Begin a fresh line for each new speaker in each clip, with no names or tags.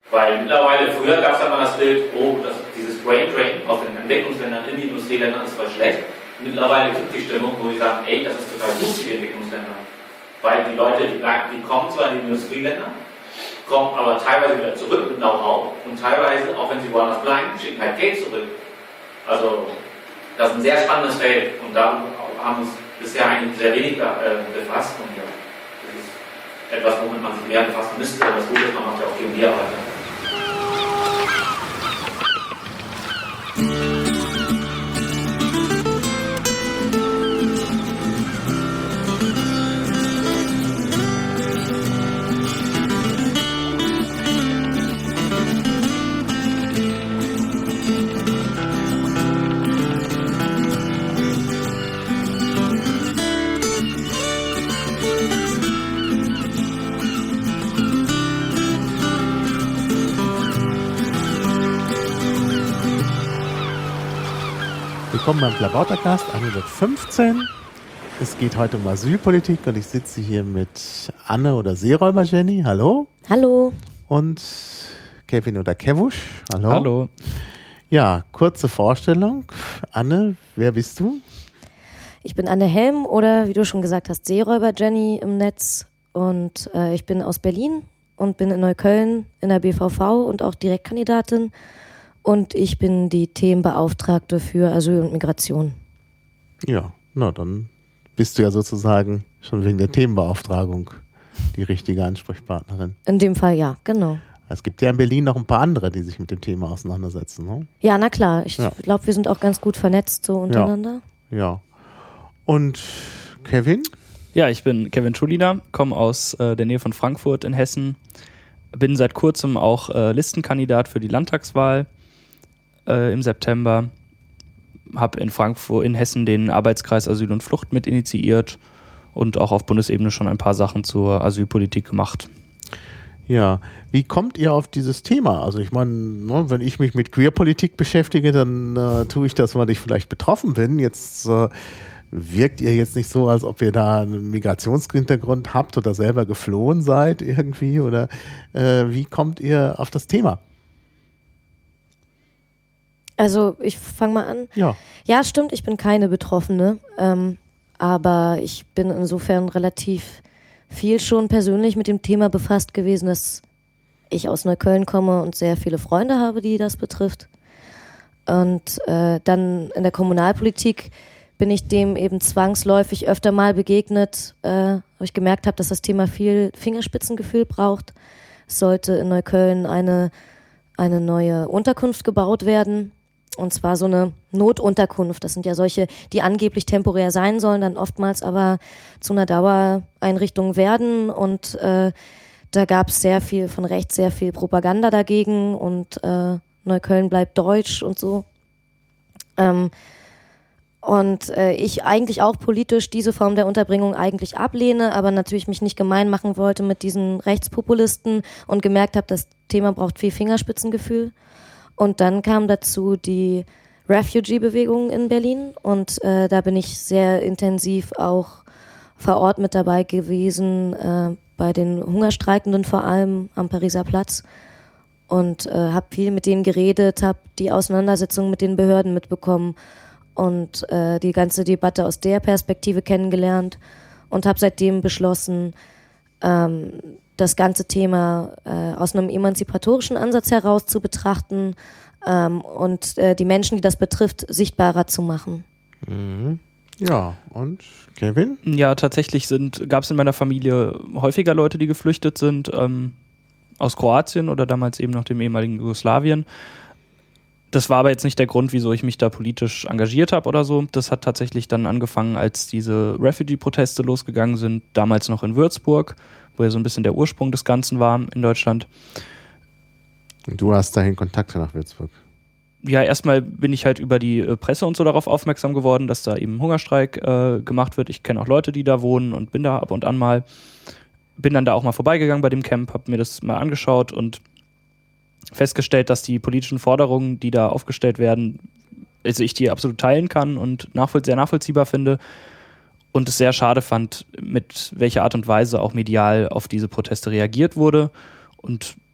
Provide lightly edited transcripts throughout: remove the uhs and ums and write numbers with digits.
Weil mittlerweile, früher gab es ja mal das Bild, dieses Brain Drain aus den Entwicklungsländern in die Industrieländer ist voll schlecht. Mittlerweile gibt es die Stimmung, wo sie sagen, das ist total gut für die Entwicklungsländer. Weil die Leute, die kommen zwar in die Industrieländer, kommen aber teilweise wieder zurück mit Know-how und teilweise, auch wenn sie woanders bleiben, schicken halt Geld zurück. Also, das ist ein sehr spannendes Feld und da haben wir uns bisher eigentlich sehr wenig befasst. Und ja, das ist etwas, womit man sich mehr befassen müsste, aber das Gute ist, man macht ja auch Pionierarbeit.
Willkommen beim Klabautercast 115. Es geht heute um Asylpolitik und ich sitze hier mit Anne oder Seeräuber Jenny. Hallo.
Hallo.
Und Kevin oder Kevusch. Hallo.
Hallo.
Ja, kurze Vorstellung. Anne, wer bist du?
Ich bin Anne Helm oder wie du schon gesagt hast, Seeräuber Jenny im Netz und ich bin aus Berlin und bin in Neukölln in der BVV und auch Direktkandidatin. Und ich bin die Themenbeauftragte für Asyl und Migration.
Ja, na dann bist du ja sozusagen schon wegen der Themenbeauftragung die richtige Ansprechpartnerin.
In dem Fall ja, genau.
Es gibt ja in Berlin noch ein paar andere, die sich mit dem Thema auseinandersetzen. Ne?
Ja, na klar. Ich glaube, wir sind auch ganz gut vernetzt so untereinander.
Ja. Und Kevin?
Ja, ich bin Kevin Schuliner, komme aus der Nähe von Frankfurt in Hessen. Bin seit kurzem auch Listenkandidat für die Landtagswahl im September. Habe in Hessen den Arbeitskreis Asyl und Flucht mit initiiert und auch auf Bundesebene schon ein paar Sachen zur Asylpolitik gemacht.
Ja, wie kommt ihr auf dieses Thema? Also ich meine, wenn ich mich mit Queerpolitik beschäftige, dann tue ich das, weil ich vielleicht betroffen bin. Jetzt wirkt ihr jetzt nicht so, als ob ihr da einen Migrationshintergrund habt oder selber geflohen seid irgendwie? Oder wie kommt ihr auf das Thema?
Also ich fange mal an. Ja, stimmt, ich bin keine Betroffene, aber ich bin insofern relativ viel schon persönlich mit dem Thema befasst gewesen, dass ich aus Neukölln komme und sehr viele Freunde habe, die das betrifft. Und dann in der Kommunalpolitik bin ich dem eben zwangsläufig öfter mal begegnet, wo ich gemerkt habe, dass das Thema viel Fingerspitzengefühl braucht. Es sollte in Neukölln eine neue Unterkunft gebaut werden. Und zwar so eine Notunterkunft. Das sind ja solche, die angeblich temporär sein sollen, dann oftmals aber zu einer Dauereinrichtung werden. Und da gab es sehr viel von rechts, sehr viel Propaganda dagegen und Neukölln bleibt deutsch und so. Ich eigentlich auch politisch diese Form der Unterbringung eigentlich ablehne, aber natürlich mich nicht gemein machen wollte mit diesen Rechtspopulisten und gemerkt habe, das Thema braucht viel Fingerspitzengefühl. Und dann kam dazu die Refugee-Bewegung in Berlin und da bin ich sehr intensiv auch vor Ort mit dabei gewesen, bei den Hungerstreikenden vor allem am Pariser Platz und habe viel mit denen geredet, habe die Auseinandersetzung mit den Behörden mitbekommen und die ganze Debatte aus der Perspektive kennengelernt und habe seitdem beschlossen, das ganze Thema aus einem emanzipatorischen Ansatz heraus zu betrachten und die Menschen, die das betrifft, sichtbarer zu machen.
Mhm. Ja, und Kevin?
Ja, tatsächlich gab es in meiner Familie häufiger Leute, die geflüchtet sind, aus Kroatien oder damals eben noch dem ehemaligen Jugoslawien. Das war aber jetzt nicht der Grund, wieso ich mich da politisch engagiert habe oder so. Das hat tatsächlich dann angefangen, als diese Refugee-Proteste losgegangen sind, damals noch in Würzburg, wo ja so ein bisschen der Ursprung des Ganzen war in Deutschland.
Und du hast dahin Kontakte nach Würzburg?
Ja, erstmal bin ich halt über die Presse und so darauf aufmerksam geworden, dass da eben Hungerstreik gemacht wird. Ich kenne auch Leute, die da wohnen und bin da ab und an mal. Bin dann da auch mal vorbeigegangen bei dem Camp, habe mir das mal angeschaut und festgestellt, dass die politischen Forderungen, die da aufgestellt werden, also ich die absolut teilen kann und sehr nachvollziehbar finde. Und es sehr schade fand, mit welcher Art und Weise auch medial auf diese Proteste reagiert wurde. Und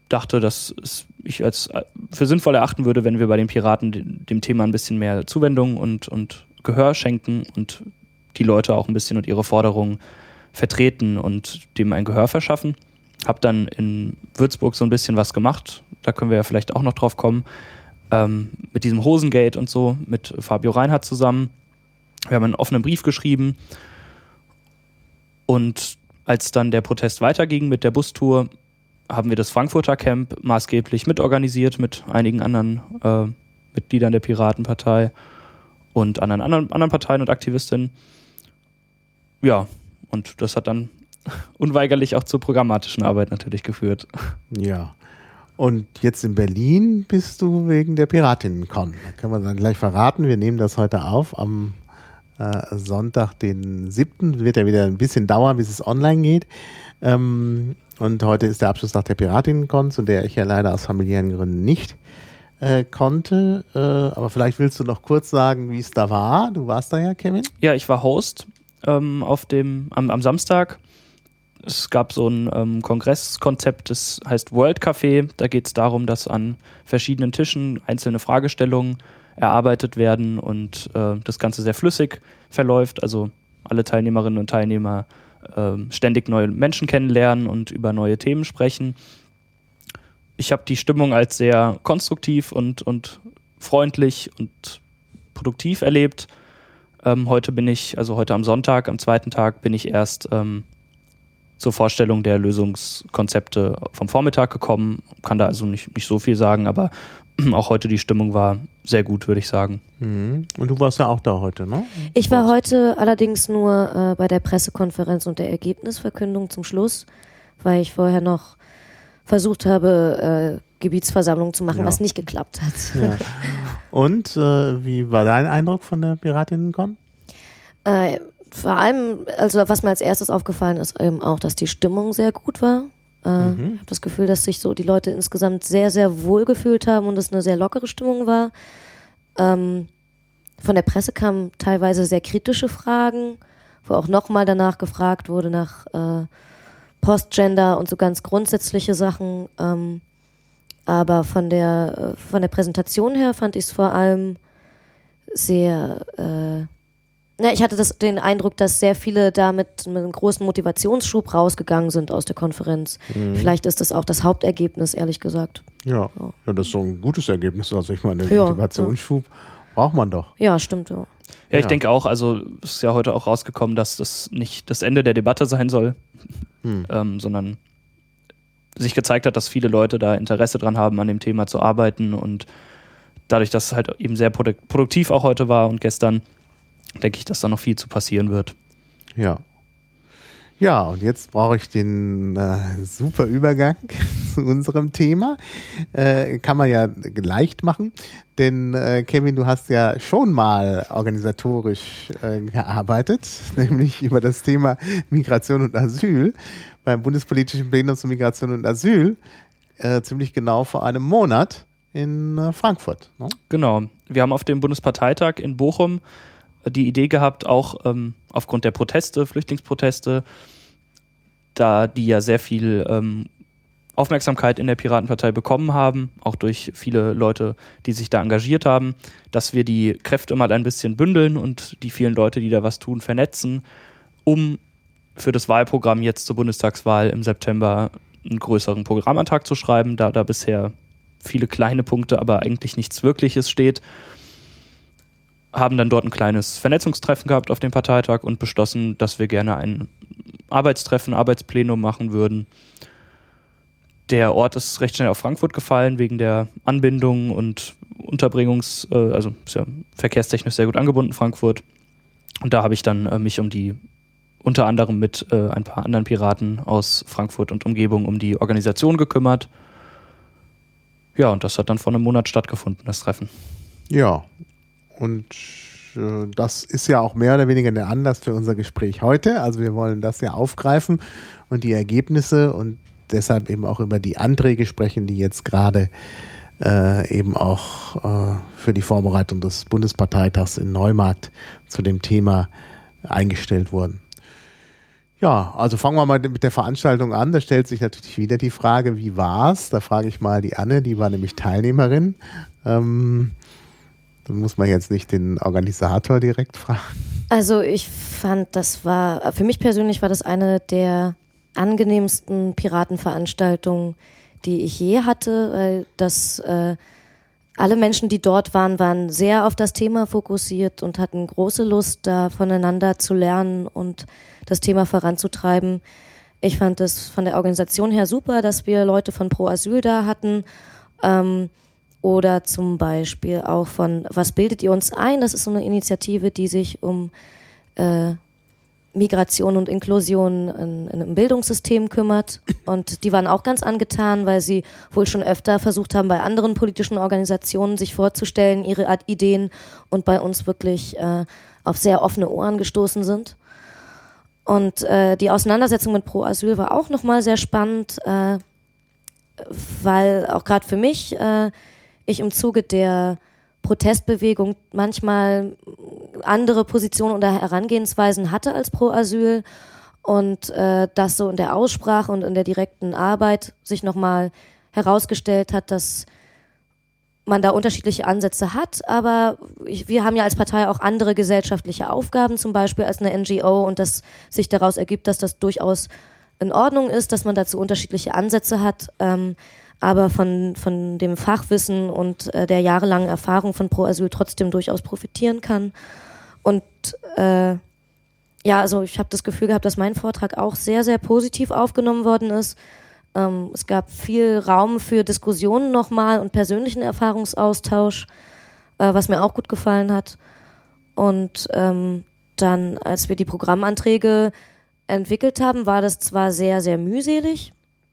dachte, dass ich als für sinnvoll erachten würde, wenn wir bei den Piraten dem Thema ein bisschen mehr Zuwendung und Gehör schenken und die Leute auch ein bisschen und ihre Forderungen vertreten und dem ein Gehör verschaffen. Habe dann in Würzburg so ein bisschen was gemacht, da können wir ja vielleicht auch noch drauf kommen, mit diesem Hosengate und so, mit Fabio Reinhardt zusammen. Wir haben einen offenen Brief geschrieben und als dann der Protest weiterging mit der Bustour, haben wir das Frankfurter Camp maßgeblich mitorganisiert mit einigen anderen Mitgliedern der Piratenpartei und anderen Parteien und Aktivistinnen. Ja, und das hat dann unweigerlich auch zur programmatischen Arbeit natürlich geführt.
Ja. Und jetzt in Berlin bist du wegen der Piratinnen-Con. Da können wir dann gleich verraten. Wir nehmen das heute auf am Sonntag, den 7. Wird ja wieder ein bisschen dauern, bis es online geht. Und heute ist der Abschlusstag der Piratinnen-Con, zu der ich ja leider aus familiären Gründen nicht konnte. Aber vielleicht willst du noch kurz sagen, wie es da war. Du warst da ja, Kevin?
Ja, ich war Host am Samstag. Es gab so ein Kongresskonzept, das heißt World Café. Da geht es darum, dass an verschiedenen Tischen einzelne Fragestellungen erarbeitet werden und das Ganze sehr flüssig verläuft. Also alle Teilnehmerinnen und Teilnehmer ständig neue Menschen kennenlernen und über neue Themen sprechen. Ich habe die Stimmung als sehr konstruktiv und freundlich und produktiv erlebt. Heute am Sonntag, am zweiten Tag, bin ich erst zur Vorstellung der Lösungskonzepte vom Vormittag gekommen. Kann da also nicht so viel sagen, aber auch heute die Stimmung war sehr gut, würde ich sagen.
Mhm. Und du warst ja auch da heute, ne?
Ich war heute allerdings nur bei der Pressekonferenz und der Ergebnisverkündung zum Schluss, weil ich vorher noch versucht habe, Gebietsversammlung zu machen, was nicht geklappt hat.
Ja. Und wie war dein Eindruck von der Piratinnen-Con?
Vor allem, also was mir als erstes aufgefallen ist, eben auch, dass die Stimmung sehr gut war. Ich habe das Gefühl, dass sich so die Leute insgesamt sehr, sehr wohl gefühlt haben und es eine sehr lockere Stimmung war. Von der Presse kamen teilweise sehr kritische Fragen, wo auch nochmal danach gefragt wurde nach Postgender und so ganz grundsätzliche Sachen. Aber von der Präsentation her fand ich es vor allem sehr... ich hatte den Eindruck, dass sehr viele da mit einem großen Motivationsschub rausgegangen sind aus der Konferenz. Vielleicht ist das auch das Hauptergebnis, ehrlich gesagt.
Ja, das ist so ein gutes Ergebnis. Also ich meine, den Motivationsschub braucht man doch.
Ja, stimmt. Ja,
ich denke auch, also es ist ja heute auch rausgekommen, dass das nicht das Ende der Debatte sein soll, sondern sich gezeigt hat, dass viele Leute da Interesse dran haben, an dem Thema zu arbeiten und dadurch, dass es halt eben sehr produktiv auch heute war und gestern, denke ich, dass da noch viel zu passieren wird.
Ja. Ja, und jetzt brauche ich den super Übergang zu unserem Thema. Kann man ja leicht machen, denn Kevin, du hast ja schon mal organisatorisch gearbeitet, nämlich über das Thema Migration und Asyl beim Bundespolitischen Plenum zu Migration und Asyl, ziemlich genau vor einem Monat in Frankfurt. Ne?
Genau. Wir haben auf dem Bundesparteitag in Bochum die Idee gehabt, auch aufgrund der Proteste, Flüchtlingsproteste, da die ja sehr viel Aufmerksamkeit in der Piratenpartei bekommen haben, auch durch viele Leute, die sich da engagiert haben, dass wir die Kräfte mal ein bisschen bündeln und die vielen Leute, die da was tun, vernetzen, um für das Wahlprogramm jetzt zur Bundestagswahl im September einen größeren Programmantrag zu schreiben, da bisher viele kleine Punkte, aber eigentlich nichts Wirkliches steht. Haben dann dort ein kleines Vernetzungstreffen gehabt auf dem Parteitag und beschlossen, dass wir gerne ein Arbeitsplenum machen würden. Der Ort ist recht schnell auf Frankfurt gefallen, wegen der Anbindung und also ist ja verkehrstechnisch sehr gut angebunden, Frankfurt. Und da habe ich dann mich unter anderem mit ein paar anderen Piraten aus Frankfurt und Umgebung um die Organisation gekümmert. Ja, und das hat dann vor einem Monat stattgefunden, das Treffen.
Ja, und das ist ja auch mehr oder weniger der Anlass für unser Gespräch heute. Also wir wollen das ja aufgreifen und die Ergebnisse und deshalb eben auch über die Anträge sprechen, die jetzt gerade eben auch für die Vorbereitung des Bundesparteitags in Neumarkt zu dem Thema eingestellt wurden. Ja, also fangen wir mal mit der Veranstaltung an. Da stellt sich natürlich wieder die Frage, wie war's? Da frage ich mal die Anne, die war nämlich Teilnehmerin. Dann muss man jetzt nicht den Organisator direkt fragen.
Also ich fand, für mich persönlich war das eine der angenehmsten Piratenveranstaltungen, die ich je hatte, weil alle Menschen, die dort waren sehr auf das Thema fokussiert und hatten große Lust, da voneinander zu lernen und das Thema voranzutreiben. Ich fand es von der Organisation her super, dass wir Leute von Pro Asyl da hatten, oder zum Beispiel auch von Was bildet ihr uns ein? Das ist so eine Initiative, die sich um Migration und Inklusion in einem Bildungssystem kümmert. Und die waren auch ganz angetan, weil sie wohl schon öfter versucht haben, bei anderen politischen Organisationen sich vorzustellen, ihre Ideen, und bei uns wirklich auf sehr offene Ohren gestoßen sind. Und die Auseinandersetzung mit Pro Asyl war auch nochmal sehr spannend, weil auch gerade für mich ich im Zuge der Protestbewegung manchmal andere Positionen oder Herangehensweisen hatte als Pro Asyl, und das so in der Aussprache und in der direkten Arbeit sich nochmal herausgestellt hat, dass man da unterschiedliche Ansätze hat, aber wir haben ja als Partei auch andere gesellschaftliche Aufgaben, zum Beispiel als eine NGO, und dass sich daraus ergibt, dass das durchaus in Ordnung ist, dass man dazu unterschiedliche Ansätze hat, aber von dem Fachwissen und der jahrelangen Erfahrung von Pro Asyl trotzdem durchaus profitieren kann. Und also ich habe das Gefühl gehabt, dass mein Vortrag auch sehr, sehr positiv aufgenommen worden ist. Es gab viel Raum für Diskussionen nochmal und persönlichen Erfahrungsaustausch, was mir auch gut gefallen hat. Und dann, als wir die Programmanträge entwickelt haben, war das zwar sehr, sehr mühselig,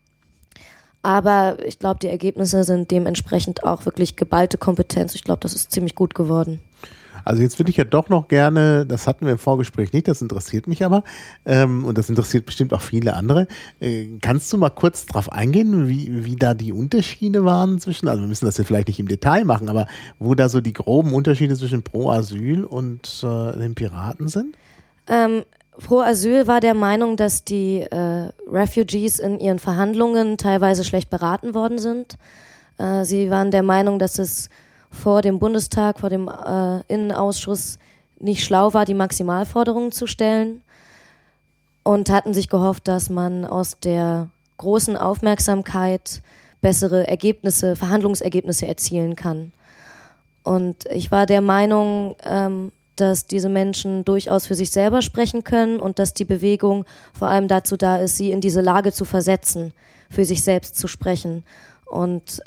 aber ich glaube, die Ergebnisse sind dementsprechend auch wirklich geballte Kompetenz. Ich glaube, das ist ziemlich gut geworden.
Also jetzt würde ich ja doch noch gerne, das hatten wir im Vorgespräch nicht, das interessiert mich aber, und das interessiert bestimmt auch viele andere. Kannst du mal kurz drauf eingehen, wie da die Unterschiede waren zwischen, also wir müssen das ja vielleicht nicht im Detail machen, aber wo da so die groben Unterschiede zwischen Pro Asyl und den Piraten sind?
Pro Asyl war der Meinung, dass die Refugees in ihren Verhandlungen teilweise schlecht beraten worden sind. Sie waren der Meinung, dass es vor dem Bundestag, vor dem Innenausschuss nicht schlau war, die Maximalforderungen zu stellen, und hatten sich gehofft, dass man aus der großen Aufmerksamkeit bessere Ergebnisse, Verhandlungsergebnisse erzielen kann. Und ich war der Meinung, dass diese Menschen durchaus für sich selber sprechen können und dass die Bewegung vor allem dazu da ist, sie in diese Lage zu versetzen, für sich selbst zu sprechen. Und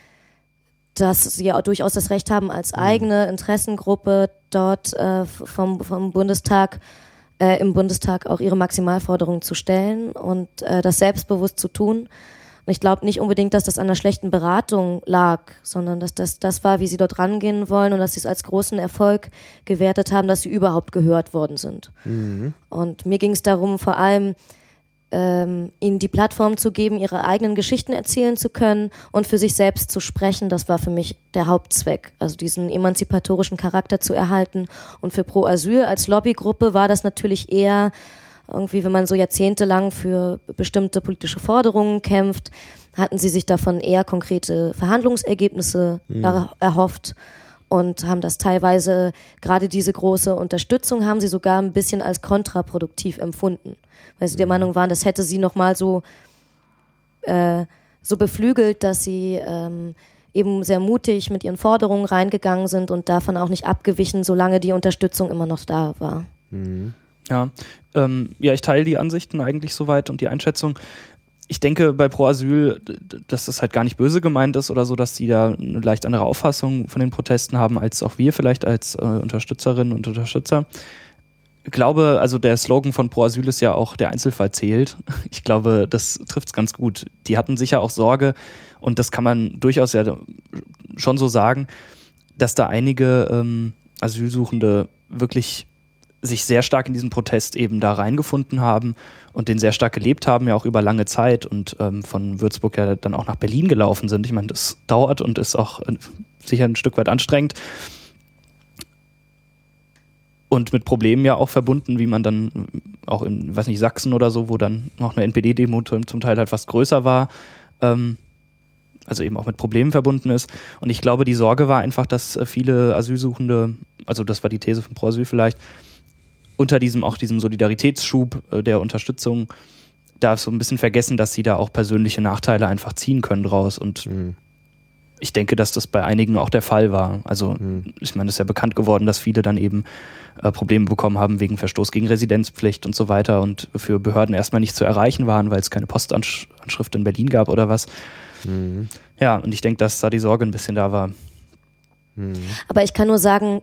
dass sie ja durchaus das Recht haben, als eigene Interessengruppe dort vom Bundestag, im Bundestag auch ihre Maximalforderungen zu stellen und das selbstbewusst zu tun. Und ich glaube nicht unbedingt, dass das an einer schlechten Beratung lag, sondern dass das war, wie sie dort rangehen wollen, und dass sie es als großen Erfolg gewertet haben, dass sie überhaupt gehört worden sind. Mhm. Und mir ging es darum, vor allem ihnen die Plattform zu geben, ihre eigenen Geschichten erzählen zu können und für sich selbst zu sprechen. Das war für mich der Hauptzweck, also diesen emanzipatorischen Charakter zu erhalten. Und für Pro Asyl als Lobbygruppe war das natürlich eher irgendwie, wenn man so jahrzehntelang für bestimmte politische Forderungen kämpft, hatten sie sich davon eher konkrete Verhandlungsergebnisse erhofft und haben das teilweise, gerade diese große Unterstützung, haben sie sogar ein bisschen als kontraproduktiv empfunden. Weil sie der Meinung waren, das hätte sie nochmal so beflügelt, dass sie eben sehr mutig mit ihren Forderungen reingegangen sind und davon auch nicht abgewichen, solange die Unterstützung immer noch da war.
Mhm. Ja, ich teile die Ansichten eigentlich soweit und die Einschätzung. Ich denke bei Pro Asyl, dass das halt gar nicht böse gemeint ist oder so, dass die da eine leicht andere Auffassung von den Protesten haben, als auch wir vielleicht als Unterstützerinnen und Unterstützer. Ich glaube, also der Slogan von Pro Asyl ist ja auch, der Einzelfall zählt. Ich glaube, das trifft es ganz gut. Die hatten sicher auch Sorge, und das kann man durchaus ja schon so sagen, dass da einige Asylsuchende wirklich sich sehr stark in diesen Protest eben da reingefunden haben und den sehr stark gelebt haben, ja auch über lange Zeit, und von Würzburg ja dann auch nach Berlin gelaufen sind. Ich meine, das dauert und ist auch sicher ein Stück weit anstrengend. Und mit Problemen ja auch verbunden, wie man dann auch in, weiß nicht, Sachsen oder so, wo dann noch eine NPD-Demo zum Teil halt fast größer war, also eben auch mit Problemen verbunden ist. Und ich glaube, die Sorge war einfach, dass viele Asylsuchende, also das war die These von Pro Asyl vielleicht, unter diesem Solidaritätsschub der Unterstützung da so ein bisschen vergessen, dass sie da auch persönliche Nachteile einfach ziehen können draus. Und ich denke, dass das bei einigen auch der Fall war. Also ich meine, es ist ja bekannt geworden, dass viele dann eben Probleme bekommen haben wegen Verstoß gegen Residenzpflicht und so weiter und für Behörden erstmal nicht zu erreichen waren, weil es keine Postanschrift in Berlin gab oder was. Ja, und ich denke, dass da die Sorge ein bisschen da war.
Aber ich kann nur sagen,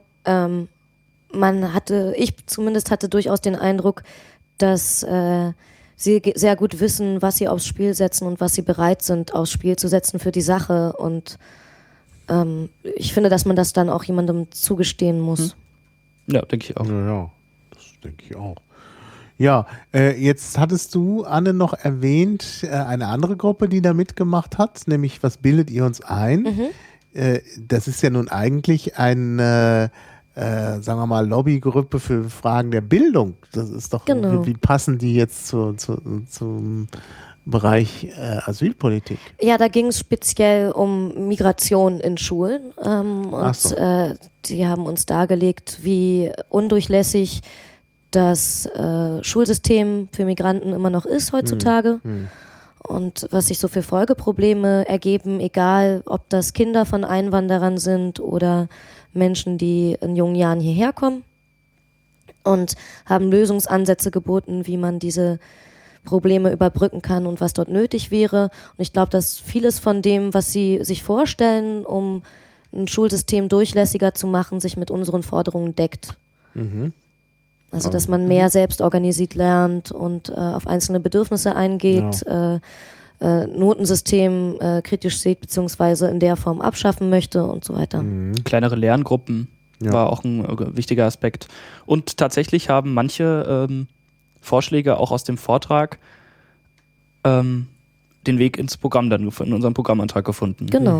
ich zumindest hatte durchaus den Eindruck, dass sie sehr gut wissen, was sie aufs Spiel setzen und was sie bereit sind, aufs Spiel zu setzen für die Sache. Und ich finde, dass man das dann auch jemandem zugestehen muss.
Ja, denke ich auch.
Ja, das denke ich auch. Ja, jetzt hattest du, Anne, noch erwähnt, eine andere Gruppe, die da mitgemacht hat, nämlich Was bildet ihr uns ein? Das ist ja nun eigentlich eine, sagen wir mal, Lobbygruppe für Fragen der Bildung. Das ist doch, wie passen die jetzt zum Bereich Asylpolitik? Ja,
da ging es speziell um Migration in Schulen. Die haben uns dargelegt, wie undurchlässig das Schulsystem für Migranten immer noch ist heutzutage und was sich so für Folgeprobleme ergeben, egal ob das Kinder von Einwanderern sind oder Menschen, die in jungen Jahren hierher kommen, und haben Lösungsansätze geboten, wie man diese Probleme überbrücken kann und was dort nötig wäre. Und ich glaube, dass vieles von dem, was sie sich vorstellen, um ein Schulsystem durchlässiger zu machen, sich mit unseren Forderungen deckt. Also, dass man mehr selbst organisiert lernt und auf einzelne Bedürfnisse eingeht, Notensystem kritisch sieht, beziehungsweise in der Form abschaffen möchte und so weiter.
Kleinere Lerngruppen war auch ein wichtiger Aspekt. Und tatsächlich haben manche Vorschläge auch aus dem Vortrag den Weg ins Programm dann in unserem Programmantrag gefunden.
Genau,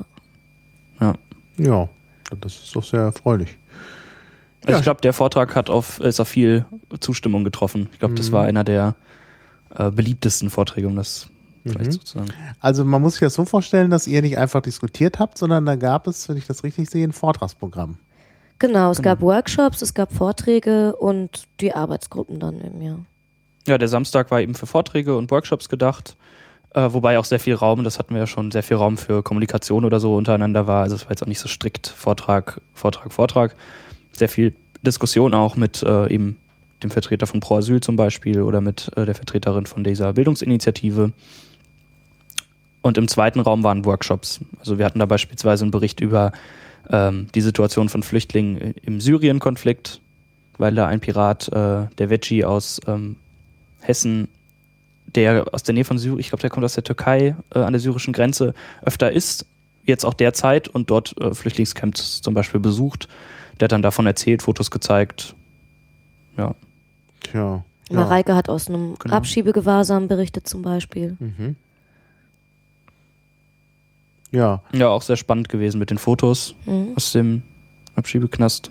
Ja, das ist doch sehr erfreulich.
Also ich glaube, der Vortrag ist auf viel Zustimmung getroffen. Ich glaube, das war einer der beliebtesten Vorträge, um das vielleicht so zu sagen.
Also man muss sich das so vorstellen, dass ihr nicht einfach diskutiert habt, sondern da gab es, wenn ich das richtig sehe, ein Vortragsprogramm.
Genau, es gab Workshops, es gab Vorträge und die Arbeitsgruppen dann im Jahr.
Ja, der Samstag war eben für Vorträge und Workshops gedacht, wobei auch sehr viel Raum, das hatten wir ja schon, sehr viel Raum für Kommunikation oder so untereinander war. Also es war jetzt auch nicht so strikt Vortrag. Sehr viel Diskussion auch mit eben dem Vertreter von Pro Asyl zum Beispiel oder mit der Vertreterin von dieser Bildungsinitiative. Und im zweiten Raum waren Workshops. Also wir hatten da beispielsweise einen Bericht über die Situation von Flüchtlingen im Syrien-Konflikt, weil da ein Pirat, der Veggie aus Hessen, der aus der Nähe von Syrien, ich glaube, der kommt aus der Türkei, an der syrischen Grenze, öfter ist, jetzt auch derzeit und dort Flüchtlingscamps zum Beispiel besucht. Der hat dann davon erzählt, Fotos gezeigt. Ja.
Tja.
Mareike hat aus einem Abschiebegewahrsam berichtet zum Beispiel.
Ja.
Ja, auch sehr spannend gewesen mit den Fotos aus dem Abschiebeknast.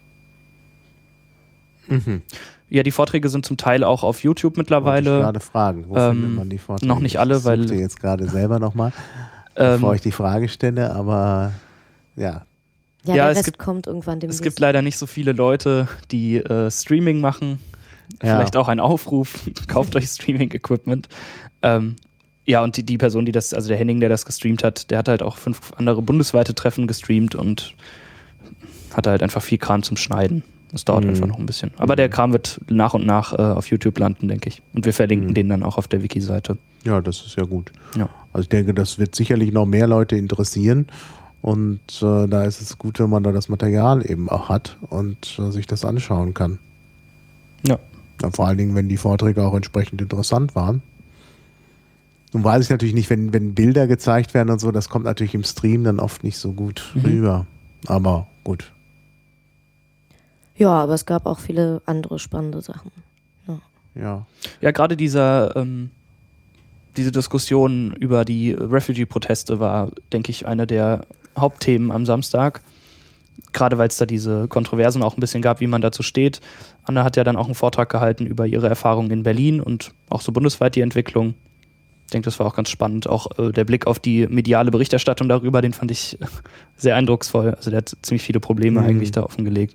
Ja, die Vorträge sind zum Teil auch auf YouTube mittlerweile.
Wollte ich gerade fragen, wo findet man die Vorträge?
Noch nicht alle, weil...
Ich suchte jetzt gerade selber nochmal, bevor ich die Frage stelle, aber ja.
Ja, der Rest kommt irgendwann demnächst.
Es gibt leider nicht so viele Leute, die Streaming machen. Vielleicht auch ein Aufruf, kauft euch Streaming-Equipment. Ja, und die Person, also der Henning, der das gestreamt hat, der hat halt auch 5 andere bundesweite Treffen gestreamt und hatte halt einfach viel Kram zum Schneiden. Das dauert einfach noch ein bisschen. Aber der Kram wird nach und nach auf YouTube landen, denke ich. Und wir verlinken den dann auch auf der Wiki-Seite.
Ja, das ist ja gut.
Ja.
Also ich denke, das wird sicherlich noch mehr Leute interessieren. Und da ist es gut, wenn man da das Material eben auch hat und sich das anschauen kann.
Ja.
Vor allen Dingen, wenn die Vorträge auch entsprechend interessant waren. Nun weiß ich natürlich nicht, wenn Bilder gezeigt werden und so, das kommt natürlich im Stream dann oft nicht so gut rüber. Aber gut.
Ja, aber es gab auch viele andere spannende Sachen.
Ja,
gerade diese Diskussion über die Refugee-Proteste war, denke ich, eine der Hauptthemen am Samstag. Gerade weil es da diese Kontroversen auch ein bisschen gab, wie man dazu steht. Anne hat ja dann auch einen Vortrag gehalten über ihre Erfahrungen in Berlin und auch so bundesweit die Entwicklung. Ich denke, das war auch ganz spannend. Auch der Blick auf die mediale Berichterstattung darüber, den fand ich sehr eindrucksvoll. Also der hat ziemlich viele Probleme eigentlich da offengelegt.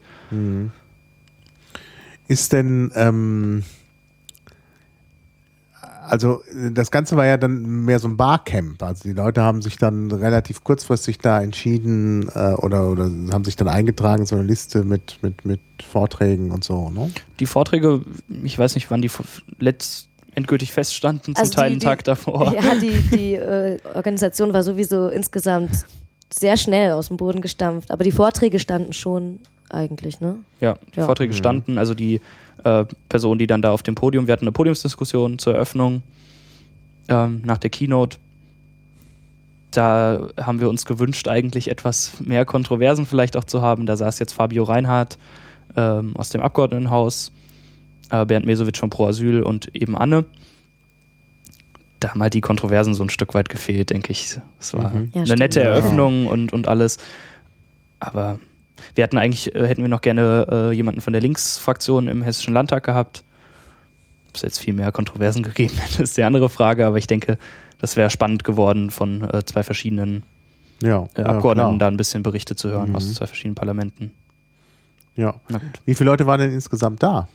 Ist denn, also das Ganze war ja dann mehr so ein Barcamp. Also die Leute haben sich dann relativ kurzfristig da entschieden oder haben sich dann eingetragen, so eine Liste mit Vorträgen und so, ne?
Die Vorträge, ich weiß nicht, wann die endgültig feststanden, zum Teil einen Tag davor.
Ja, die Organisation war sowieso insgesamt sehr schnell aus dem Boden gestampft, aber die Vorträge standen schon eigentlich, ne?
Ja, die Vorträge standen, also die Person, die dann da auf dem Podium, wir hatten eine Podiumsdiskussion zur Eröffnung nach der Keynote. Da haben wir uns gewünscht, eigentlich etwas mehr Kontroversen vielleicht auch zu haben. Da saß jetzt Fabio Reinhardt aus dem Abgeordnetenhaus, Bernd Mesowitsch von Pro Asyl und eben Anne. Da haben halt die Kontroversen so ein Stück weit gefehlt, denke ich. Es war eine nette Eröffnung und alles. Aber wir hätten wir noch gerne jemanden von der Linksfraktion im Hessischen Landtag gehabt. Ob es jetzt viel mehr Kontroversen gegeben hätte, ist die andere Frage. Aber ich denke, das wäre spannend geworden, von zwei verschiedenen Abgeordneten da ein bisschen Berichte zu hören aus zwei verschiedenen Parlamenten.
Ja. Wie viele Leute waren denn insgesamt da?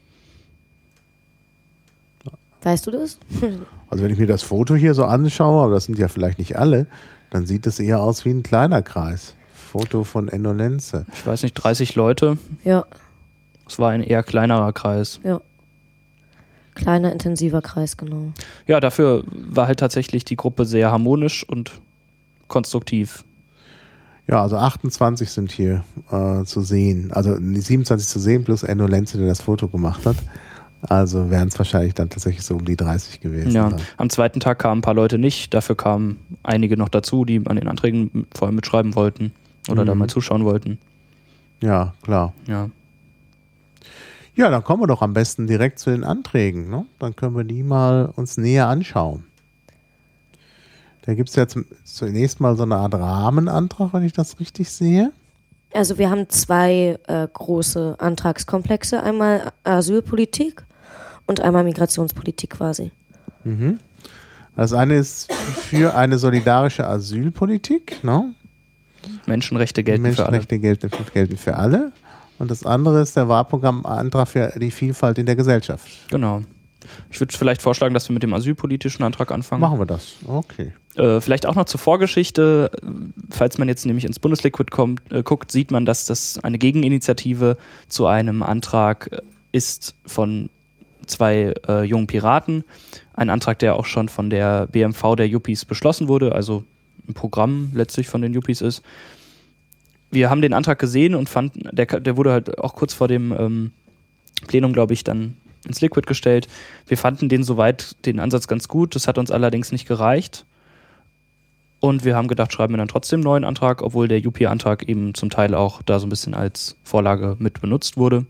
Weißt du das?
Also wenn ich mir das Foto hier so anschaue, aber das sind ja vielleicht nicht alle, dann sieht es eher aus wie ein kleiner Kreis. Foto von Enno Lenze.
Ich weiß nicht, 30 Leute.
Ja.
Es war ein eher kleinerer Kreis.
Ja. Kleiner, intensiver Kreis, genau.
Ja, dafür war halt tatsächlich die Gruppe sehr harmonisch und konstruktiv.
Ja, also 28 sind hier zu sehen. Also 27 zu sehen plus Enno Lenze, der das Foto gemacht hat. Also wären es wahrscheinlich dann tatsächlich so um die 30 gewesen.
Ja, am zweiten Tag kamen ein paar Leute nicht. Dafür kamen einige noch dazu, die an den Anträgen vorher mitschreiben wollten oder da mal zuschauen wollten.
Ja, klar.
Ja.
Ja, dann kommen wir doch am besten direkt zu den Anträgen. Ne? Dann können wir die mal uns näher anschauen. Da gibt es ja zunächst mal so eine Art Rahmenantrag, wenn ich das richtig sehe.
Also wir haben zwei große Antragskomplexe. Einmal Asylpolitik und einmal Migrationspolitik quasi.
Das eine ist für eine solidarische Asylpolitik. Ne?
Menschenrechte gelten für alle.
Menschenrechte gelten für alle. Und das andere ist der Wahlprogrammantrag für die Vielfalt in der Gesellschaft.
Genau. Ich würde vielleicht vorschlagen, dass wir mit dem asylpolitischen Antrag anfangen.
Machen wir das. Okay.
Vielleicht auch noch zur Vorgeschichte. Falls man jetzt nämlich ins Bundesliquid guckt, sieht man, dass das eine Gegeninitiative zu einem Antrag ist von zwei jungen Piraten. Ein Antrag, der auch schon von der BMV der Yuppies beschlossen wurde, also ein Programm letztlich von den Yuppies ist. Wir haben den Antrag gesehen und fanden, der wurde halt auch kurz vor dem Plenum, glaube ich, dann ins Liquid gestellt. Wir fanden den Ansatz ganz gut. Das hat uns allerdings nicht gereicht. Und wir haben gedacht, schreiben wir dann trotzdem einen neuen Antrag, obwohl der Yuppie-Antrag eben zum Teil auch da so ein bisschen als Vorlage mit benutzt wurde.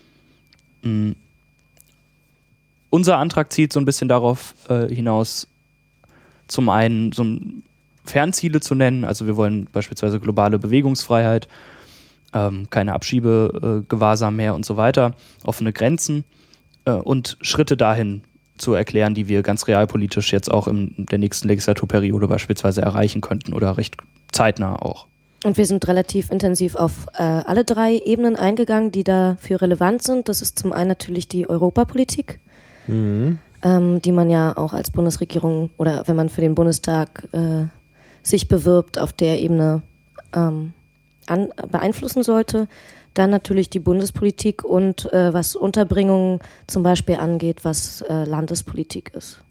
Unser Antrag zielt so ein bisschen darauf hinaus, zum einen so Fernziele zu nennen. Also wir wollen beispielsweise globale Bewegungsfreiheit, keine Abschiebegewahrsam mehr und so weiter, offene Grenzen und Schritte dahin zu erklären, die wir ganz realpolitisch jetzt auch in der nächsten Legislaturperiode beispielsweise erreichen könnten oder recht zeitnah auch.
Und wir sind relativ intensiv auf alle drei Ebenen eingegangen, die dafür relevant sind. Das ist zum einen natürlich die Europapolitik, die man ja auch als Bundesregierung oder wenn man für den Bundestag sich bewirbt, auf der Ebene beeinflussen sollte. Dann natürlich die Bundespolitik und was Unterbringung zum Beispiel angeht, was Landespolitik ist.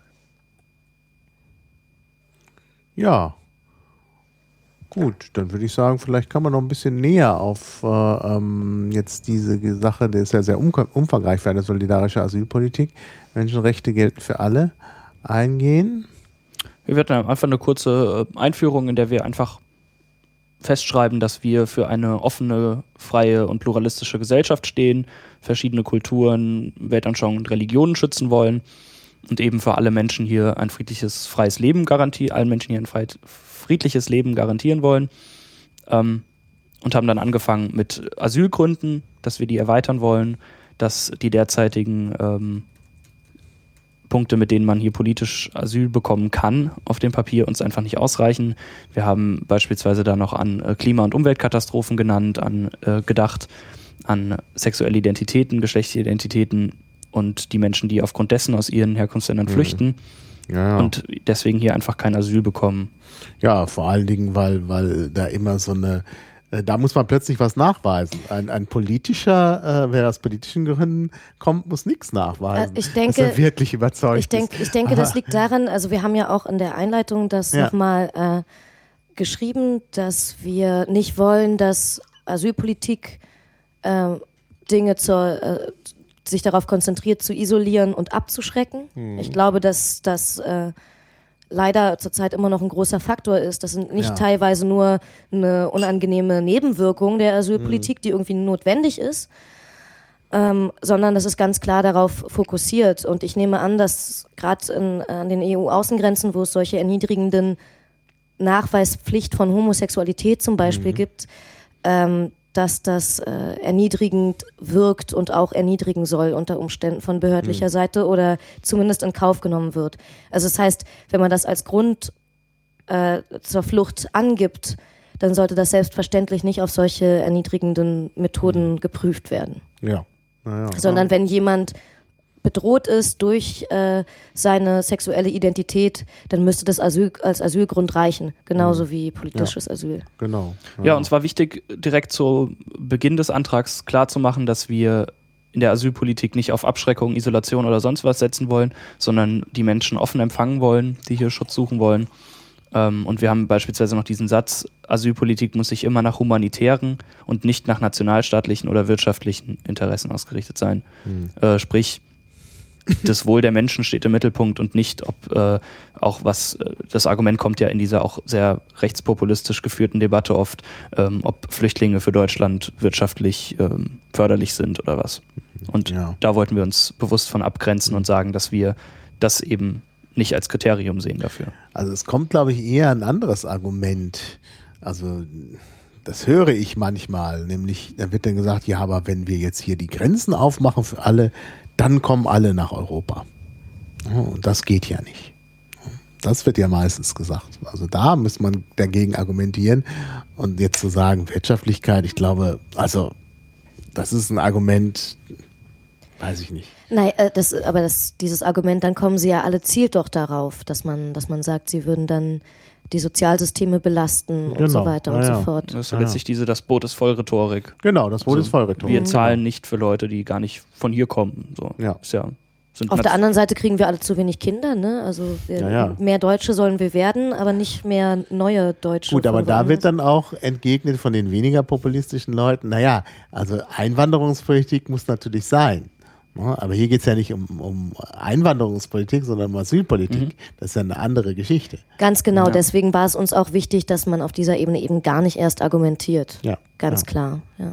Ja, gut, dann würde ich sagen, vielleicht kann man noch ein bisschen näher auf jetzt diese Sache, die ist ja sehr umfangreich für eine solidarische Asylpolitik, Menschenrechte gelten für alle, eingehen.
Wir werden einfach eine kurze Einführung, in der wir einfach festschreiben, dass wir für eine offene, freie und pluralistische Gesellschaft stehen, verschiedene Kulturen, Weltanschauungen und Religionen schützen wollen und eben für alle Menschen hier ein friedliches, freies Leben garantieren wollen. und haben dann angefangen mit Asylgründen, dass wir die erweitern wollen, dass die derzeitigen Punkte, mit denen man hier politisch Asyl bekommen kann, auf dem Papier uns einfach nicht ausreichen. Wir haben beispielsweise da noch an Klima- und Umweltkatastrophen gedacht, an sexuelle Identitäten, geschlechtliche Identitäten und die Menschen, die aufgrund dessen aus ihren Herkunftsländern flüchten und deswegen hier einfach kein Asyl bekommen.
Ja, vor allen Dingen, weil da immer so eine da muss man plötzlich was nachweisen. Ein politischer, wer aus politischen Gründen kommt, muss nichts nachweisen.
Ich denke,
dass er wirklich überzeugt ist.
Ich denke, das liegt daran, also wir haben ja auch in der Einleitung das nochmal geschrieben, dass wir nicht wollen, dass Asylpolitik Dinge sich darauf konzentriert, zu isolieren und abzuschrecken. Ich glaube, dass das leider zurzeit immer noch ein großer Faktor ist. Das sind nicht teilweise nur eine unangenehme Nebenwirkung der Asylpolitik, die irgendwie notwendig ist, sondern das ist ganz klar darauf fokussiert. Und ich nehme an, dass gerade an den EU-Außengrenzen, wo es solche erniedrigenden Nachweispflicht von Homosexualität zum Beispiel gibt, dass das erniedrigend wirkt und auch erniedrigen soll unter Umständen von behördlicher Seite oder zumindest in Kauf genommen wird. Also das heißt, wenn man das als Grund zur Flucht angibt, dann sollte das selbstverständlich nicht auf solche erniedrigenden Methoden geprüft werden.
Ja.
Sondern wenn jemand bedroht ist durch seine sexuelle Identität, dann müsste das als Asylgrund reichen, genauso wie politisches Asyl.
Genau.
Ja, uns war wichtig, direkt zu Beginn des Antrags klarzumachen, dass wir in der Asylpolitik nicht auf Abschreckung, Isolation oder sonst was setzen wollen, sondern die Menschen offen empfangen wollen, die hier Schutz suchen wollen. Und wir haben beispielsweise noch diesen Satz, Asylpolitik muss sich immer nach humanitären und nicht nach nationalstaatlichen oder wirtschaftlichen Interessen ausgerichtet sein. Sprich, das Wohl der Menschen steht im Mittelpunkt und nicht, ob auch das Argument kommt ja in dieser auch sehr rechtspopulistisch geführten Debatte oft, ob Flüchtlinge für Deutschland wirtschaftlich förderlich sind oder was. Und da wollten wir uns bewusst von abgrenzen und sagen, dass wir das eben nicht als Kriterium sehen dafür.
Also es kommt, glaube ich, eher ein anderes Argument. Also das höre ich manchmal, nämlich da wird dann gesagt, ja, aber wenn wir jetzt hier die Grenzen aufmachen für alle, dann kommen alle nach Europa. Und das geht ja nicht. Das wird ja meistens gesagt. Also da muss man dagegen argumentieren. Und jetzt zu sagen, Wirtschaftlichkeit, ich glaube, also das ist ein Argument, weiß ich nicht.
Nein, dieses Argument, dann kommen sie ja alle, zielt doch darauf, dass man sagt, sie würden dann die Sozialsysteme belasten und so weiter und so fort.
Das ist letztlich das Boot ist voll Rhetorik.
Genau, das Boot ist voll Rhetorik.
Wir zahlen nicht für Leute, die gar nicht von hier kommen. So. Ist
auf der anderen Seite kriegen wir alle zu wenig Kinder, ne? Also mehr Deutsche sollen wir werden, aber nicht mehr neue Deutsche.
Gut, aber da wird dann auch entgegnet von den weniger populistischen Leuten, naja, also Einwanderungspolitik muss natürlich sein. Aber hier geht es ja nicht um Einwanderungspolitik, sondern um Asylpolitik. Das ist ja eine andere Geschichte.
Ganz genau, deswegen war es uns auch wichtig, dass man auf dieser Ebene eben gar nicht erst argumentiert.
Ja.
Ganz klar. Ja.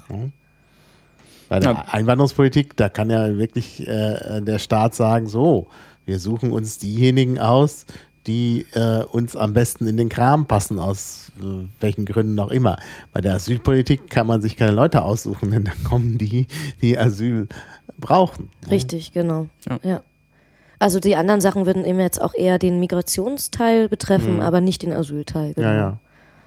Bei der Einwanderungspolitik, da kann ja wirklich der Staat sagen, so, wir suchen uns diejenigen aus, die uns am besten in den Kram passen, aus welchen Gründen auch immer. Bei der Asylpolitik kann man sich keine Leute aussuchen, denn dann kommen die Asyl brauchen.
Richtig, genau. Ja. Also die anderen Sachen würden eben jetzt auch eher den Migrationsteil betreffen, aber nicht den Asylteil. Genau.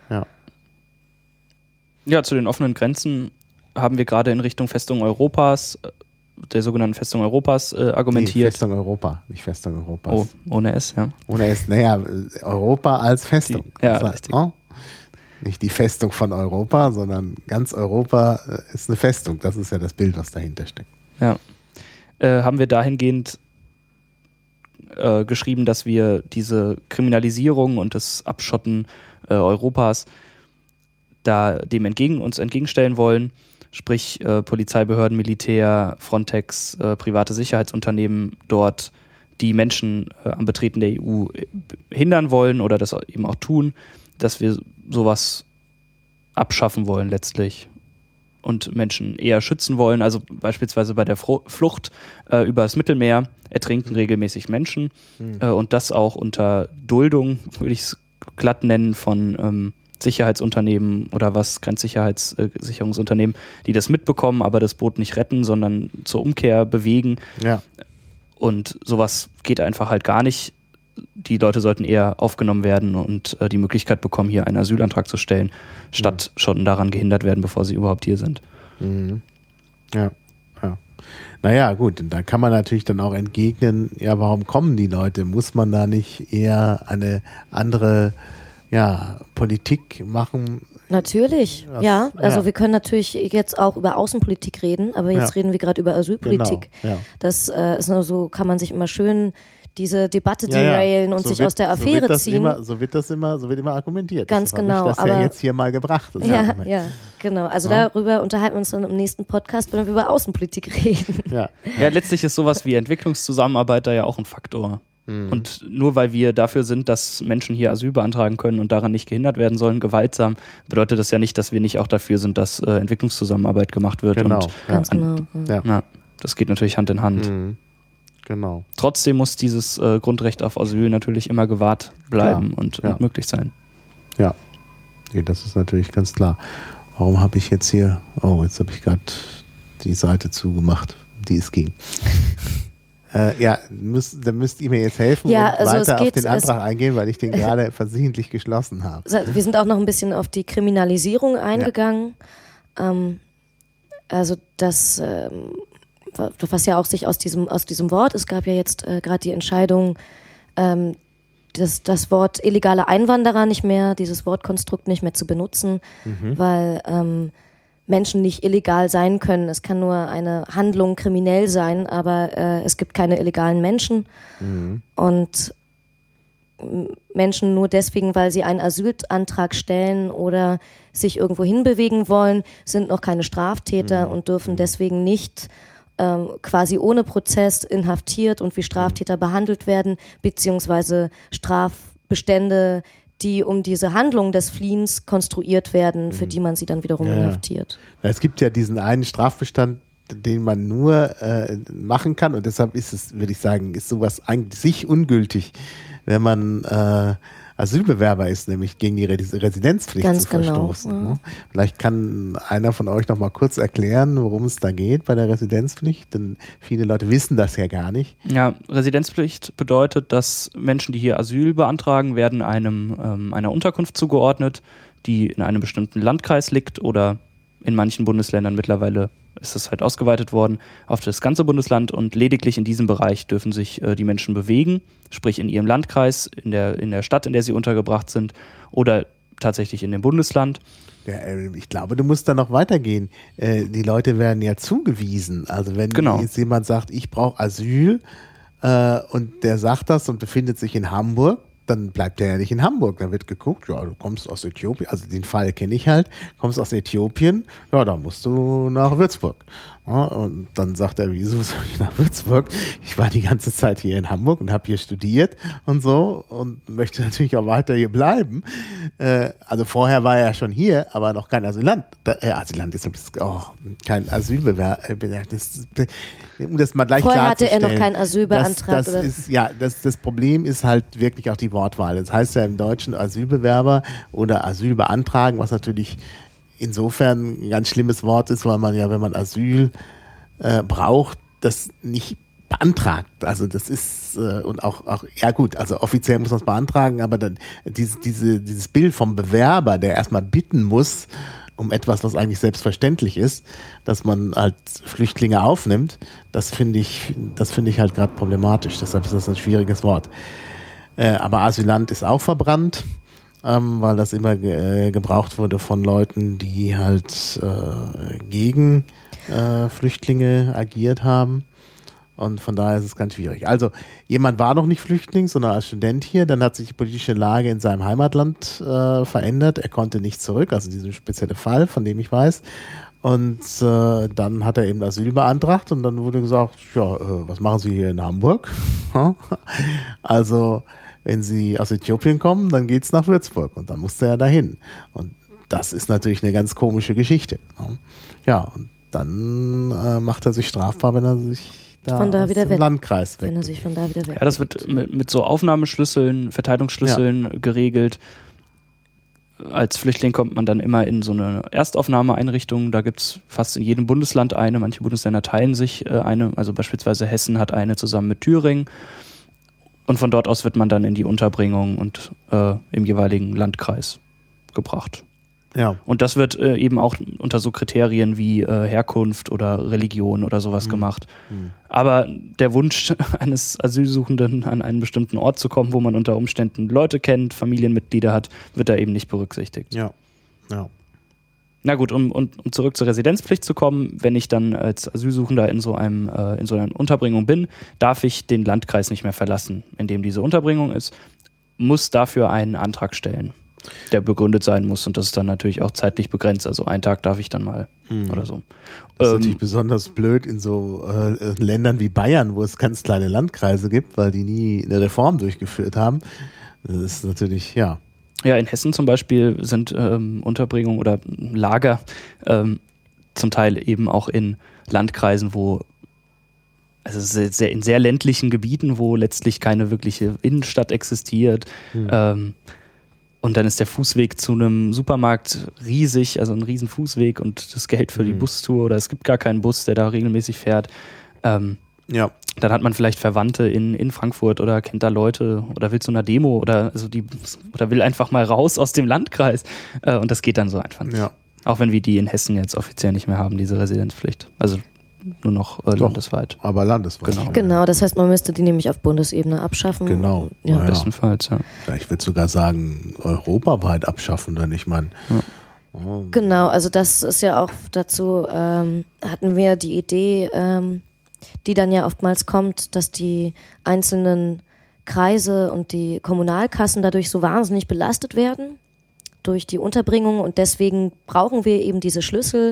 Ja, zu den offenen Grenzen haben wir gerade in Richtung Festung Europas, der sogenannten Festung Europas, argumentiert.
Nee, Festung Europa, nicht Festung Europas.
Oh, ohne S, ja.
Ohne S, naja, Europa als Festung.
Richtig.
Nicht die Festung von Europa, sondern ganz Europa ist eine Festung. Das ist ja das Bild, was dahinter steckt.
Ja. Haben wir dahingehend geschrieben, dass wir diese Kriminalisierung und das Abschotten Europas dem uns entgegenstellen wollen, sprich Polizeibehörden, Militär, Frontex, private Sicherheitsunternehmen dort, die Menschen am Betreten der EU hindern wollen oder das eben auch tun, dass wir sowas abschaffen wollen letztlich und Menschen eher schützen wollen. Also beispielsweise bei der Flucht über das Mittelmeer ertrinken regelmäßig Menschen und das auch unter Duldung, würde ich es glatt nennen, von Sicherheitsunternehmen oder was, Grenzsicherungsunternehmen, die das mitbekommen, aber das Boot nicht retten, sondern zur Umkehr bewegen.
Ja.
Und sowas geht einfach halt gar nicht. Die Leute sollten eher aufgenommen werden und die Möglichkeit bekommen, hier einen Asylantrag zu stellen, statt schon daran gehindert werden, bevor sie überhaupt hier sind.
Mhm. Ja. Naja, gut, und da kann man natürlich dann auch entgegnen, ja, warum kommen die Leute? Muss man da nicht eher eine andere Politik machen?
Natürlich, Also wir können natürlich jetzt auch über Außenpolitik reden, aber jetzt reden wir gerade über Asylpolitik.
Genau. Ja.
Das ist nur so, kann man sich immer schön diese Debatte derailen und sich aus der Affäre ziehen.
So wird immer argumentiert.
Ganz genau.
Das ja jetzt hier mal gebracht.
Ja, genau. Also darüber unterhalten wir uns dann im nächsten Podcast, wenn wir über Außenpolitik reden.
Ja,
letztlich ist sowas wie Entwicklungszusammenarbeit da ja auch ein Faktor. Und nur weil wir dafür sind, dass Menschen hier Asyl beantragen können und daran nicht gehindert werden sollen, gewaltsam, bedeutet das ja nicht, dass wir nicht auch dafür sind, dass Entwicklungszusammenarbeit gemacht wird.
Genau.
Und
Ganz genau.
Ja, das geht natürlich Hand in Hand.
Genau.
Trotzdem muss dieses Grundrecht auf Asyl natürlich immer gewahrt bleiben und möglich sein.
Ja, das ist natürlich ganz klar. Warum habe ich jetzt hier, jetzt habe ich gerade die Seite zugemacht, die es ging. Da müsst ihr mir jetzt helfen und weiter auf den Antrag eingehen, weil ich den gerade versehentlich geschlossen habe.
Wir sind auch noch ein bisschen auf die Kriminalisierung eingegangen. Also das, was ja auch sich aus diesem Wort, es gab ja jetzt gerade die Entscheidung, das Wort illegale Einwanderer nicht mehr, dieses Wortkonstrukt nicht mehr zu benutzen, weil Menschen nicht illegal sein können. Es kann nur eine Handlung kriminell sein, aber es gibt keine illegalen Menschen. Und Menschen nur deswegen, weil sie einen Asylantrag stellen oder sich irgendwo hinbewegen wollen, sind noch keine Straftäter und dürfen deswegen nicht quasi ohne Prozess inhaftiert und wie Straftäter behandelt werden, beziehungsweise Strafbestände, die um diese Handlung des Fliehens konstruiert werden, für die man sie dann wiederum inhaftiert.
Es gibt ja diesen einen Strafbestand, den man nur machen kann und deshalb ist es, würde ich sagen, ist sowas eigentlich sich ungültig, wenn man Asylbewerber ist, nämlich gegen die Residenzpflicht zu verstoßen. Ne? Vielleicht kann einer von euch noch mal kurz erklären, worum es da geht bei der Residenzpflicht, denn viele Leute wissen das ja gar nicht.
Ja, Residenzpflicht bedeutet, dass Menschen, die hier Asyl beantragen, werden einer Unterkunft zugeordnet, die in einem bestimmten Landkreis liegt oder in manchen Bundesländern mittlerweile ist es halt ausgeweitet worden auf das ganze Bundesland und lediglich in diesem Bereich dürfen sich die Menschen bewegen, sprich in ihrem Landkreis, in der Stadt, in der sie untergebracht sind oder tatsächlich in dem Bundesland.
Ja, ich glaube, du musst da noch weitergehen. Die Leute werden ja zugewiesen. Also wenn jetzt jemand sagt, ich brauche Asyl und der sagt das und befindet sich in Hamburg, dann bleibt er ja nicht in Hamburg. Da wird geguckt, ja, du kommst aus Äthiopien, also den Fall kenne ich halt, kommst aus Äthiopien, ja, dann musst du nach Würzburg. Ja, und dann sagt er, wieso soll ich nach Würzburg? Ich war die ganze Zeit hier in Hamburg und habe hier studiert und so und möchte natürlich auch weiter hier bleiben. Also vorher war er ja schon hier, aber noch kein Asylant. Asylant ist kein Asylbewerber. Um das mal gleich
vorher hatte er
klarzustellen.
noch keinen Asyl beantragt.
Das Problem ist halt wirklich auch die Wortwahl. Das heißt ja im Deutschen Asylbewerber oder Asyl beantragen, was natürlich insofern ein ganz schlimmes Wort ist, weil man ja, wenn man Asyl braucht, das nicht beantragt. Also das ist und auch ja gut, also offiziell muss man es beantragen, aber dann dieses Bild vom Bewerber, der erstmal bitten muss um etwas, was eigentlich selbstverständlich ist, dass man halt Flüchtlinge aufnimmt, das finde ich halt gerade problematisch. Deshalb ist das ein schwieriges Wort. Aber Asylant ist auch verbrannt, weil das immer gebraucht wurde von Leuten, die halt gegen Flüchtlinge agiert haben. Und von daher ist es ganz schwierig. Also jemand war noch nicht Flüchtling, sondern als Student hier. Dann hat sich die politische Lage in seinem Heimatland verändert. Er konnte nicht zurück, also dieser spezielle Fall, von dem ich weiß. Und dann hat er eben Asyl beantragt und dann wurde gesagt, ja, was machen Sie hier in Hamburg? Also wenn Sie aus Äthiopien kommen, dann geht's nach Würzburg und dann musste er dahin. Und das ist natürlich eine ganz komische Geschichte. Ja, und dann macht er sich strafbar, wenn er sich
von da wieder weg.
Landkreis weg.
Wenn er sich von da wieder weg.
Ja, das wird mit so Aufnahmeschlüsseln, Verteilungsschlüsseln geregelt. als Flüchtling kommt man dann immer in so eine Erstaufnahmeeinrichtung. Da gibt es fast in jedem Bundesland eine. Manche Bundesländer teilen sich eine. Also beispielsweise Hessen hat eine zusammen mit Thüringen. Und von dort aus wird man dann in die Unterbringung und im jeweiligen Landkreis gebracht.
Ja.
Und das wird eben auch unter so Kriterien wie Herkunft oder Religion oder sowas gemacht. Aber der Wunsch eines Asylsuchenden, an einen bestimmten Ort zu kommen, wo man unter Umständen Leute kennt, Familienmitglieder hat, wird da eben nicht berücksichtigt.
Ja.
Na gut, um zurück zur Residenzpflicht zu kommen, wenn ich dann als Asylsuchender in so einer Unterbringung bin, darf ich den Landkreis nicht mehr verlassen, in dem diese Unterbringung ist, muss dafür einen Antrag stellen, der begründet sein muss, und das ist dann natürlich auch zeitlich begrenzt. Also einen Tag darf ich dann mal oder so.
Das ist natürlich besonders blöd in so Ländern wie Bayern, wo es ganz kleine Landkreise gibt, weil die nie eine Reform durchgeführt haben. Das ist natürlich, ja.
Ja, in Hessen zum Beispiel sind Unterbringungen oder Lager zum Teil eben auch in Landkreisen, also in sehr ländlichen Gebieten, wo letztlich keine wirkliche Innenstadt existiert. Und dann ist der Fußweg zu einem Supermarkt riesig, also ein riesen Fußweg, und das Geld für die Bustour, oder es gibt gar keinen Bus, der da regelmäßig fährt.
Ja.
Dann hat man vielleicht Verwandte in Frankfurt oder kennt da Leute oder will zu einer Demo oder will einfach mal raus aus dem Landkreis. Und das geht dann so einfach nicht.
Ja.
Auch wenn wir die in Hessen jetzt offiziell nicht mehr haben, diese Residenzpflicht. Also nur noch landesweit.
Aber landesweit.
Genau, das heißt, man müsste die nämlich auf Bundesebene abschaffen.
Genau.
Ja.
Bestenfalls, ja.
Ich würde sogar sagen, europaweit abschaffen, denn ich meine.
Genau, also das ist ja auch dazu, hatten wir die Idee, die dann ja oftmals kommt, dass die einzelnen Kreise und die Kommunalkassen dadurch so wahnsinnig belastet werden durch die Unterbringung, und deswegen brauchen wir eben diese Schlüssel,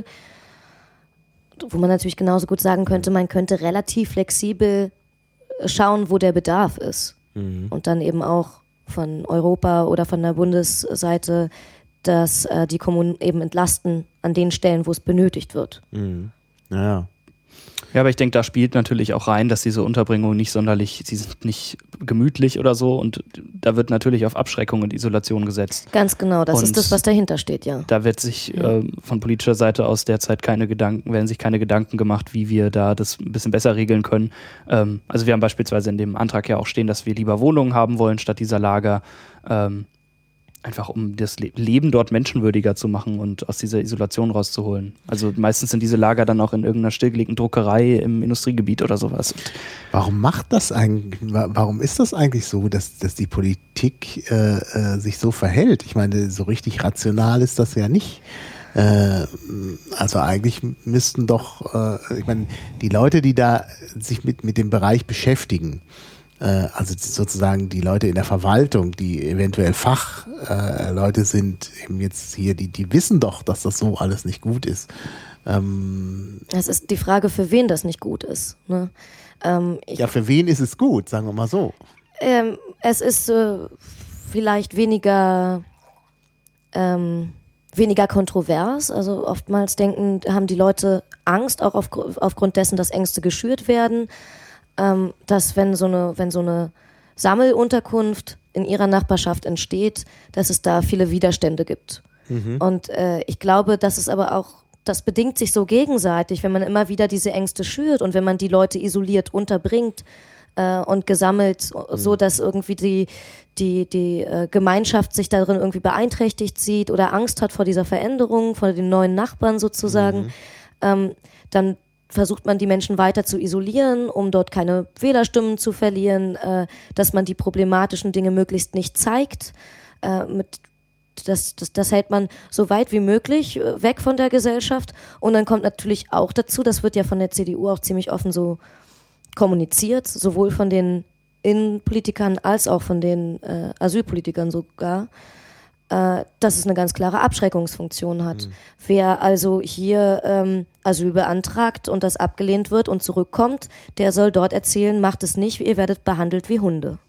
wo man natürlich genauso gut sagen könnte, man könnte relativ flexibel schauen, wo der Bedarf ist. Und dann eben auch von Europa oder von der Bundesseite, dass die Kommunen eben entlasten an den Stellen, wo es benötigt wird.
Ja.
Ja, aber ich denke, da spielt natürlich auch rein, dass diese Unterbringungen nicht sonderlich, sie sind nicht gemütlich oder so, und da wird natürlich auf Abschreckung und Isolation gesetzt.
Ganz genau, das
und
ist das, was dahinter steht, ja.
Da wird sich von politischer Seite aus derzeit werden sich keine Gedanken gemacht, wie wir da das ein bisschen besser regeln können. Also wir haben beispielsweise in dem Antrag ja auch stehen, dass wir lieber Wohnungen haben wollen statt dieser Lager. Einfach um das Leben dort menschenwürdiger zu machen und aus dieser Isolation rauszuholen. Also meistens sind diese Lager dann auch in irgendeiner stillgelegten Druckerei im Industriegebiet oder sowas.
Warum ist das eigentlich so, dass die Politik sich so verhält? Ich meine, so richtig rational ist das ja nicht. Also eigentlich müssten doch, ich meine, die Leute, die da sich mit dem Bereich beschäftigen, also sozusagen die Leute in der Verwaltung, die eventuell Fachleute sind, eben jetzt hier, die wissen doch, dass das so alles nicht gut ist.
Es ist die Frage, für wen das nicht gut ist. Ne?
Für wen ist es gut, sagen wir mal so.
Es ist vielleicht weniger kontrovers. Also oftmals haben die Leute Angst, auch aufgrund dessen, dass Ängste geschürt werden, dass wenn so eine Sammelunterkunft in ihrer Nachbarschaft entsteht, dass es da viele Widerstände gibt. Und ich glaube, das bedingt sich so gegenseitig, wenn man immer wieder diese Ängste schürt und wenn man die Leute isoliert unterbringt und gesammelt, so dass irgendwie die Gemeinschaft sich darin irgendwie beeinträchtigt sieht oder Angst hat vor dieser Veränderung, vor den neuen Nachbarn sozusagen, dann versucht man die Menschen weiter zu isolieren, um dort keine Wählerstimmen zu verlieren, dass man die problematischen Dinge möglichst nicht zeigt. Das hält man so weit wie möglich weg von der Gesellschaft. Und dann kommt natürlich auch dazu, das wird ja von der CDU auch ziemlich offen so kommuniziert, sowohl von den Innenpolitikern als auch von den Asylpolitikern sogar, dass es eine ganz klare Abschreckungsfunktion hat. Wer also hier Asyl beantragt und das abgelehnt wird und zurückkommt, der soll dort erzählen, macht es nicht, ihr werdet behandelt wie Hunde.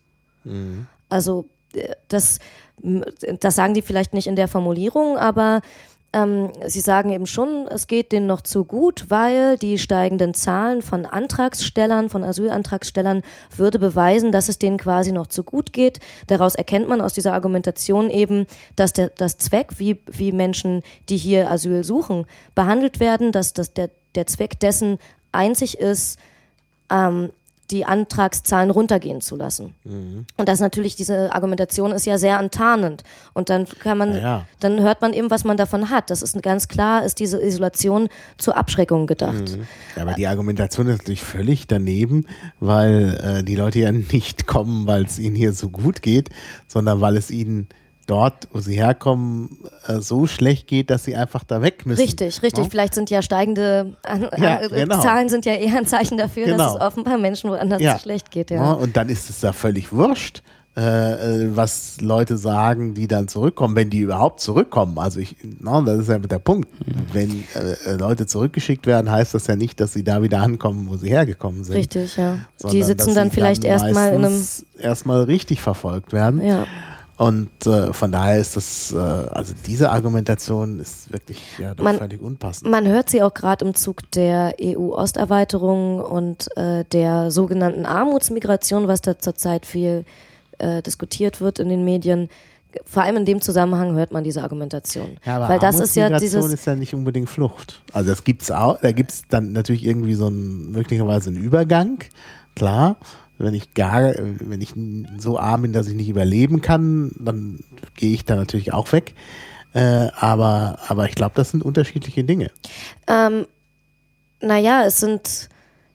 Also das sagen die vielleicht nicht in der Formulierung, aber Sie sagen eben schon, es geht denen noch zu gut, weil die steigenden Zahlen von Antragstellern, von Asylantragstellern würde beweisen, dass es denen quasi noch zu gut geht. Daraus erkennt man aus dieser Argumentation eben, dass das Zweck, wie Menschen, die hier Asyl suchen, behandelt werden, dass der Zweck dessen einzig ist, die Antragszahlen runtergehen zu lassen. Mhm. Und das natürlich, diese Argumentation ist ja sehr enttarnend. Und dann dann hört man eben, was man davon hat. Das ist ganz klar, ist diese Isolation zur Abschreckung gedacht.
Mhm. Ja, aber die Argumentation ist natürlich völlig daneben, weil die Leute ja nicht kommen, weil es ihnen hier so gut geht, sondern weil es ihnen dort, wo sie herkommen, so schlecht geht, dass sie einfach da weg müssen.
Richtig. Ja? Vielleicht sind ja steigende Zahlen sind ja eher ein Zeichen dafür, dass es offenbar Menschen woanders so schlecht geht. Ja.
Und dann ist es da völlig wurscht, was Leute sagen, die dann zurückkommen, wenn die überhaupt zurückkommen. Also das ist ja der Punkt. Wenn Leute zurückgeschickt werden, heißt das ja nicht, dass sie da wieder ankommen, wo sie hergekommen sind.
Richtig, ja. Die sitzen dann vielleicht
erstmal richtig verfolgt werden. Ja. Und von daher ist das, also diese Argumentation ist wirklich völlig unpassend.
Man hört sie auch gerade im Zug der EU-Osterweiterung und der sogenannten Armutsmigration, was da zurzeit viel diskutiert wird in den Medien. Vor allem in dem Zusammenhang hört man diese Argumentation.
Ja, aber
weil das ist ja
ist ja nicht unbedingt Flucht. Also das gibt's auch, da gibt es dann natürlich irgendwie möglicherweise einen Übergang, klar. Wenn ich so arm bin, dass ich nicht überleben kann, dann gehe ich da natürlich auch weg. Aber ich glaube, das sind unterschiedliche Dinge.
Es sind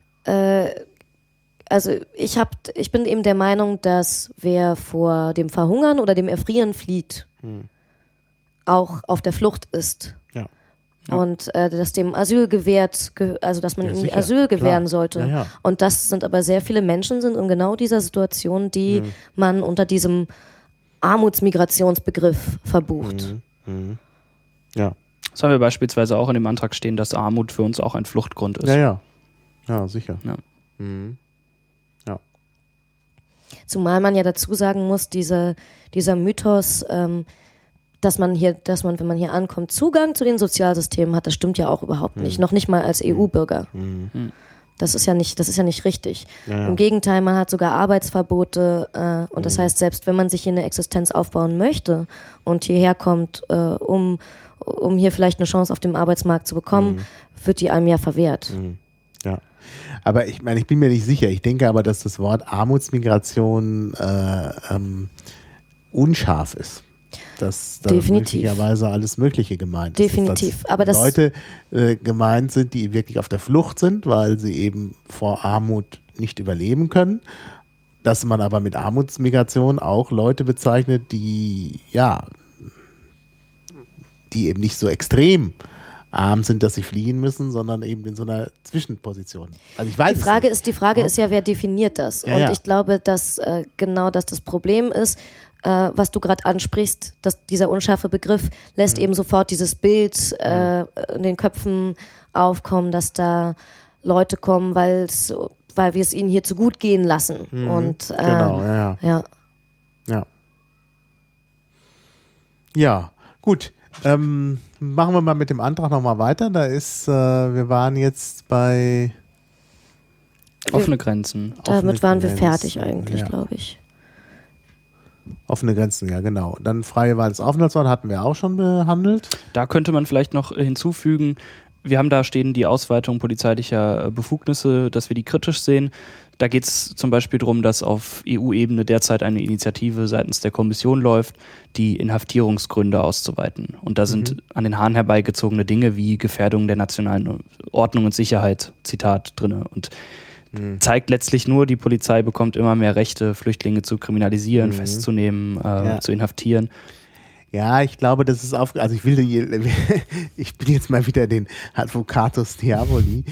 ich bin eben der Meinung, dass wer vor dem Verhungern oder dem Erfrieren flieht, auch auf der Flucht ist. Ja. Und dass dem Asyl dass man ihm Asyl gewähren sollte. Ja. Und das sind aber sehr viele Menschen sind in genau dieser Situation, die man unter diesem Armutsmigrationsbegriff verbucht.
Ja. Das haben wir beispielsweise auch in dem Antrag stehen, dass Armut für uns auch ein Fluchtgrund ist.
Ja, sicher. Ja.
Ja. Zumal man ja dazu sagen muss, dieser Mythos, dass man, wenn man hier ankommt, Zugang zu den Sozialsystemen hat, das stimmt ja auch überhaupt nicht. Noch nicht mal als EU-Bürger. Das ist ja nicht richtig. Ja. Im Gegenteil, man hat sogar Arbeitsverbote und das heißt, selbst wenn man sich hier eine Existenz aufbauen möchte und hierher kommt, um hier vielleicht eine Chance auf dem Arbeitsmarkt zu bekommen, wird die einem ja verwehrt.
Ja. Aber ich bin mir nicht sicher. Ich denke aber, dass das Wort Armutsmigration unscharf ist. Dass da möglicherweise alles Mögliche gemeint ist.
Definitiv.
Aber dass Leute gemeint sind, die wirklich auf der Flucht sind, weil sie eben vor Armut nicht überleben können. Dass man aber mit Armutsmigration auch Leute bezeichnet, die eben nicht so extrem arm sind, dass sie fliehen müssen, sondern eben in so einer Zwischenposition. Also ich weiß
Die Frage ist ja, wer definiert das? Und ich glaube, dass genau das Problem ist, was du gerade ansprichst, dass dieser unscharfe Begriff lässt eben sofort dieses Bild in den Köpfen aufkommen, dass da Leute kommen, weil wir es ihnen hier zu gut gehen lassen. Und,
genau, ja. Ja, gut. Machen wir mal mit dem Antrag nochmal weiter. Da ist, wir waren jetzt bei
offene Grenzen.
Damit waren wir fertig eigentlich, glaube ich.
Offene Grenzen, ja genau. Dann freie Wahl des Aufenthaltsorts hatten wir auch schon behandelt.
Da könnte man vielleicht noch hinzufügen, wir haben da stehen die Ausweitung polizeilicher Befugnisse, dass wir die kritisch sehen. Da geht es zum Beispiel darum, dass auf EU-Ebene derzeit eine Initiative seitens der Kommission läuft, die Inhaftierungsgründe auszuweiten. Und da sind an den Haaren herbeigezogene Dinge wie Gefährdung der nationalen Ordnung und Sicherheit, Zitat, drinne. Und zeigt letztlich nur, die Polizei bekommt immer mehr Rechte, Flüchtlinge zu kriminalisieren, festzunehmen, zu inhaftieren.
Ja, ich glaube, das ist also ich bin jetzt mal wieder den Advocatus Diaboli,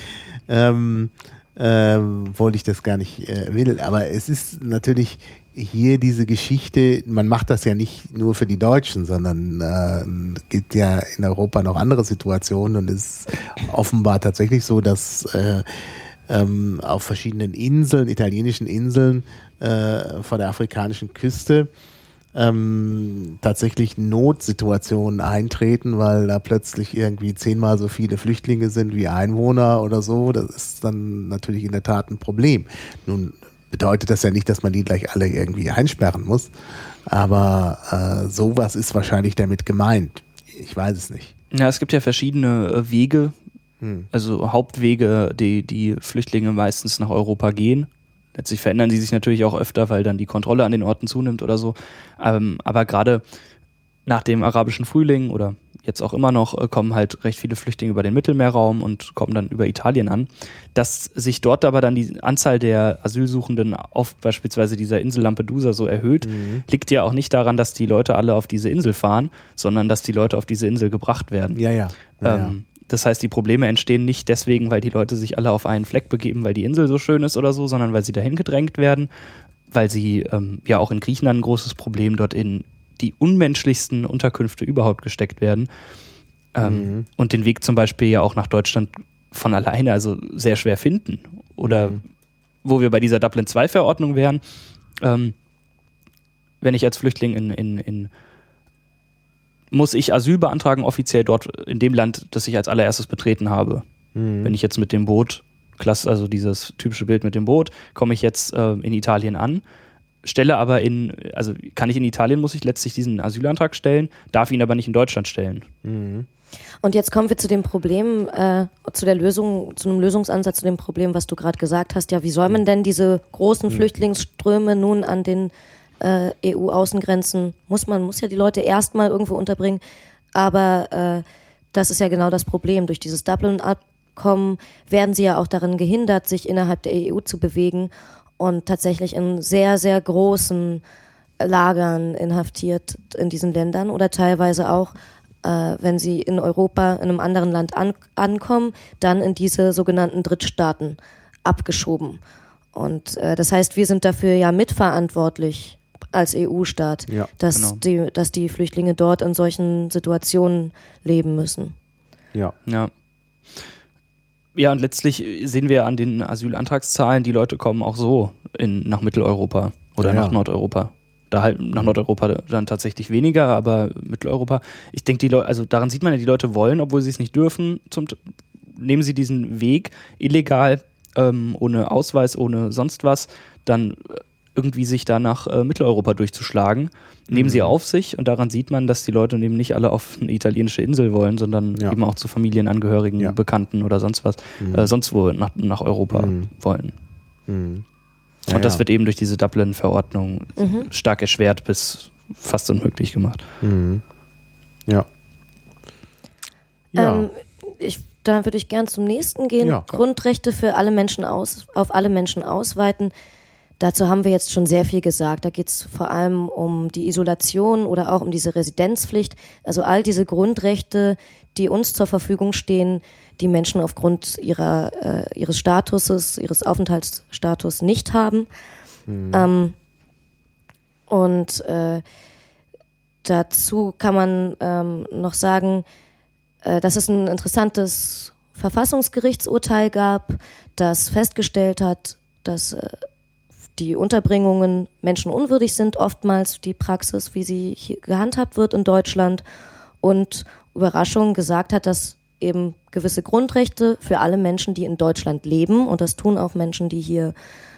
wollte ich das gar nicht will, aber es ist natürlich hier diese Geschichte, man macht das ja nicht nur für die Deutschen, sondern es gibt ja in Europa noch andere Situationen und es ist offenbar tatsächlich so, dass auf verschiedenen Inseln, italienischen Inseln vor der afrikanischen Küste tatsächlich Notsituationen eintreten, weil da plötzlich irgendwie 10-mal so viele Flüchtlinge sind wie Einwohner oder so. Das ist dann natürlich in der Tat ein Problem. Nun bedeutet das ja nicht, dass man die gleich alle irgendwie einsperren muss, aber sowas ist wahrscheinlich damit gemeint. Ich weiß es nicht.
Ja, es gibt ja verschiedene Wege, also Hauptwege, die Flüchtlinge meistens nach Europa gehen. Letztlich verändern die sich natürlich auch öfter, weil dann die Kontrolle an den Orten zunimmt oder so. Aber gerade nach dem arabischen Frühling oder jetzt auch immer noch kommen halt recht viele Flüchtlinge über den Mittelmeerraum und kommen dann über Italien an. Dass sich dort aber dann die Anzahl der Asylsuchenden auf beispielsweise dieser Insel Lampedusa so erhöht, liegt ja auch nicht daran, dass die Leute alle auf diese Insel fahren, sondern dass die Leute auf diese Insel gebracht werden.
Ja.
Das heißt, die Probleme entstehen nicht deswegen, weil die Leute sich alle auf einen Fleck begeben, weil die Insel so schön ist oder so, sondern weil sie dahin gedrängt werden, weil sie ja auch in Griechenland ein großes Problem dort in die unmenschlichsten Unterkünfte überhaupt gesteckt werden und den Weg zum Beispiel ja auch nach Deutschland von alleine also sehr schwer finden. Oder wo wir bei dieser Dublin-II-Verordnung wären, wenn ich als Flüchtling muss ich Asyl beantragen, offiziell dort in dem Land, das ich als allererstes betreten habe. Wenn ich jetzt mit dem Boot, also dieses typische Bild mit dem Boot, komme ich jetzt in Italien an, stelle aber also kann ich in Italien, muss ich letztlich diesen Asylantrag stellen, darf ihn aber nicht in Deutschland stellen.
Und jetzt kommen wir zu dem Problem, zu einem Lösungsansatz, zu dem Problem, was du gerade gesagt hast. Ja, wie soll man denn diese großen Flüchtlingsströme nun an den EU-Außengrenzen, muss ja die Leute erstmal irgendwo unterbringen, aber das ist ja genau das Problem. Durch dieses Dublin-Abkommen werden sie ja auch darin gehindert, sich innerhalb der EU zu bewegen und tatsächlich in sehr, sehr großen Lagern inhaftiert in diesen Ländern oder teilweise auch, wenn sie in Europa, in einem anderen Land ankommen, dann in diese sogenannten Drittstaaten abgeschoben. Und das heißt, wir sind dafür ja mitverantwortlich als EU-Staat, dass die Flüchtlinge dort in solchen Situationen leben müssen.
Ja, und letztlich sehen wir an den Asylantragszahlen, die Leute kommen auch so nach Mitteleuropa oder nach Nordeuropa. Da halt nach Nordeuropa dann tatsächlich weniger, aber Mitteleuropa. Ich denke, also daran sieht man ja, die Leute wollen, obwohl sie es nicht dürfen, nehmen sie diesen Weg illegal, ohne Ausweis, ohne sonst was, dann irgendwie sich da nach Mitteleuropa durchzuschlagen, nehmen sie auf sich und daran sieht man, dass die Leute eben nicht alle auf eine italienische Insel wollen, sondern eben auch zu Familienangehörigen, Bekannten oder sonst was, sonst wo nach Europa wollen. Und das wird eben durch diese Dublin-Verordnung stark erschwert bis fast unmöglich gemacht.
Da würde ich gern zum nächsten gehen. Grundrechte für alle Menschen auf alle Menschen ausweiten. Dazu haben wir jetzt schon sehr viel gesagt. Da geht es vor allem um die Isolation oder auch um diese Residenzpflicht. Also all diese Grundrechte, die uns zur Verfügung stehen, die Menschen aufgrund ihres Statuses, ihres Aufenthaltsstatus nicht haben. Dazu kann man noch sagen, dass es ein interessantes Verfassungsgerichtsurteil gab, das festgestellt hat, dass die Unterbringungen menschenunwürdig sind, oftmals die Praxis, wie sie hier gehandhabt wird in Deutschland, und Überraschung gesagt hat, dass eben gewisse Grundrechte für alle Menschen, die in Deutschland leben, und das tun auch Menschen, die hier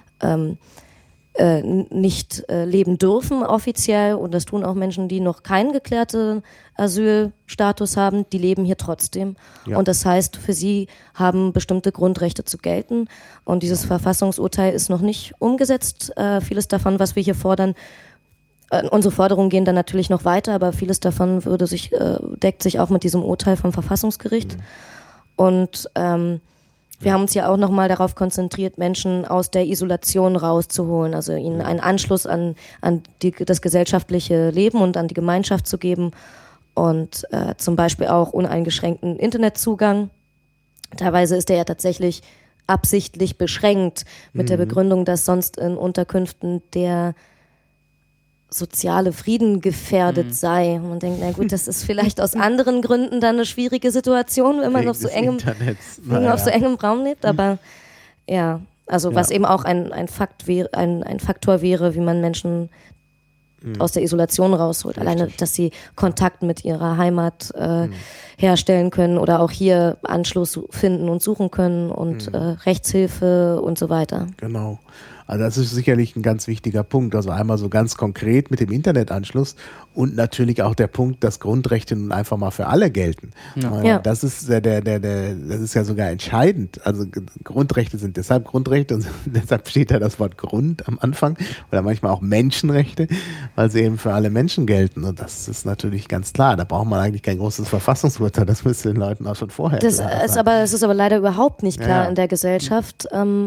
nicht leben dürfen offiziell, und das tun auch Menschen, die noch keinen geklärten Asylstatus haben, die leben hier trotzdem. Und das heißt, für sie haben bestimmte Grundrechte zu gelten, und dieses Verfassungsurteil ist noch nicht umgesetzt. Vieles davon, was wir hier fordern, unsere Forderungen gehen dann natürlich noch weiter, aber vieles davon deckt sich auch mit diesem Urteil vom Verfassungsgericht. Und wir haben uns ja auch nochmal darauf konzentriert, Menschen aus der Isolation rauszuholen, also ihnen einen Anschluss an das gesellschaftliche Leben und an die Gemeinschaft zu geben und zum Beispiel auch uneingeschränkten Internetzugang. Teilweise ist der ja tatsächlich absichtlich beschränkt mit der Begründung, dass sonst in Unterkünften der soziale Frieden gefährdet sei. Und man denkt, na gut, das ist vielleicht aus anderen Gründen dann eine schwierige Situation, wenn man auf so engem Raum lebt, aber was eben auch ein Faktor wäre, wie man Menschen aus der Isolation rausholt. Richtig. Alleine, dass sie Kontakt mit ihrer Heimat herstellen können oder auch hier Anschluss finden und suchen können und Rechtshilfe und so weiter.
Genau. Also das ist sicherlich ein ganz wichtiger Punkt. Also einmal so ganz konkret mit dem Internetanschluss und natürlich auch der Punkt, dass Grundrechte nun einfach mal für alle gelten. Ja. Das ist das ist ja sogar entscheidend. Also Grundrechte sind deshalb Grundrechte und deshalb steht da das Wort Grund am Anfang oder manchmal auch Menschenrechte, weil sie eben für alle Menschen gelten. Und das ist natürlich ganz klar. Da braucht man eigentlich kein großes Verfassungsurteil. Das müsste den Leuten auch schon vorher klar sein.
Das ist aber leider überhaupt nicht klar in der Gesellschaft.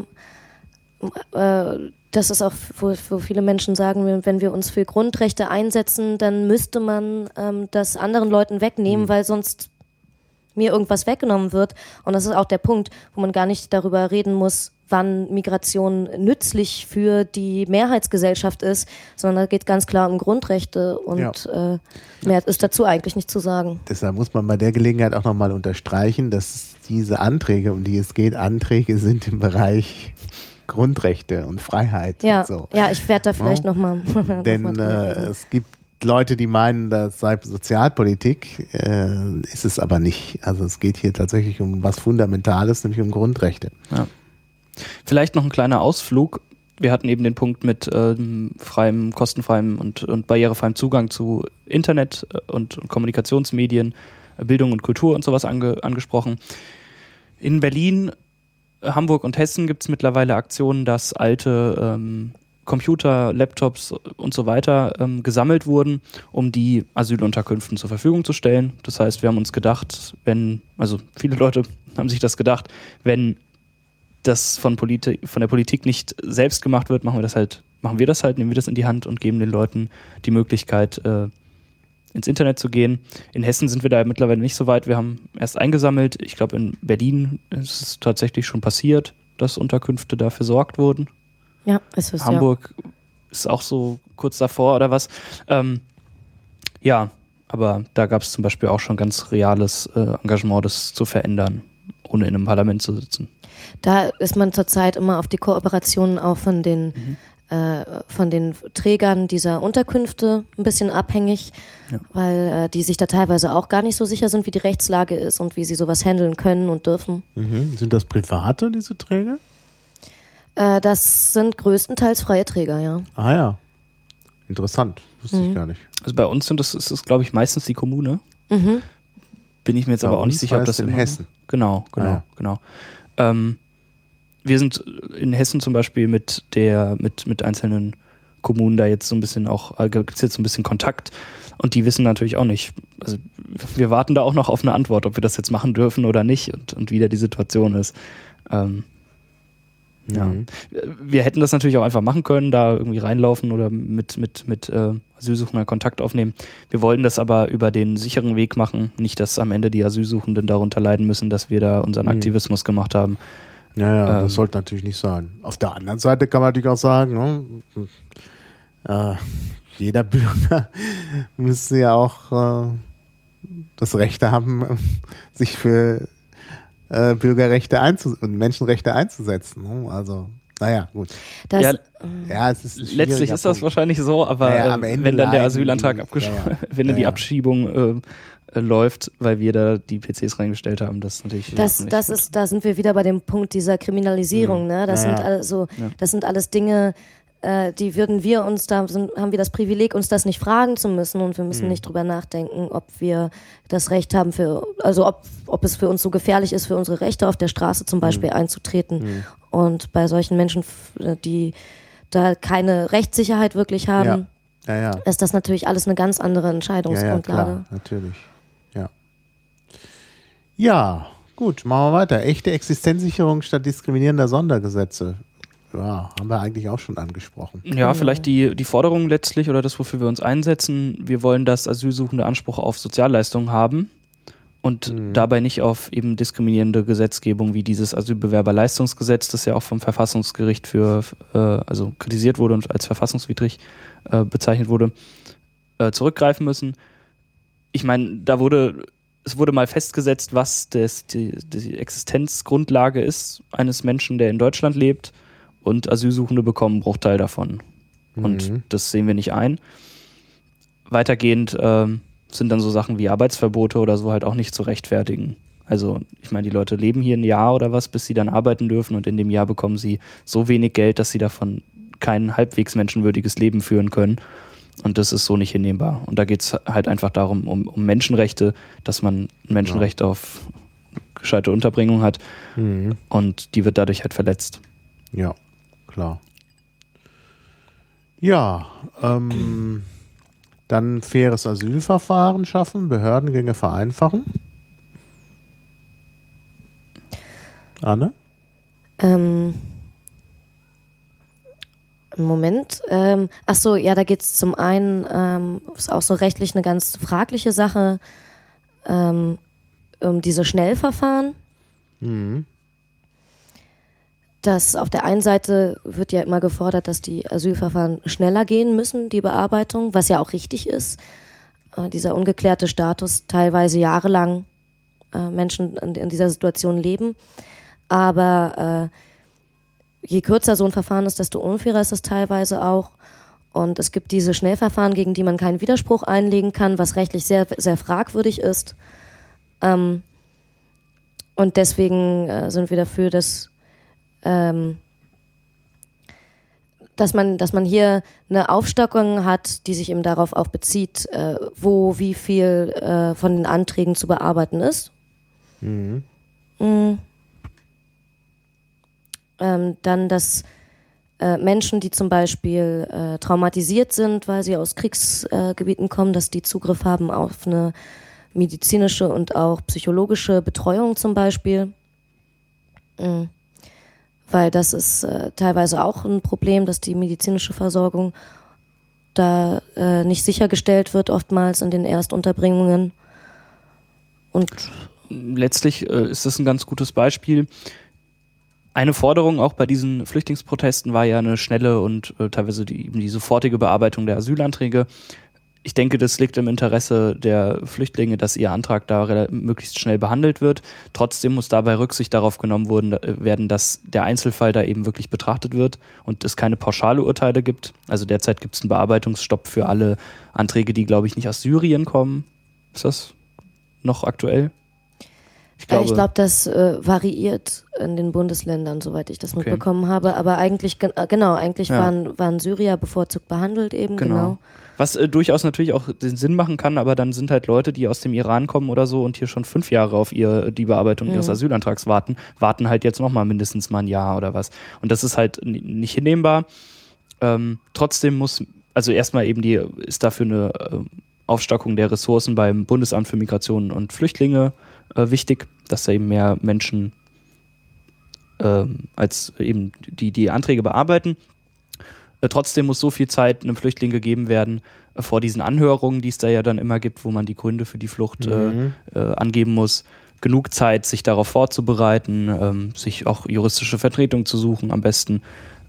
Das ist auch, wo viele Menschen sagen, wenn wir uns für Grundrechte einsetzen, dann müsste man das anderen Leuten wegnehmen, weil sonst mir irgendwas weggenommen wird. Und das ist auch der Punkt, wo man gar nicht darüber reden muss, wann Migration nützlich für die Mehrheitsgesellschaft ist, sondern da geht ganz klar um Grundrechte und mehr ist dazu eigentlich nicht zu sagen.
Deshalb muss man bei der Gelegenheit auch nochmal unterstreichen, dass diese Anträge, um die es geht, Anträge sind im Bereich Grundrechte und Freiheit.
Ja,
und so.
Ja, ich werde da vielleicht nochmal.
Denn es gibt Leute, die meinen, das sei Sozialpolitik, ist es aber nicht. Also es geht hier tatsächlich um was Fundamentales, nämlich um Grundrechte.
Ja. Vielleicht noch ein kleiner Ausflug. Wir hatten eben den Punkt mit freiem, kostenfreiem und barrierefreiem Zugang zu Internet und Kommunikationsmedien, Bildung und Kultur und sowas angesprochen. In Berlin, Hamburg und Hessen gibt es mittlerweile Aktionen, dass alte Computer, Laptops und so weiter gesammelt wurden, um die Asylunterkünften zur Verfügung zu stellen. Das heißt, wir haben uns gedacht, viele Leute haben sich das gedacht, wenn das von der Politik nicht selbst gemacht wird, nehmen wir das halt, nehmen wir das in die Hand und geben den Leuten die Möglichkeit, ins Internet zu gehen. In Hessen sind wir da mittlerweile nicht so weit. Wir haben erst eingesammelt. Ich glaube, in Berlin ist es tatsächlich schon passiert, dass Unterkünfte dafür versorgt wurden.
Ja, ist es.
Hamburg ist auch so kurz davor oder was. Aber da gab es zum Beispiel auch schon ganz reales Engagement, das zu verändern, ohne in einem Parlament zu sitzen.
Da ist man zurzeit immer auf die Kooperationen auch von den Trägern dieser Unterkünfte ein bisschen abhängig, weil die sich da teilweise auch gar nicht so sicher sind, wie die Rechtslage ist und wie sie sowas handeln können und dürfen.
Mhm. Sind das Private, diese Träger?
Das sind größtenteils freie Träger, ja.
Ah ja, interessant, wusste ich gar nicht.
Also bei uns ist es, glaube ich, meistens die Kommune. Mhm. Bin ich mir jetzt aber auch nicht sicher, ob das
in Hessen.
Genau. Wir sind in Hessen zum Beispiel mit einzelnen Kommunen da jetzt so ein bisschen gibt's jetzt so ein bisschen Kontakt und die wissen natürlich auch nicht. Also wir warten da auch noch auf eine Antwort, ob wir das jetzt machen dürfen oder nicht und wie da die Situation ist. Wir hätten das natürlich auch einfach machen können, da irgendwie reinlaufen oder mit Asylsuchenden Kontakt aufnehmen. Wir wollten das aber über den sicheren Weg machen, nicht, dass am Ende die Asylsuchenden darunter leiden müssen, dass wir da unseren Aktivismus gemacht haben.
Ja, das sollte natürlich nicht sein. Auf der anderen Seite kann man natürlich auch sagen, jeder Bürger müsste ja auch das Recht haben, sich für Bürgerrechte und Menschenrechte einzusetzen. Ne? Also, naja, gut.
Es
ist
letztlich ist das wahrscheinlich so, aber wenn dann der Asylantrag wenn dann die Abschiebung läuft, weil wir da die PCs reingestellt haben, das ist natürlich.
Da sind wir wieder bei dem Punkt dieser Kriminalisierung. Ne? Das sind alles Dinge, die würden wir uns, haben wir das Privileg, uns das nicht fragen zu müssen und wir müssen nicht drüber nachdenken, ob wir das Recht haben ob es für uns so gefährlich ist, für unsere Rechte auf der Straße zum Beispiel einzutreten. Und bei solchen Menschen, die da keine Rechtssicherheit wirklich haben, ist das natürlich alles eine ganz andere Entscheidungsgrundlage.
Ja, klar, natürlich. Ja, gut, machen wir weiter. Echte Existenzsicherung statt diskriminierender Sondergesetze. Ja, haben wir eigentlich auch schon angesprochen.
Ja, vielleicht die Forderung letztlich oder das, wofür wir uns einsetzen. Wir wollen, dass Asylsuchende Anspruch auf Sozialleistungen haben und dabei nicht auf eben diskriminierende Gesetzgebung wie dieses Asylbewerberleistungsgesetz, das ja auch vom Verfassungsgericht also kritisiert wurde und als verfassungswidrig bezeichnet wurde, zurückgreifen müssen. Ich meine, es wurde mal festgesetzt, was die Existenzgrundlage ist eines Menschen, der in Deutschland lebt. Und Asylsuchende bekommen einen Bruchteil davon. Und das sehen wir nicht ein. weitergehend sind dann so Sachen wie Arbeitsverbote oder so halt auch nicht zu rechtfertigen. Also ich meine, die Leute leben hier ein Jahr oder was, bis sie dann arbeiten dürfen und in dem Jahr bekommen sie so wenig Geld, dass sie davon kein halbwegs menschenwürdiges Leben führen können. Und das ist so nicht hinnehmbar. Und da geht es halt einfach darum, um Menschenrechte, dass man ein Menschenrecht auf gescheite Unterbringung hat. Und die wird dadurch halt verletzt.
Ja, klar. Ja, dann faires Asylverfahren schaffen, Behördengänge vereinfachen. Anne?
Moment. Achso, ja, da geht es zum einen, ist auch so rechtlich eine ganz fragliche Sache, um diese Schnellverfahren. Das auf der einen Seite wird ja immer gefordert, dass die Asylverfahren schneller gehen müssen, die Bearbeitung, was ja auch richtig ist. Dieser ungeklärte Status, teilweise jahrelang Menschen in dieser Situation leben. Aber je kürzer so ein Verfahren ist, desto unfairer ist es teilweise auch. Und es gibt diese Schnellverfahren, gegen die man keinen Widerspruch einlegen kann, was rechtlich sehr, sehr fragwürdig ist. Und deswegen sind wir dafür, dass man hier eine Aufstockung hat, die sich eben darauf auch bezieht, wo wie viel von den Anträgen zu bearbeiten ist. Dann, dass Menschen, die zum Beispiel traumatisiert sind, weil sie aus Kriegsgebieten kommen, dass die Zugriff haben auf eine medizinische und auch psychologische Betreuung zum Beispiel. Weil das ist teilweise auch ein Problem, dass die medizinische Versorgung da nicht sichergestellt wird, oftmals in den Erstunterbringungen. Und
letztlich ist das ein ganz gutes Beispiel. Eine Forderung auch bei diesen Flüchtlingsprotesten war ja eine schnelle und teilweise die sofortige Bearbeitung der Asylanträge. Ich denke, das liegt im Interesse der Flüchtlinge, dass ihr Antrag da möglichst schnell behandelt wird. Trotzdem muss dabei Rücksicht darauf genommen werden, dass der Einzelfall da eben wirklich betrachtet wird und es keine pauschale Urteile gibt. Also derzeit gibt es einen Bearbeitungsstopp für alle Anträge, die, glaube ich, nicht aus Syrien kommen. Ist das noch aktuell?
Ich glaube, das variiert in den Bundesländern, soweit ich das mitbekommen habe. Aber eigentlich, waren Syrier bevorzugt behandelt eben, genau.
Was durchaus natürlich auch den Sinn machen kann, aber dann sind halt Leute, die aus dem Iran kommen oder so und hier schon 5 Jahre auf die Bearbeitung ihres Asylantrags warten halt jetzt nochmal mindestens mal ein Jahr oder was. Und das ist halt nicht hinnehmbar. Trotzdem erstmal eben ist dafür eine Aufstockung der Ressourcen beim Bundesamt für Migration und Flüchtlinge wichtig, dass da eben mehr Menschen als eben die Anträge bearbeiten. Trotzdem muss so viel Zeit einem Flüchtling gegeben werden vor diesen Anhörungen, die es da ja dann immer gibt, wo man die Gründe für die Flucht angeben muss. Genug Zeit, sich darauf vorzubereiten, sich auch juristische Vertretung zu suchen am besten.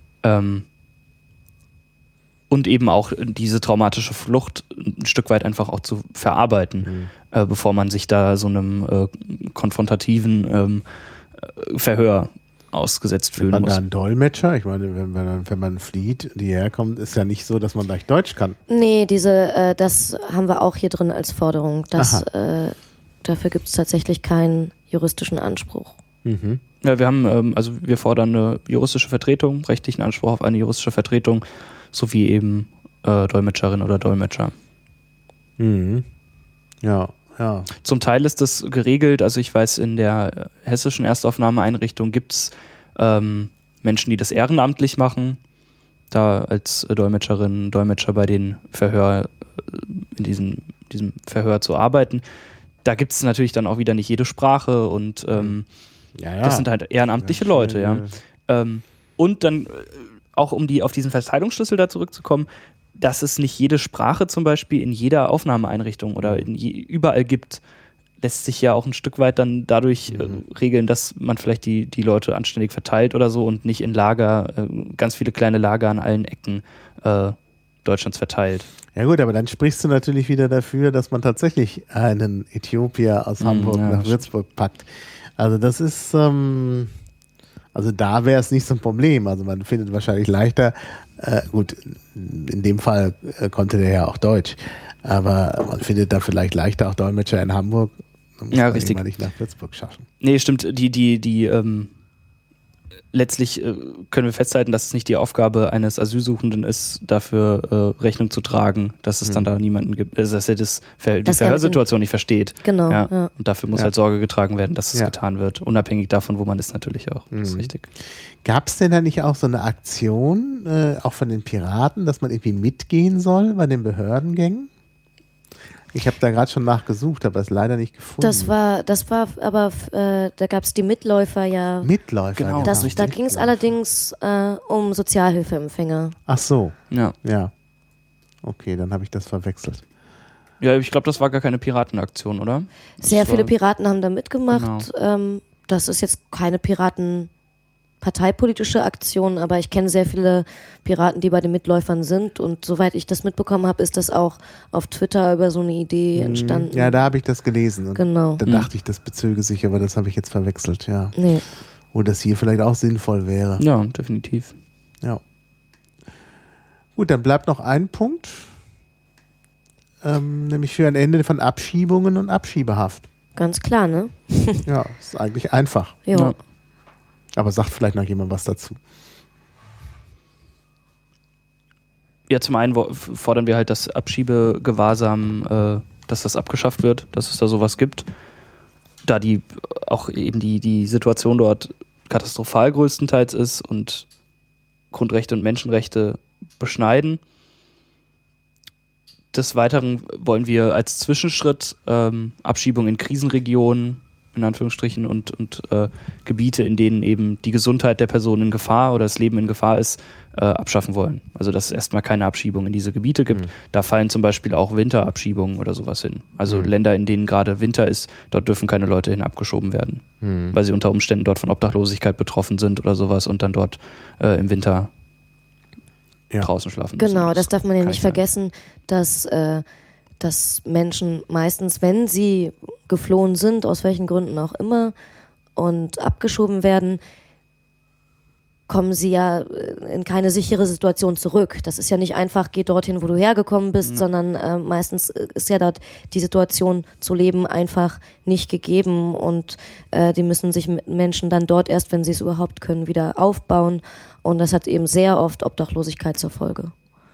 Und eben auch diese traumatische Flucht ein Stück weit einfach auch zu verarbeiten, bevor man sich da so einem konfrontativen Verhör ausgesetzt fühlen muss.
Hat man da einen Dolmetscher? Ich meine, wenn man flieht, die herkommt, ist ja nicht so, dass man gleich Deutsch kann. Nee,
das haben wir auch hier drin als Forderung. Dafür gibt es tatsächlich keinen juristischen Anspruch.
Ja, wir fordern eine juristische Vertretung, rechtlichen Anspruch auf eine juristische Vertretung, sowie eben Dolmetscherin oder Dolmetscher.
Ja.
Zum Teil ist das geregelt, also ich weiß, in der hessischen Erstaufnahmeeinrichtung gibt es Menschen, die das ehrenamtlich machen, da als Dolmetscherin, Dolmetscher bei den in diesem Verhör zu arbeiten. Da gibt es natürlich dann auch wieder nicht jede Sprache und das sind halt ehrenamtliche Leute, ja. Und dann auch auf diesen Verteilungsschlüssel da zurückzukommen, dass es nicht jede Sprache zum Beispiel in jeder Aufnahmeeinrichtung oder überall gibt, lässt sich ja auch ein Stück weit dann dadurch regeln, dass man vielleicht die Leute anständig verteilt oder so und nicht in Lager, ganz viele kleine Lager an allen Ecken Deutschlands verteilt.
Ja gut, aber dann sprichst du natürlich wieder dafür, dass man tatsächlich einen Äthiopier aus Hamburg nach Würzburg packt. Also das ist... Also da wäre es nicht so ein Problem. Also man findet wahrscheinlich leichter, gut, in dem Fall konnte der ja auch Deutsch, Aber man findet da vielleicht leichter auch Dolmetscher in Hamburg. Man muss
richtig.
nicht nach Würzburg schaffen.
Nee, stimmt. Letztlich können wir festhalten, dass es nicht die Aufgabe eines Asylsuchenden ist, dafür Rechnung zu tragen, dass es dann da die Verhörsituation nicht versteht.
Genau.
Ja. Und dafür muss halt Sorge getragen werden, dass es getan wird. Unabhängig davon, wo man ist, natürlich auch. Das ist richtig.
Gab es denn da nicht auch so eine Aktion, auch von den Piraten, dass man irgendwie mitgehen soll bei den Behördengängen? Ich habe da gerade schon nachgesucht, aber es leider nicht gefunden.
Das war aber, da gab es die Mitläufer ja.
Mitläufer,
genau.
Da ging es allerdings um Sozialhilfeempfänger.
Ach so.
Ja.
Okay, dann habe ich das verwechselt.
Ja, ich glaube, das war gar keine Piratenaktion, oder?
Sehr viele Piraten haben da mitgemacht. Genau. Das ist jetzt keine parteipolitische Aktion, aber ich kenne sehr viele Piraten, die bei den Mitläufern sind, und soweit ich das mitbekommen habe, ist das auch auf Twitter über so eine Idee entstanden.
Ja, da habe ich das gelesen. Und
genau.
Da dachte ich, das bezöge sich, aber das habe ich jetzt verwechselt, ja.
Nee.
Wo das hier vielleicht auch sinnvoll wäre.
Ja, definitiv.
Ja. Gut, dann bleibt noch ein Punkt, nämlich für ein Ende von Abschiebungen und Abschiebehaft.
Ganz klar, ne?
Ja, ist eigentlich einfach.
Ja.
Aber sagt vielleicht noch jemand was dazu?
Ja, zum einen fordern wir halt, dass Abschiebegewahrsam, dass das abgeschafft wird, dass es da sowas gibt. Da die Situation dort katastrophal größtenteils ist und Grundrechte und Menschenrechte beschneiden. Des Weiteren wollen wir als Zwischenschritt Abschiebung in Krisenregionen, in Anführungsstrichen, und Gebiete, in denen eben die Gesundheit der Person in Gefahr oder das Leben in Gefahr ist, abschaffen wollen. Also dass es erstmal keine Abschiebung in diese Gebiete gibt. Da fallen zum Beispiel auch Winterabschiebungen oder sowas hin. Also Länder, in denen gerade Winter ist, dort dürfen keine Leute hin abgeschoben werden, weil sie unter Umständen dort von Obdachlosigkeit betroffen sind oder sowas und dann dort im Winter draußen schlafen müssen.
Genau, das darf man ja nicht vergessen, dass Menschen meistens, wenn sie geflohen sind, aus welchen Gründen auch immer, und abgeschoben werden, kommen sie ja in keine sichere Situation zurück. Das ist ja nicht einfach, geh dorthin, wo du hergekommen bist, sondern meistens ist ja dort die Situation zu leben einfach nicht gegeben, und die müssen sich mit Menschen dann dort erst, wenn sie es überhaupt können, wieder aufbauen, und das hat eben sehr oft Obdachlosigkeit zur Folge.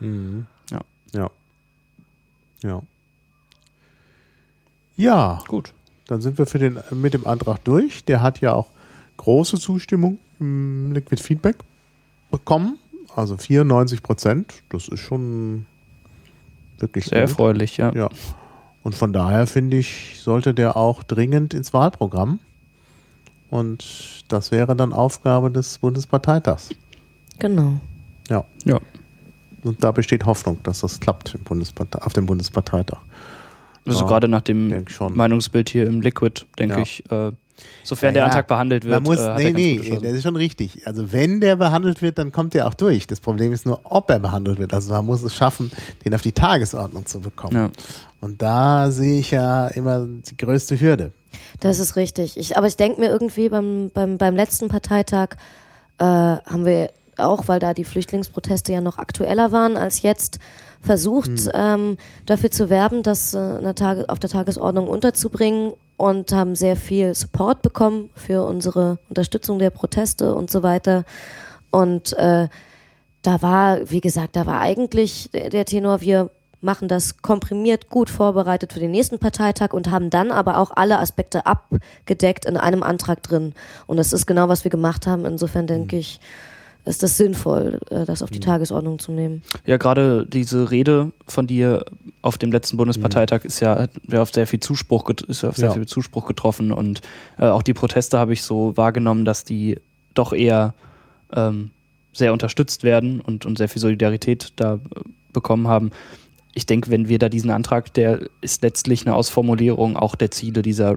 Ja,
gut.
Dann sind wir mit dem Antrag durch. Der hat ja auch große Zustimmung im Liquid Feedback bekommen. Also 94%. Das ist schon wirklich
sehr erfreulich, ja.
Und von daher finde ich, sollte der auch dringend ins Wahlprogramm. Und das wäre dann Aufgabe des Bundesparteitags.
Genau.
Ja. Und da besteht Hoffnung, dass das klappt auf dem Bundesparteitag.
Also gerade nach dem Meinungsbild hier im Liquid, denke ich, sofern der Antrag behandelt wird.
Das ist schon richtig. Also wenn der behandelt wird, dann kommt der auch durch. Das Problem ist nur, ob er behandelt wird. Also man muss es schaffen, den auf die Tagesordnung zu bekommen. Ja. Und da sehe ich ja immer die größte Hürde.
Das ist richtig. Aber ich denke mir irgendwie, beim letzten Parteitag haben wir auch, weil da die Flüchtlingsproteste ja noch aktueller waren als jetzt, versucht, dafür zu werben, das auf der Tagesordnung unterzubringen, und haben sehr viel Support bekommen für unsere Unterstützung der Proteste und so weiter. Und da war eigentlich der Tenor, wir machen das komprimiert, gut vorbereitet für den nächsten Parteitag und haben dann aber auch alle Aspekte abgedeckt in einem Antrag drin. Und das ist genau, was wir gemacht haben. Insofern denke ich, ist das sinnvoll, das auf die Tagesordnung zu nehmen. Ja,
gerade diese Rede von dir auf dem letzten Bundesparteitag ist ja auf sehr viel Zuspruch getroffen, und auch die Proteste habe ich so wahrgenommen, dass die doch eher sehr unterstützt werden und sehr viel Solidarität da bekommen haben. Ich denke, wenn wir da diesen Antrag, der ist letztlich eine Ausformulierung auch der Ziele dieser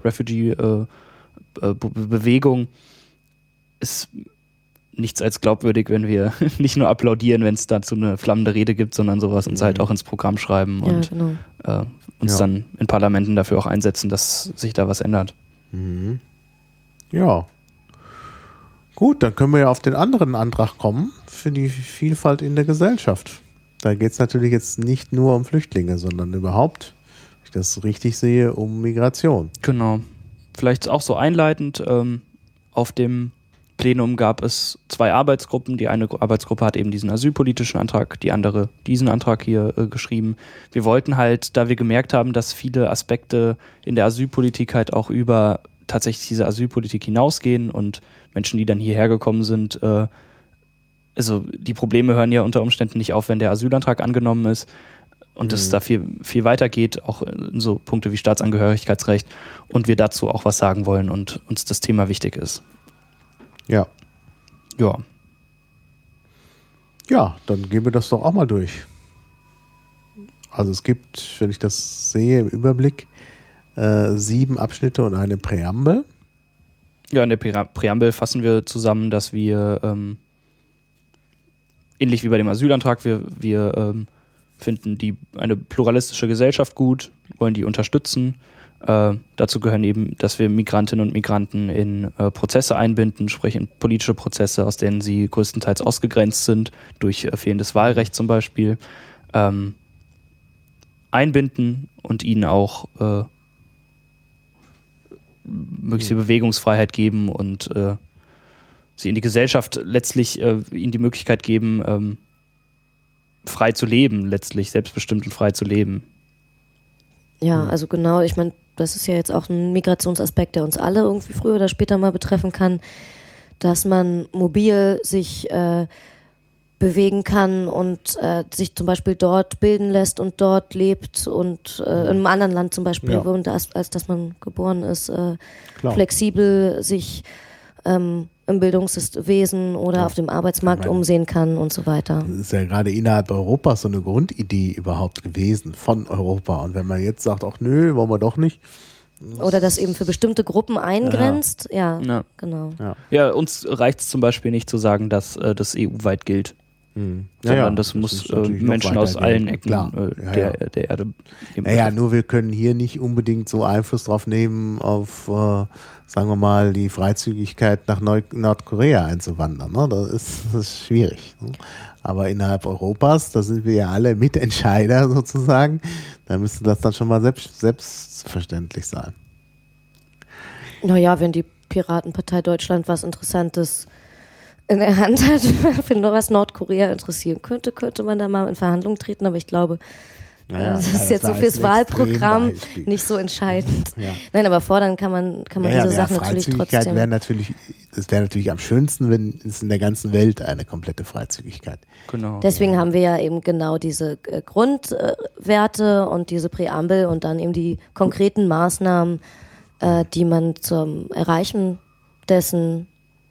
Refugee-Bewegung, ist nichts als glaubwürdig, wenn wir nicht nur applaudieren, wenn es dazu eine flammende Rede gibt, sondern sowas uns halt auch ins Programm schreiben und uns dann in Parlamenten dafür auch einsetzen, dass sich da was ändert.
Ja. Gut, dann können wir ja auf den anderen Antrag kommen, für die Vielfalt in der Gesellschaft. da geht es natürlich jetzt nicht nur um Flüchtlinge, sondern überhaupt, wenn ich das richtig sehe, um Migration.
Genau. Vielleicht auch so einleitend, auf dem Plenum gab es 2 Arbeitsgruppen. Die eine Arbeitsgruppe hat eben diesen asylpolitischen Antrag, die andere diesen Antrag hier geschrieben. Wir wollten halt, da wir gemerkt haben, dass viele Aspekte in der Asylpolitik halt auch über tatsächlich diese Asylpolitik hinausgehen und Menschen, die dann hierher gekommen sind, also die Probleme hören ja unter Umständen nicht auf, wenn der Asylantrag angenommen ist und es da viel, viel weiter geht, auch in so Punkte wie Staatsangehörigkeitsrecht und wir dazu auch was sagen wollen und uns das Thema wichtig ist.
Ja.
Ja.
Ja, dann gehen wir das doch auch mal durch. Also es gibt, wenn ich das sehe im Überblick, 7 Abschnitte und eine Präambel.
Ja, in der Präambel fassen wir zusammen, dass wir ähnlich wie bei dem Asylantrag, wir finden eine pluralistische Gesellschaft gut, wollen die unterstützen. Dazu gehören eben, dass wir Migrantinnen und Migranten in Prozesse einbinden, sprich in politische Prozesse, aus denen sie größtenteils ausgegrenzt sind, durch fehlendes Wahlrecht zum Beispiel, einbinden und ihnen auch möglichst viel Bewegungsfreiheit geben und sie in die Gesellschaft letztlich ihnen die Möglichkeit geben, frei zu leben, letztlich selbstbestimmt und frei zu leben.
Ja, also genau, ich meine, das ist ja jetzt auch ein Migrationsaspekt, der uns alle irgendwie früher oder später mal betreffen kann, dass man mobil sich bewegen kann und sich zum Beispiel dort bilden lässt und dort lebt und in einem anderen Land zum Beispiel wohnt, als dass man geboren ist, flexibel sich im Bildungswesen oder auf dem Arbeitsmarkt umsehen kann und so weiter.
Das ist ja gerade innerhalb Europas so eine Grundidee überhaupt gewesen von Europa. Und wenn man jetzt sagt, ach nö, wollen wir doch nicht.
Oder das eben für bestimmte Gruppen eingrenzt. Ja, genau.
Ja, uns reicht es zum Beispiel nicht zu sagen, dass das EU-weit gilt. Sondern das muss Menschen aus allen Ecken der Erde geben.
Naja, nur wir können hier nicht unbedingt so Einfluss drauf nehmen auf, sagen wir mal, die Freizügigkeit nach Nordkorea einzuwandern. Ne? Das ist schwierig. Ne? Aber innerhalb Europas, da sind wir ja alle Mitentscheider sozusagen, da müsste das dann schon mal selbstverständlich sein.
Naja, wenn die Piratenpartei Deutschland was Interessantes in der Hand hat, wenn noch was Nordkorea interessieren könnte man da mal in Verhandlungen treten, aber ich glaube, das ist jetzt so fürs Wahlprogramm nicht so entscheidend. Ja. Nein, aber fordern kann man diese Sachen natürlich trotzdem.
Das wäre natürlich am schönsten, wenn es in der ganzen Welt eine komplette Freizügigkeit.
Genau. Deswegen haben wir ja eben genau diese Grundwerte und diese Präambel und dann eben die konkreten Maßnahmen, die man zum Erreichen dessen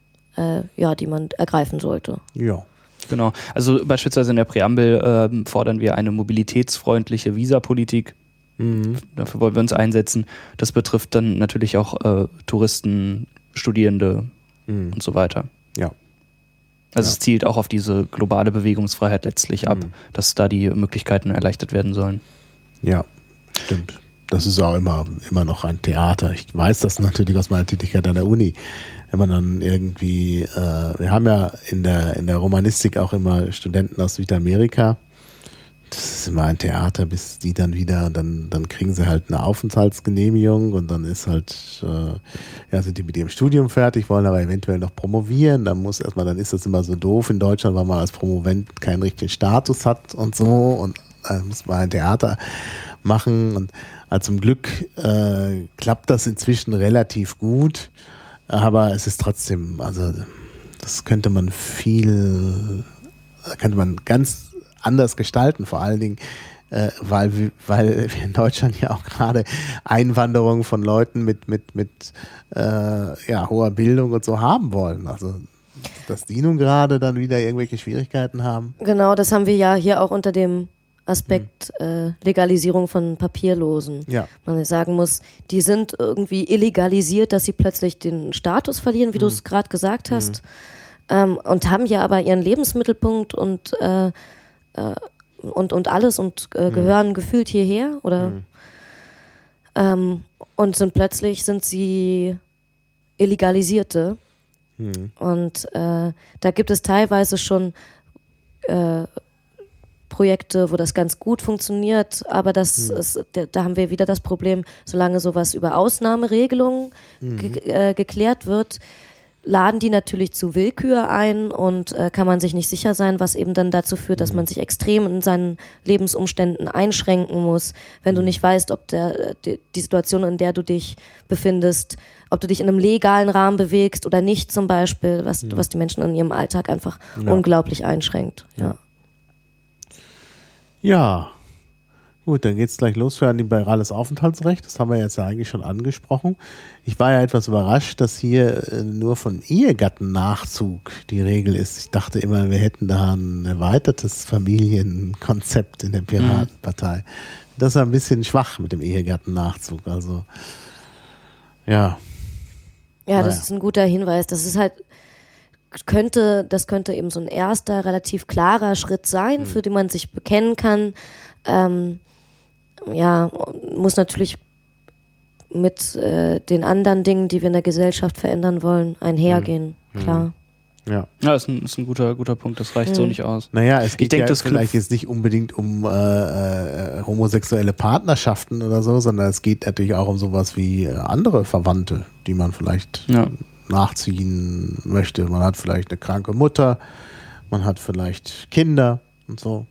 die man ergreifen sollte.
Ja.
Genau. Also beispielsweise in der Präambel fordern wir eine mobilitätsfreundliche Visapolitik. Dafür wollen wir uns einsetzen. Das betrifft dann natürlich auch Touristen, Studierende und so weiter.
Ja.
Also es zielt auch auf diese globale Bewegungsfreiheit letztlich ab, dass da die Möglichkeiten erleichtert werden sollen.
Ja, stimmt. Das ist auch immer noch ein Theater. Ich weiß das natürlich aus meiner Tätigkeit an der Uni. Wenn man dann irgendwie, wir haben ja in der Romanistik auch immer Studenten aus Südamerika. Das ist immer ein Theater, bis die dann wieder, dann kriegen sie halt eine Aufenthaltsgenehmigung und dann ist halt, sind die mit ihrem Studium fertig, wollen aber eventuell noch promovieren. Dann ist das immer so doof in Deutschland, weil man als Promovent keinen richtigen Status hat und so und dann muss man ein Theater machen und zum Glück klappt das inzwischen relativ gut. Aber es ist trotzdem, also das könnte man ganz anders gestalten, vor allen Dingen, weil wir in Deutschland ja auch gerade Einwanderung von Leuten mit hoher Bildung und so haben wollen. Also dass die nun gerade dann wieder irgendwelche Schwierigkeiten haben.
Genau, das haben wir ja hier auch unter dem Aspekt Legalisierung von Papierlosen. Ja. Man sagen muss, die sind irgendwie illegalisiert, dass sie plötzlich den Status verlieren, wie du es gerade gesagt hast, und haben ja aber ihren Lebensmittelpunkt und alles und gehören gefühlt hierher oder und sind sie Illegalisierte. Und da gibt es teilweise schon Projekte, wo das ganz gut funktioniert, aber das ist, da haben wir wieder das Problem, solange sowas über Ausnahmeregelungen geklärt wird, laden die natürlich zu Willkür ein und kann man sich nicht sicher sein, was eben dann dazu führt, dass man sich extrem in seinen Lebensumständen einschränken muss, wenn du nicht weißt, ob die Situation, in der du dich befindest, ob du dich in einem legalen Rahmen bewegst oder nicht zum Beispiel, was die Menschen in ihrem Alltag einfach unglaublich einschränkt.
Ja, gut, dann geht's gleich los für ein liberales Aufenthaltsrecht. Das haben wir jetzt ja eigentlich schon angesprochen. Ich war ja etwas überrascht, dass hier nur von Ehegattennachzug die Regel ist. Ich dachte immer, wir hätten da ein erweitertes Familienkonzept in der Piratenpartei. Das ist ein bisschen schwach mit dem Ehegattennachzug. Also, ja.
Ja, das ist ein guter Hinweis. Das ist halt, das könnte eben so ein erster, relativ klarer Schritt sein, für den man sich bekennen kann. Muss natürlich mit den anderen Dingen, die wir in der Gesellschaft verändern wollen, einhergehen, klar.
Ja, ist ein guter Punkt, das reicht so nicht aus.
Naja, es geht vielleicht jetzt nicht unbedingt um homosexuelle Partnerschaften oder so, sondern es geht natürlich auch um sowas wie andere Verwandte, die man vielleicht nachziehen möchte. Man hat vielleicht eine kranke Mutter, man hat vielleicht Kinder und so.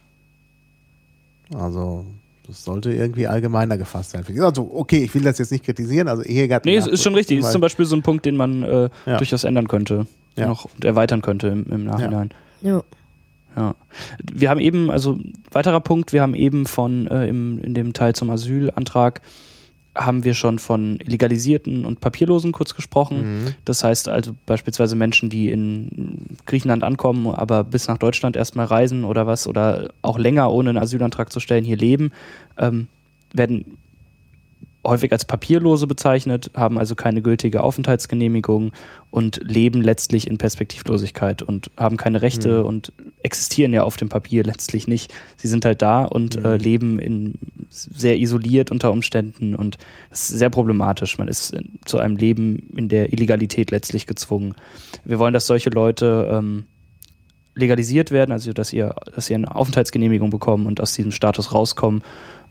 Also das sollte irgendwie allgemeiner gefasst sein. Also okay, ich will das jetzt nicht kritisieren, also Ehegatten.
Nee, es ist schon richtig. Es ist zum Beispiel so ein Punkt, den man durchaus ändern könnte noch und erweitern könnte im Nachhinein.
Ja.
Wir haben eben, also weiterer Punkt, wir haben eben in dem Teil zum Asylantrag haben wir schon von Legalisierten und Papierlosen kurz gesprochen. Das heißt also beispielsweise Menschen, die in Griechenland ankommen, aber bis nach Deutschland erstmal reisen oder was, oder auch länger ohne einen Asylantrag zu stellen hier leben, werden häufig als Papierlose bezeichnet, haben also keine gültige Aufenthaltsgenehmigung und leben letztlich in Perspektivlosigkeit und haben keine Rechte und existieren ja auf dem Papier letztlich nicht. Sie sind halt da und leben sehr isoliert unter Umständen und das ist sehr problematisch. Man ist zu einem Leben in der Illegalität letztlich gezwungen. Wir wollen, dass solche Leute legalisiert werden, also dass sie eine Aufenthaltsgenehmigung bekommen und aus diesem Status rauskommen.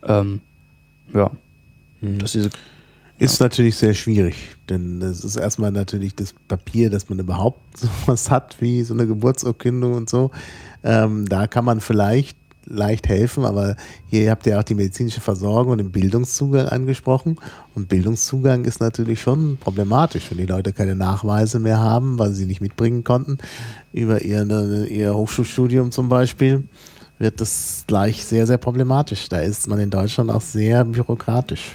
Dass
ist natürlich sehr schwierig, denn es ist erstmal natürlich das Papier, dass man überhaupt sowas hat, wie so eine Geburtsurkundung und so. Da kann man vielleicht leicht helfen, aber hier habt ihr auch die medizinische Versorgung und den Bildungszugang angesprochen. Und Bildungszugang ist natürlich schon problematisch, wenn die Leute keine Nachweise mehr haben, weil sie nicht mitbringen konnten, über ihr Hochschulstudium zum Beispiel, wird das gleich sehr, sehr problematisch. Da ist man in Deutschland auch sehr bürokratisch.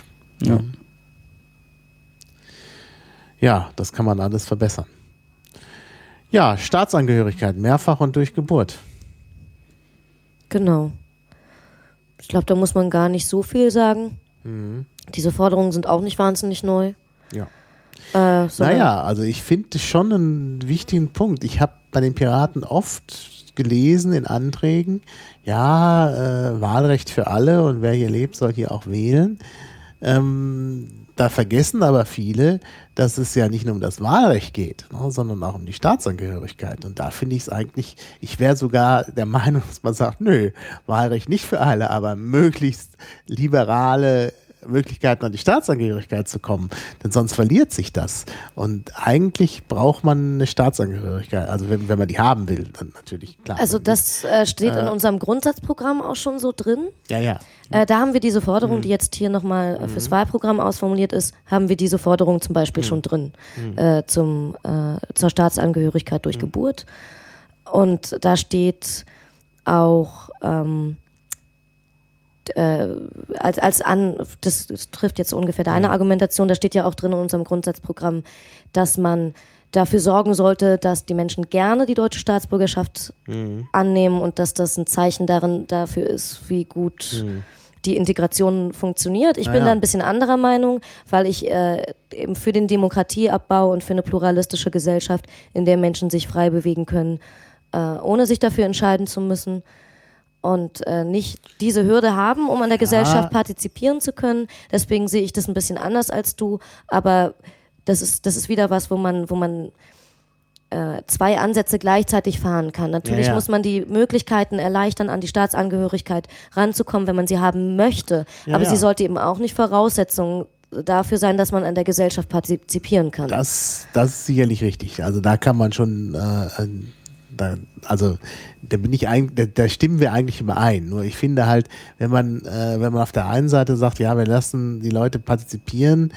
Ja, das kann man alles verbessern. Ja, Staatsangehörigkeit, mehrfach und durch Geburt.
Genau. Ich glaube, da muss man gar nicht so viel sagen. Diese Forderungen sind auch nicht wahnsinnig neu.
Ja. Also ich finde schon einen wichtigen Punkt. Ich habe bei den Piraten oft gelesen in Anträgen, Wahlrecht für alle und wer hier lebt, soll hier auch wählen. Da vergessen aber viele, dass es ja nicht nur um das Wahlrecht geht, sondern auch um die Staatsangehörigkeit. Und da finde ich es eigentlich, ich wäre sogar der Meinung, dass man sagt, nö, Wahlrecht nicht für alle, aber möglichst liberale Möglichkeiten an die Staatsangehörigkeit zu kommen, denn sonst verliert sich das. Und eigentlich braucht man eine Staatsangehörigkeit, also wenn man die haben will, dann natürlich, klar.
Also das steht in unserem Grundsatzprogramm auch schon so drin.
Ja.
Da haben wir diese Forderung, die jetzt hier nochmal fürs Wahlprogramm ausformuliert ist, haben wir diese Forderung zum Beispiel schon drin zur Staatsangehörigkeit durch Geburt. Und da steht auch das trifft jetzt ungefähr deine Argumentation, da steht ja auch drin in unserem Grundsatzprogramm, dass man dafür sorgen sollte, dass die Menschen gerne die deutsche Staatsbürgerschaft annehmen und dass das ein Zeichen dafür ist, wie gut die Integration funktioniert. Ich bin da ein bisschen anderer Meinung, weil ich eben für den Demokratieabbau und für eine pluralistische Gesellschaft, in der Menschen sich frei bewegen können, ohne sich dafür entscheiden zu müssen, und nicht diese Hürde haben, um an der Gesellschaft partizipieren zu können. Deswegen sehe ich das ein bisschen anders als du, aber das ist wieder was, wo man 2 Ansätze gleichzeitig fahren kann. Natürlich muss man die Möglichkeiten erleichtern, an die Staatsangehörigkeit ranzukommen, wenn man sie haben möchte. Aber sie sollte eben auch nicht Voraussetzung dafür sein, dass man an der Gesellschaft partizipieren kann.
Das ist sicherlich richtig. Also da kann man schon, da stimmen wir eigentlich überein. Nur ich finde halt, wenn man auf der einen Seite sagt, ja, wir lassen die Leute partizipieren,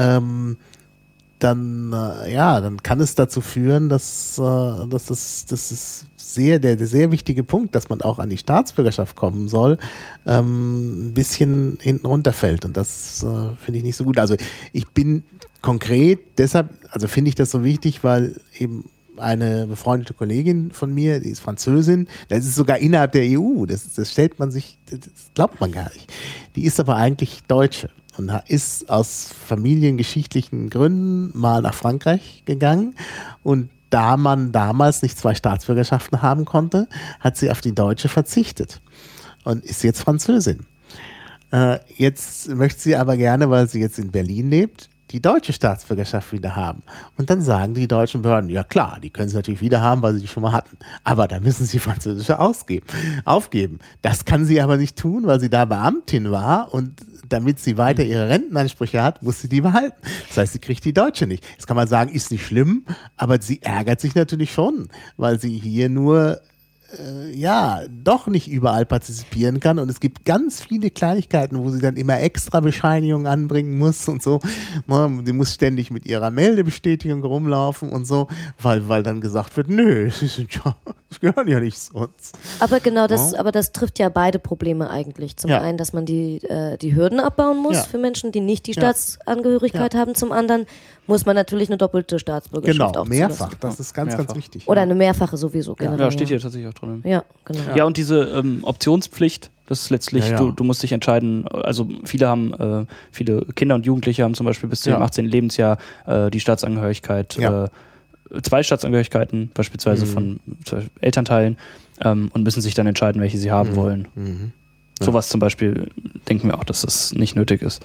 dann kann es dazu führen, dass das der sehr wichtige Punkt, dass man auch an die Staatsbürgerschaft kommen soll, ein bisschen hinten runterfällt. Und das finde ich nicht so gut. Also ich bin konkret, deshalb, also finde ich das so wichtig, weil eben eine befreundete Kollegin von mir, die ist Französin, das ist sogar innerhalb der EU, das glaubt man gar nicht. Die ist aber eigentlich Deutsche. Und ist aus familiengeschichtlichen Gründen mal nach Frankreich gegangen. Und da man damals nicht 2 Staatsbürgerschaften haben konnte, hat sie auf die deutsche verzichtet und ist jetzt Französin. Jetzt möchte sie aber gerne, weil sie jetzt in Berlin lebt, die deutsche Staatsbürgerschaft wieder haben. Und dann sagen die deutschen Behörden, ja klar, die können sie natürlich wieder haben, weil sie die schon mal hatten. Aber da müssen sie französische aufgeben. Das kann sie aber nicht tun, weil sie da Beamtin war und damit sie weiter ihre Rentenansprüche hat, muss sie die behalten. Das heißt, sie kriegt die deutsche nicht. Jetzt kann man sagen, ist nicht schlimm, aber sie ärgert sich natürlich schon, weil sie hier nur doch nicht überall partizipieren kann und es gibt ganz viele Kleinigkeiten, wo sie dann immer extra Bescheinigungen anbringen muss und so. Sie muss ständig mit ihrer Meldebestätigung rumlaufen und so, weil dann gesagt wird, nö, sie gehören ja nicht zu uns.
Aber genau das, aber das trifft ja beide Probleme eigentlich. Zum einen, dass man die Hürden abbauen muss für Menschen, die nicht die Staatsangehörigkeit haben. Zum anderen muss man natürlich eine doppelte Staatsbürgerschaft auch
mehrfach.
zulassen.
Das ist ganz wichtig.
Oder eine mehrfache sowieso.
Ja, steht hier tatsächlich auch drin.
Ja, genau.
Ja, und diese Optionspflicht, das ist letztlich, du musst dich entscheiden, also viele Kinder und Jugendliche haben zum Beispiel bis zu dem 18. Lebensjahr die Staatsangehörigkeit, 2 Staatsangehörigkeiten, beispielsweise von Elternteilen, und müssen sich dann entscheiden, welche sie haben wollen. Sowas zum Beispiel denken wir auch, dass das nicht nötig ist.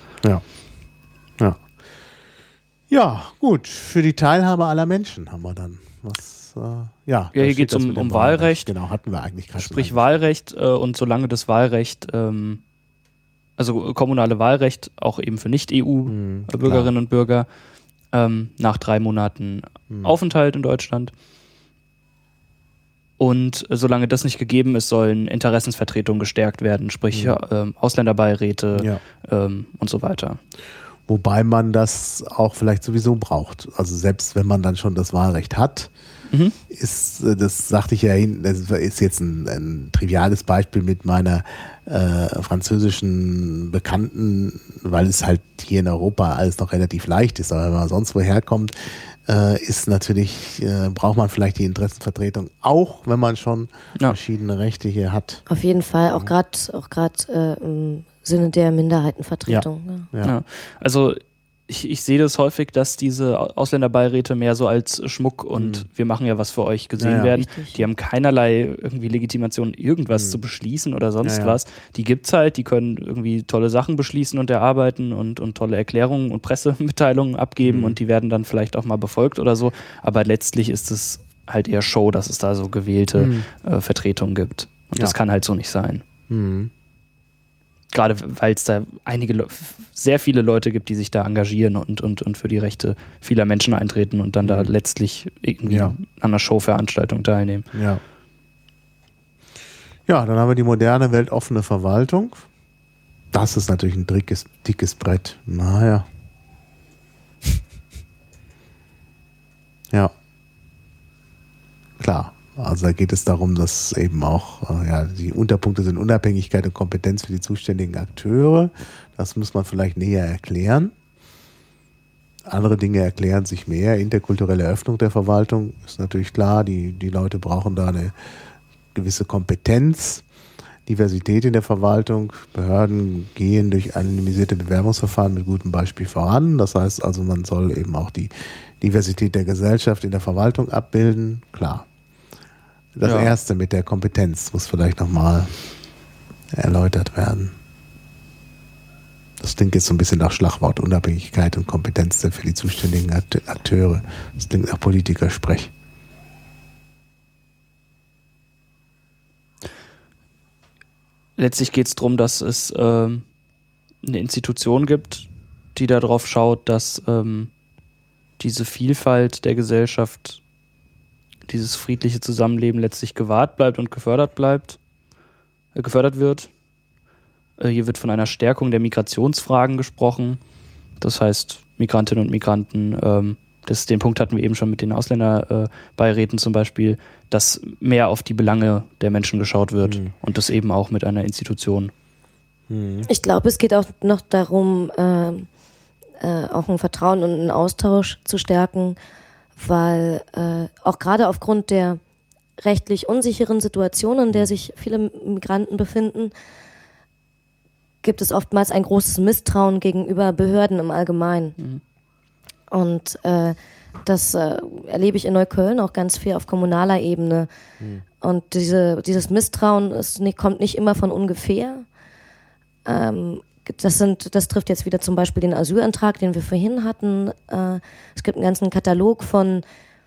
Ja, gut. Für die Teilhabe aller Menschen haben wir dann was. Hier
geht es um Wahlrecht.
Genau, hatten wir eigentlich gerade.
Sprich Wahlrecht und solange das Wahlrecht, also kommunale Wahlrecht, auch eben für Nicht-EU-Bürgerinnen und Bürger, nach 3 Monaten Aufenthalt in Deutschland. Und solange das nicht gegeben ist, sollen Interessensvertretungen gestärkt werden, sprich Ausländerbeiräte und so weiter.
Wobei man das auch vielleicht sowieso braucht. Also selbst wenn man dann schon das Wahlrecht hat, ist, das sagte ich ja hin, das ist jetzt ein triviales Beispiel mit meiner französischen Bekannten, weil es halt hier in Europa alles noch relativ leicht ist. Aber wenn man sonst woher kommt, ist natürlich, braucht man vielleicht die Interessenvertretung, auch wenn man schon verschiedene Rechte hier hat.
Auf jeden Fall, auch gerade im Sinne der Minderheitenvertretung.
Ja. Also ich sehe das häufig, dass diese Ausländerbeiräte mehr so als Schmuck und wir machen ja was für euch gesehen werden. Richtig. Die haben keinerlei irgendwie Legitimation, irgendwas zu beschließen oder sonst was. Die gibt's halt, die können irgendwie tolle Sachen beschließen und erarbeiten und tolle Erklärungen und Pressemitteilungen abgeben und die werden dann vielleicht auch mal befolgt oder so. Aber letztlich ist es halt eher Show, dass es da so gewählte Vertretungen gibt. Und das kann halt so nicht sein. Gerade weil es da sehr viele Leute gibt, die sich da engagieren und für die Rechte vieler Menschen eintreten und dann da letztlich irgendwie an einer Showveranstaltung teilnehmen.
Ja, dann haben wir die moderne, weltoffene Verwaltung. Das ist natürlich ein dickes Brett. Naja. Ja. Klar. Also da geht es darum, dass eben auch die Unterpunkte sind Unabhängigkeit und Kompetenz für die zuständigen Akteure. Das muss man vielleicht näher erklären. Andere Dinge erklären sich mehr. Interkulturelle Öffnung der Verwaltung ist natürlich klar. Die Leute brauchen da eine gewisse Kompetenz. Diversität in der Verwaltung. Behörden gehen durch anonymisierte Bewerbungsverfahren mit gutem Beispiel voran. Das heißt also, man soll eben auch die Diversität der Gesellschaft in der Verwaltung abbilden. Klar. Das Erste mit der Kompetenz muss vielleicht nochmal erläutert werden. Das klingt jetzt so ein bisschen nach Schlagwort Unabhängigkeit und Kompetenz für die zuständigen Akteure. Das klingt nach Politikersprech.
letztlich geht es darum, dass es eine Institution gibt, die darauf schaut, dass diese Vielfalt der Gesellschaft, dieses friedliche Zusammenleben letztlich gewahrt bleibt und gefördert wird. Hier wird von einer Stärkung der Migrationsfragen gesprochen. Das heißt, Migrantinnen und Migranten, den Punkt hatten wir eben schon mit den Ausländerbeiräten zum Beispiel, dass mehr auf die Belange der Menschen geschaut wird und das eben auch mit einer Institution.
Ich glaube, es geht auch noch darum, auch ein Vertrauen und einen Austausch zu stärken, weil auch gerade aufgrund der rechtlich unsicheren Situation, in der sich viele Migranten befinden, gibt es oftmals ein großes Misstrauen gegenüber Behörden im Allgemeinen. Und das erlebe ich in Neukölln auch ganz viel auf kommunaler Ebene. Und dieses Misstrauen kommt nicht immer von ungefähr. Das trifft jetzt wieder zum Beispiel den Asylantrag, den wir vorhin hatten. Es gibt einen ganzen Katalog von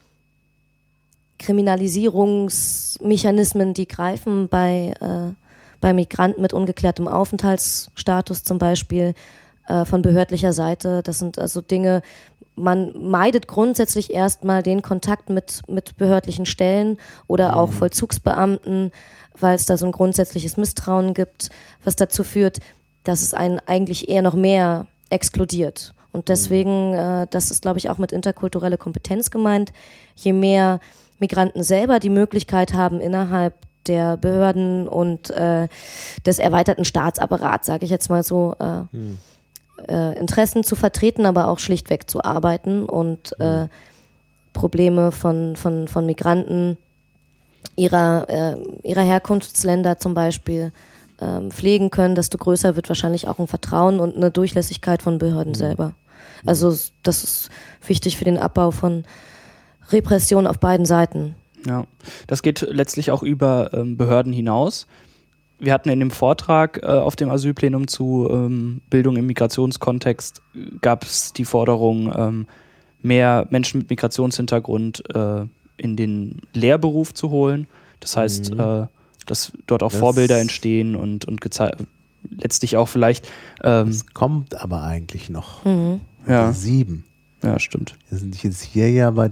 Kriminalisierungsmechanismen, die greifen bei Migranten mit ungeklärtem Aufenthaltsstatus zum Beispiel von behördlicher Seite. Das sind also Dinge, man meidet grundsätzlich erstmal den Kontakt mit behördlichen Stellen oder auch Vollzugsbeamten, weil es da so ein grundsätzliches Misstrauen gibt, was dazu führt, dass es einen eigentlich eher noch mehr exkludiert. Und deswegen, das ist, glaube ich, auch mit interkulturelle Kompetenz gemeint, je mehr Migranten selber die Möglichkeit haben, innerhalb der Behörden und des erweiterten Staatsapparats, sage ich jetzt mal so, Interessen zu vertreten, aber auch schlichtweg zu arbeiten und Probleme von Migranten ihrer Herkunftsländer zum Beispiel pflegen können, desto größer wird wahrscheinlich auch ein Vertrauen und eine Durchlässigkeit von Behörden selber. Also das ist wichtig für den Abbau von Repression auf beiden Seiten.
Ja, das geht letztlich auch über Behörden hinaus. Wir hatten in dem Vortrag auf dem Asylplenum zu Bildung im Migrationskontext, gab es die Forderung, mehr Menschen mit Migrationshintergrund in den Lehrberuf zu holen. Das heißt, dass dort auch Vorbilder entstehen und letztlich auch vielleicht...
das kommt aber eigentlich noch.
Ja.
7.
Ja, stimmt.
Wir sind jetzt hier ja bei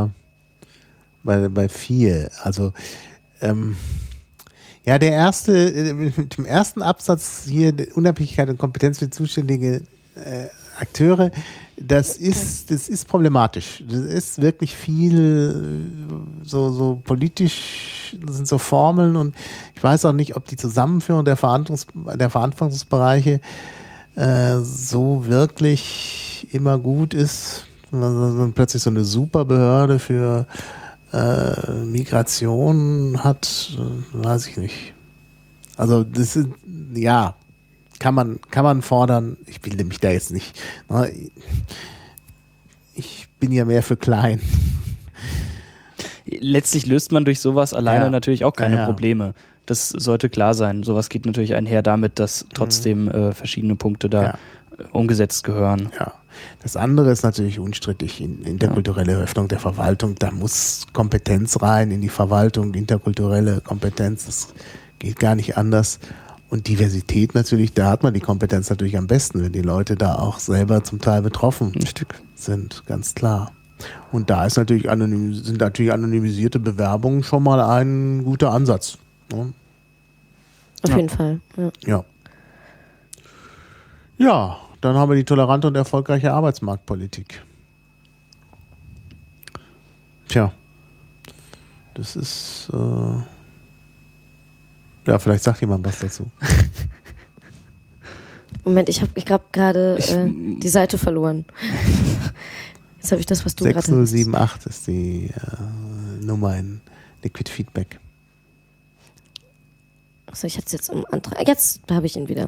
bei 4. Also ja, mit dem ersten Absatz hier, Unabhängigkeit und Kompetenz für zuständige Akteure, das ist problematisch. Das ist wirklich viel so politisch, das sind so Formeln und ich weiß auch nicht, ob die Zusammenführung der Verantwortungsbereiche so wirklich immer gut ist. Wenn man plötzlich so eine Superbehörde für Migration hat, weiß ich nicht. Also das ist, ja, kann man fordern. Ich bilde mich da jetzt nicht. Ich bin ja mehr für klein.
Letztlich löst man durch sowas alleine natürlich auch keine Probleme. Das sollte klar sein. Sowas geht natürlich einher damit, dass trotzdem verschiedene Punkte da umgesetzt gehören.
Ja. Das andere ist natürlich unstrittig, interkulturelle Öffnung der Verwaltung. Da muss Kompetenz rein in die Verwaltung, interkulturelle Kompetenz. Das geht gar nicht anders. Und Diversität natürlich, da hat man die Kompetenz natürlich am besten, wenn die Leute da auch selber zum Teil betroffen sind, ganz klar. Und da ist natürlich sind anonymisierte Bewerbungen schon mal ein guter Ansatz. Ne?
Auf jeden Fall.
Ja, dann haben wir die tolerante und erfolgreiche Arbeitsmarktpolitik. Tja, das ist... ja, vielleicht sagt jemand was dazu.
Moment, ich habe gerade die Seite verloren. Jetzt habe ich das, was du gerade hast.
6078 ist die Nummer in Liquid Feedback.
Achso, ich hatte es jetzt im Antrag. Jetzt habe ich ihn wieder.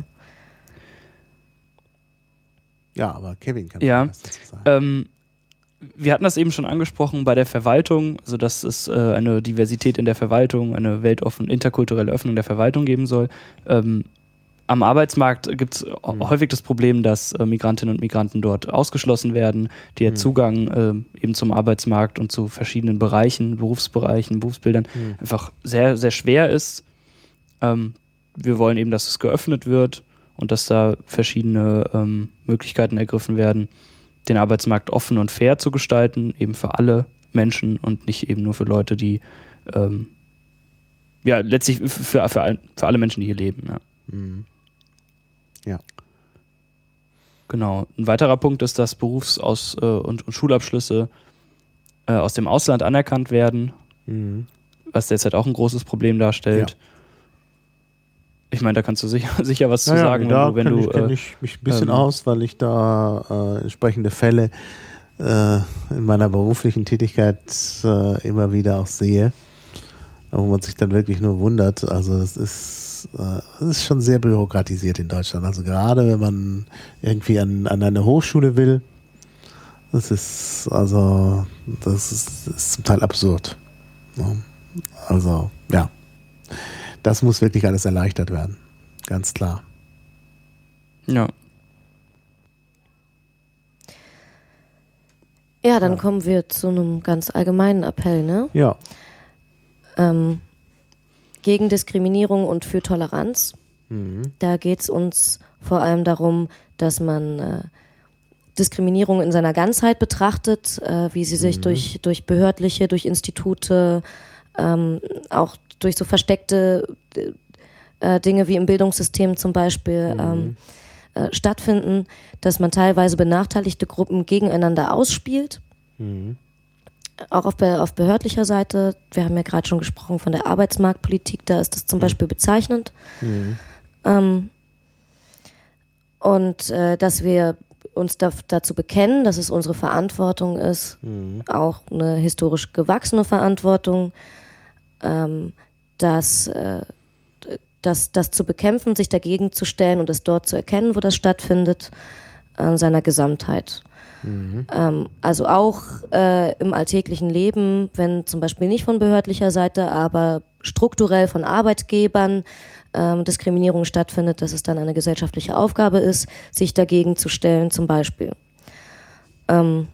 Ja, aber Kevin kann
was dazu sagen. Wir hatten das eben schon angesprochen bei der Verwaltung, also dass es eine Diversität in der Verwaltung, eine interkulturelle Öffnung der Verwaltung geben soll. Am Arbeitsmarkt gibt es häufig das Problem, dass Migrantinnen und Migranten dort ausgeschlossen werden, der Zugang eben zum Arbeitsmarkt und zu verschiedenen Bereichen, Berufsbereichen, Berufsbildern einfach sehr, sehr schwer ist. wir wollen eben, dass es geöffnet wird und dass da verschiedene Möglichkeiten ergriffen werden, den Arbeitsmarkt offen und fair zu gestalten, eben für alle Menschen und nicht eben nur für Leute, die letztlich für alle Menschen, die hier leben. Ja.
Ja.
Genau. Ein weiterer Punkt ist, dass Berufs- und Schulabschlüsse aus dem Ausland anerkannt werden, was derzeit auch ein großes Problem darstellt. Ja. Ich meine, da kannst du sicher was zu sagen.
Kenne ich mich ein bisschen aus, weil ich da entsprechende Fälle in meiner beruflichen Tätigkeit immer wieder auch sehe, wo man sich dann wirklich nur wundert. Also es ist schon sehr bürokratisiert in Deutschland. Also gerade wenn man irgendwie an eine Hochschule will, das ist zum Teil absurd. Ja. Also ja, das muss wirklich alles erleichtert werden, ganz klar.
Ja.
Ja, dann kommen wir zu einem ganz allgemeinen Appell, ne?
Ja.
Gegen Diskriminierung und für Toleranz. Da geht es uns vor allem darum, dass man Diskriminierung in seiner Ganzheit betrachtet, wie sie sich durch behördliche, durch Institute, auch durch so versteckte Dinge wie im Bildungssystem zum Beispiel stattfinden, dass man teilweise benachteiligte Gruppen gegeneinander ausspielt. Auch auf behördlicher Seite, wir haben ja gerade schon gesprochen von der Arbeitsmarktpolitik, da ist das zum Beispiel bezeichnend. Und dass wir uns dazu bekennen, dass es unsere Verantwortung ist, auch eine historisch gewachsene Verantwortung, das zu bekämpfen, sich dagegen zu stellen und es dort zu erkennen, wo das stattfindet, in seiner Gesamtheit. Also auch im alltäglichen Leben, wenn zum Beispiel nicht von behördlicher Seite, aber strukturell von Arbeitgebern Diskriminierung stattfindet, dass es dann eine gesellschaftliche Aufgabe ist, sich dagegen zu stellen zum Beispiel. Und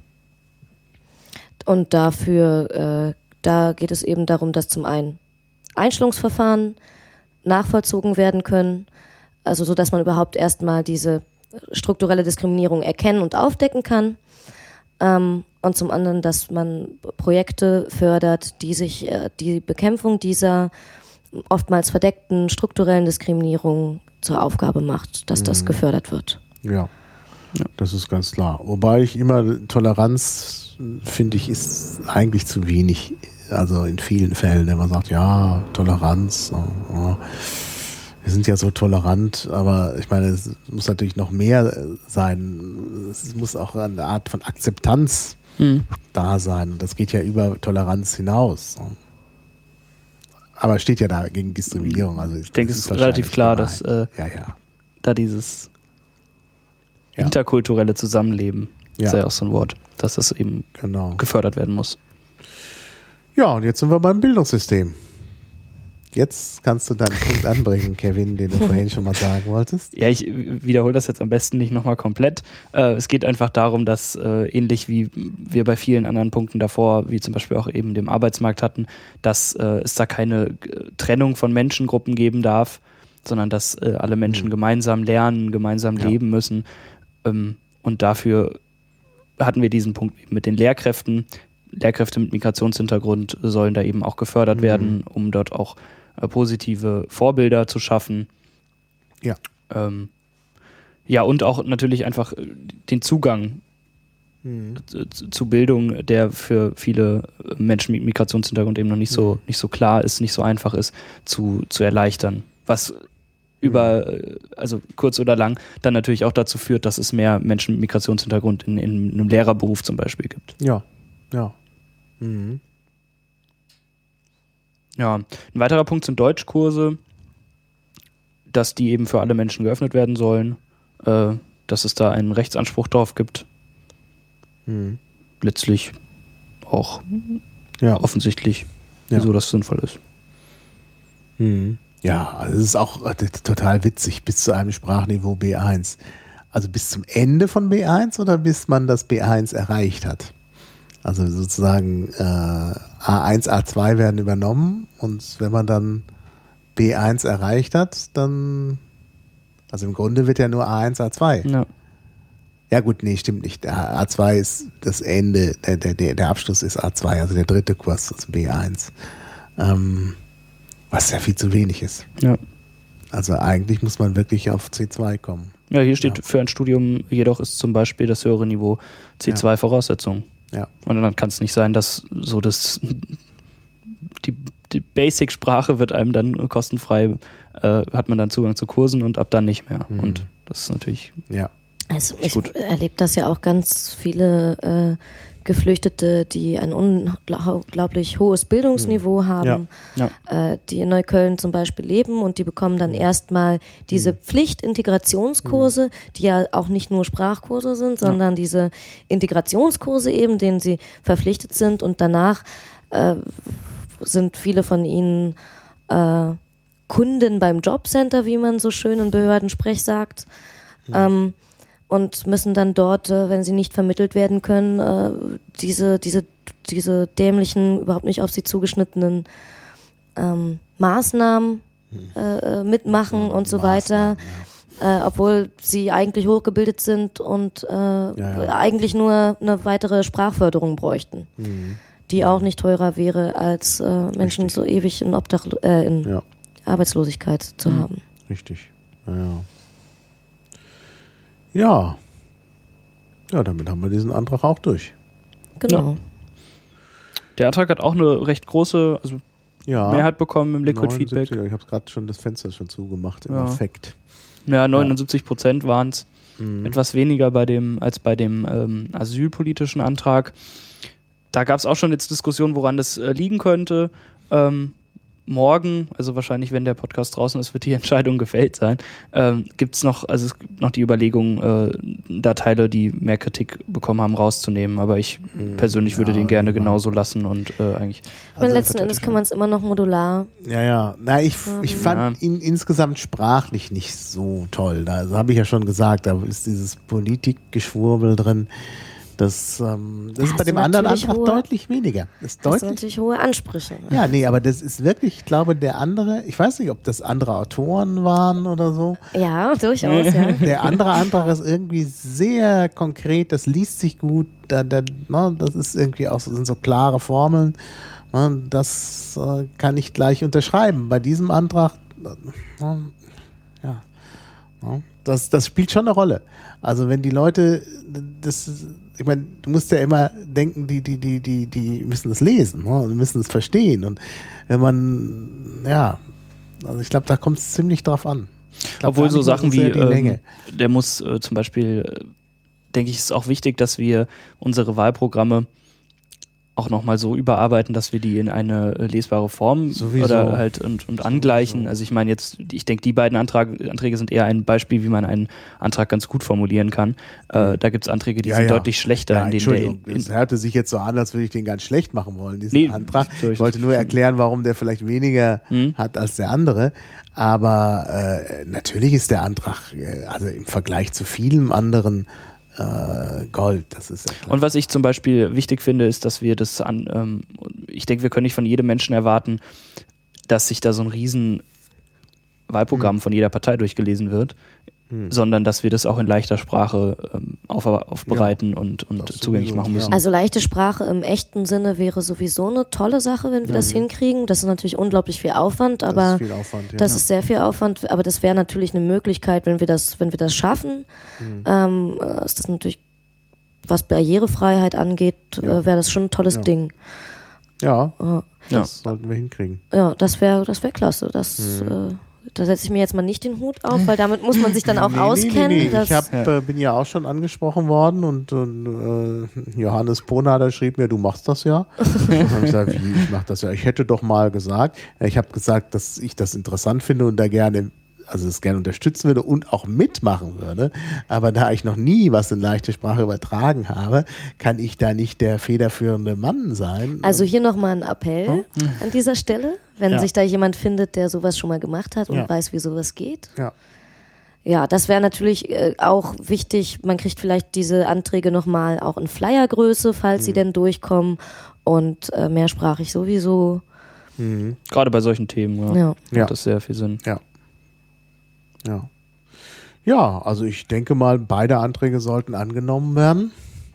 dafür, da geht es eben darum, dass zum einen Einstellungsverfahren nachvollzogen werden können, also so, dass man überhaupt erstmal diese strukturelle Diskriminierung erkennen und aufdecken kann. Und zum anderen, dass man Projekte fördert, die sich die Bekämpfung dieser oftmals verdeckten strukturellen Diskriminierung zur Aufgabe macht, dass das gefördert wird.
Ja, das ist ganz klar. Wobei ich immer Toleranz, finde ich, ist eigentlich zu wenig. Also in vielen Fällen, wenn man sagt, ja, Toleranz, wir sind ja so tolerant, aber ich meine, es muss natürlich noch mehr sein. Es muss auch eine Art von Akzeptanz da sein. Und das geht ja über Toleranz hinaus. Aber es steht ja da gegen Diskriminierung. Also
ich denke, es ist relativ klar, dass da dieses interkulturelle Zusammenleben, ist ja auch so ein Wort, dass das eben gefördert werden muss.
Ja, und jetzt sind wir beim Bildungssystem. Jetzt kannst du deinen Punkt anbringen, Kevin, den du vorhin schon mal sagen wolltest.
Ja, ich wiederhole das jetzt am besten nicht nochmal komplett. Es geht einfach darum, dass ähnlich wie wir bei vielen anderen Punkten davor, wie zum Beispiel auch eben dem Arbeitsmarkt hatten, dass es da keine Trennung von Menschengruppen geben darf, sondern dass alle Menschen gemeinsam lernen, gemeinsam leben müssen. Und dafür hatten wir diesen Punkt mit den Lehrkräften. Lehrkräfte mit Migrationshintergrund sollen da eben auch gefördert werden, um dort auch positive Vorbilder zu schaffen.
Ja.
Und auch natürlich einfach den Zugang zu Bildung, der für viele Menschen mit Migrationshintergrund eben noch nicht so klar ist, nicht so einfach ist, zu erleichtern. Was also kurz oder lang, dann natürlich auch dazu führt, dass es mehr Menschen mit Migrationshintergrund in einem Lehrerberuf zum Beispiel gibt.
Ja.
Ja, ein weiterer Punkt sind Deutschkurse, dass die eben für alle Menschen geöffnet werden sollen, dass es da einen Rechtsanspruch drauf gibt. Letztlich auch offensichtlich, wieso das sinnvoll ist.
Ja, also es ist auch total witzig, bis zu einem Sprachniveau B1. Also bis zum Ende von B1 oder bis man das B1 erreicht hat? Also sozusagen A1, A2 werden übernommen und wenn man dann B1 erreicht hat, dann, also im Grunde wird ja nur A1, A2.
Ja.
Ja gut, nee, stimmt nicht. Der A2 ist das Ende, der Abschluss ist A2, also der dritte Kurs ist B1. Was ja viel zu wenig ist.
Ja.
Also eigentlich muss man wirklich auf C2 kommen.
Ja, hier steht für ein Studium jedoch ist zum Beispiel das höhere Niveau C2 Voraussetzung.
Ja.
Und dann kann es nicht sein, dass so die Basic-Sprache wird einem dann kostenfrei, hat man dann Zugang zu Kursen und ab dann nicht mehr. Und das ist natürlich
Also ich erlebe das ja auch ganz viele Geflüchtete, die ein unglaublich hohes Bildungsniveau haben, die in Neukölln zum Beispiel leben und die bekommen dann erstmal diese Pflichtintegrationskurse, die ja auch nicht nur Sprachkurse sind, sondern diese Integrationskurse eben, denen sie verpflichtet sind und danach sind viele von ihnen Kunden beim Jobcenter, wie man so schön in Behördensprech sagt. Und müssen dann dort, wenn sie nicht vermittelt werden können, diese dämlichen, überhaupt nicht auf sie zugeschnittenen Maßnahmen mitmachen und so weiter, obwohl sie eigentlich hochgebildet sind und eigentlich nur eine weitere Sprachförderung bräuchten, die auch nicht teurer wäre, als Menschen so ewig in Arbeitslosigkeit zu haben.
Richtig, Ja, damit haben wir diesen Antrag auch durch.
Genau.
Ja. Der Antrag hat auch eine recht große Mehrheit bekommen im Liquid
79,
Feedback.
Ich habe gerade schon das Fenster schon zugemacht im Affekt.
Ja, 79% waren es. Etwas weniger als bei dem asylpolitischen Antrag. Da gab es auch schon jetzt Diskussionen, woran das liegen könnte. Morgen, also wahrscheinlich, wenn der Podcast draußen ist, wird die Entscheidung gefällt sein. Gibt es noch die Überlegung, da Teile, die mehr Kritik bekommen haben, rauszunehmen. Aber ich persönlich würde den gerne genauso lassen und eigentlich.
Also letzten Endes kann man es immer noch modular.
Ich fand ihn insgesamt sprachlich nicht so toll. Also habe ich ja schon gesagt, da ist dieses Politikgeschwurbel drin. Das ist bei dem anderen Antrag deutlich weniger. Das
sind natürlich hohe Ansprüche.
Ja, nee, aber das ist wirklich, ich glaube, der andere, ich weiß nicht, ob das andere Autoren waren oder so.
Ja, durchaus, ja.
Der andere Antrag ist irgendwie sehr konkret, das liest sich gut, das ist irgendwie auch sind so klare Formeln. Das kann ich gleich unterschreiben. Bei diesem Antrag, das spielt schon eine Rolle. Also wenn die Leute, ich meine, du musst ja immer denken, die müssen das lesen, die müssen es verstehen. Und wenn man, also ich glaube, da kommt es ziemlich drauf an.
Obwohl so Sachen wie, der muss zum Beispiel, denke ich, ist auch wichtig, dass wir unsere Wahlprogramme auch nochmal so überarbeiten, dass wir die in eine lesbare Form oder halt und angleichen. Also ich meine jetzt, ich denke, die beiden Anträge sind eher ein Beispiel, wie man einen Antrag ganz gut formulieren kann. Da gibt es Anträge, die sind deutlich schlechter.
Ja, Entschuldigung, es hörte sich jetzt so an, als würde ich den ganz schlecht machen wollen, diesen Antrag. Ich wollte nur erklären, warum der vielleicht weniger hat als der andere. Aber natürlich ist der Antrag, also im Vergleich zu vielen anderen Gold, das ist ja klar.
Und was ich zum Beispiel wichtig finde, ist, dass wir das ich denke, wir können nicht von jedem Menschen erwarten, dass sich da so ein riesen Wahlprogramm von jeder Partei durchgelesen wird, sondern dass wir das auch in leichter Sprache aufbereiten und zugänglich machen müssen.
Also leichte Sprache im echten Sinne wäre sowieso eine tolle Sache, wenn wir das hinkriegen. Das ist natürlich unglaublich viel Aufwand, aber das ist sehr viel Aufwand, aber das wäre natürlich eine Möglichkeit, wenn wir das schaffen. Ist das natürlich, was Barrierefreiheit angeht, wäre das schon ein tolles Ding.
Das sollten wir hinkriegen.
Ja, das wäre klasse. Da setze ich mir jetzt mal nicht den Hut auf, weil damit muss man sich dann auch auskennen.
Ich bin ja auch schon angesprochen worden und Johannes Ponader schrieb mir, du machst das ja. Und dann habe ich gesagt, wie, ich mache das ja. Ich hätte doch mal gesagt, ich habe gesagt, dass ich das interessant finde und da es gerne unterstützen würde und auch mitmachen würde. Aber da ich noch nie was in leichte Sprache übertragen habe, kann ich da nicht der federführende Mann sein.
Also hier nochmal ein Appell an dieser Stelle, wenn sich da jemand findet, der sowas schon mal gemacht hat und weiß, wie sowas geht. Ja, das wäre natürlich auch wichtig. Man kriegt vielleicht diese Anträge nochmal auch in Flyergröße, falls sie denn durchkommen und mehrsprachig sowieso.
Gerade bei solchen Themen macht das sehr viel Sinn.
Ja, also ich denke mal, beide Anträge sollten angenommen werden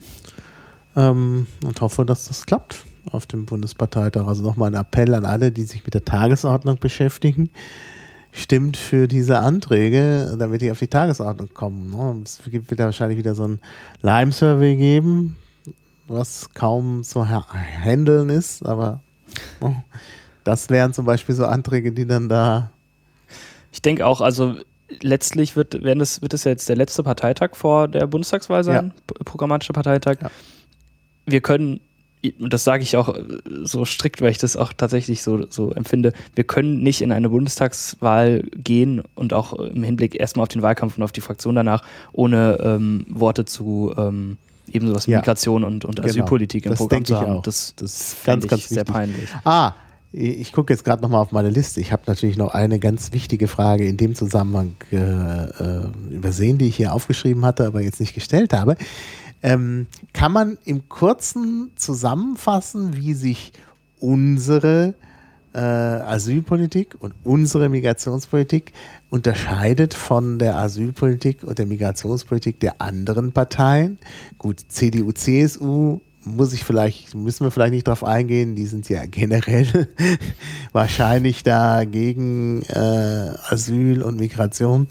und hoffe, dass das klappt auf dem Bundesparteitag. Also nochmal ein Appell an alle, die sich mit der Tagesordnung beschäftigen. Stimmt für diese Anträge, damit die auf die Tagesordnung kommen. Es wird wahrscheinlich wieder so ein Lime-Survey geben, was kaum zu handeln ist, aber das wären zum Beispiel so Anträge, die dann da...
Ich denke auch, also letztlich wird es ja jetzt der letzte Parteitag vor der Bundestagswahl sein, programmatischer Parteitag. Ja. Wir können, und das sage ich auch so strikt, weil ich das auch tatsächlich so empfinde, wir können nicht in eine Bundestagswahl gehen und auch im Hinblick erstmal auf den Wahlkampf und auf die Fraktion danach, ohne Worte zu eben sowas wie Migration und Asylpolitik im Programm zu haben. Das ist ganz sehr peinlich.
Ich gucke jetzt gerade nochmal auf meine Liste. Ich habe natürlich noch eine ganz wichtige Frage in dem Zusammenhang übersehen, die ich hier aufgeschrieben hatte, aber jetzt nicht gestellt habe. Kann man im Kurzen zusammenfassen, wie sich unsere Asylpolitik und unsere Migrationspolitik unterscheidet von der Asylpolitik und der Migrationspolitik der anderen Parteien? Gut, CDU, CSU müssen wir vielleicht nicht drauf eingehen, die sind ja generell wahrscheinlich dagegen Asyl und Migration.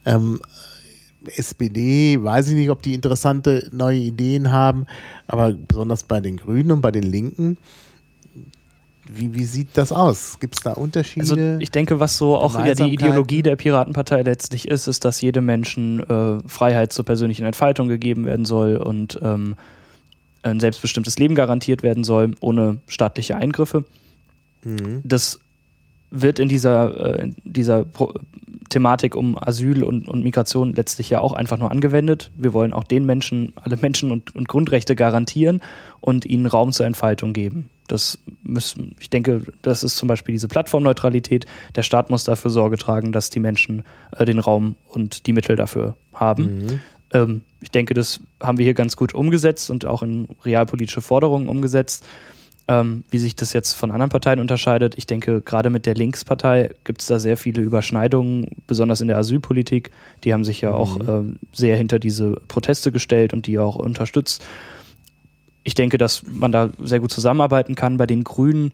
SPD, weiß ich nicht, ob die interessante neue Ideen haben, aber besonders bei den Grünen und bei den Linken, wie sieht das aus? Gibt es da Unterschiede?
Also ich denke, was so auch die Ideologie der Piratenpartei letztlich ist, dass jedem Menschen Freiheit zur persönlichen Entfaltung gegeben werden soll und ein selbstbestimmtes Leben garantiert werden soll, ohne staatliche Eingriffe. Das wird in dieser Thematik um Asyl und Migration letztlich ja auch einfach nur angewendet. Wir wollen auch den Menschen, alle Menschen und Grundrechte garantieren und ihnen Raum zur Entfaltung geben. Ich denke, das ist zum Beispiel diese Plattformneutralität. Der Staat muss dafür Sorge tragen, dass die Menschen den Raum und die Mittel dafür haben. Ich denke, das haben wir hier ganz gut umgesetzt und auch in realpolitische Forderungen umgesetzt. Wie sich das jetzt von anderen Parteien unterscheidet, ich denke, gerade mit der Linkspartei gibt es da sehr viele Überschneidungen, besonders in der Asylpolitik. Die haben sich ja auch sehr hinter diese Proteste gestellt und die auch unterstützt. Ich denke, dass man da sehr gut zusammenarbeiten kann. Bei den Grünen,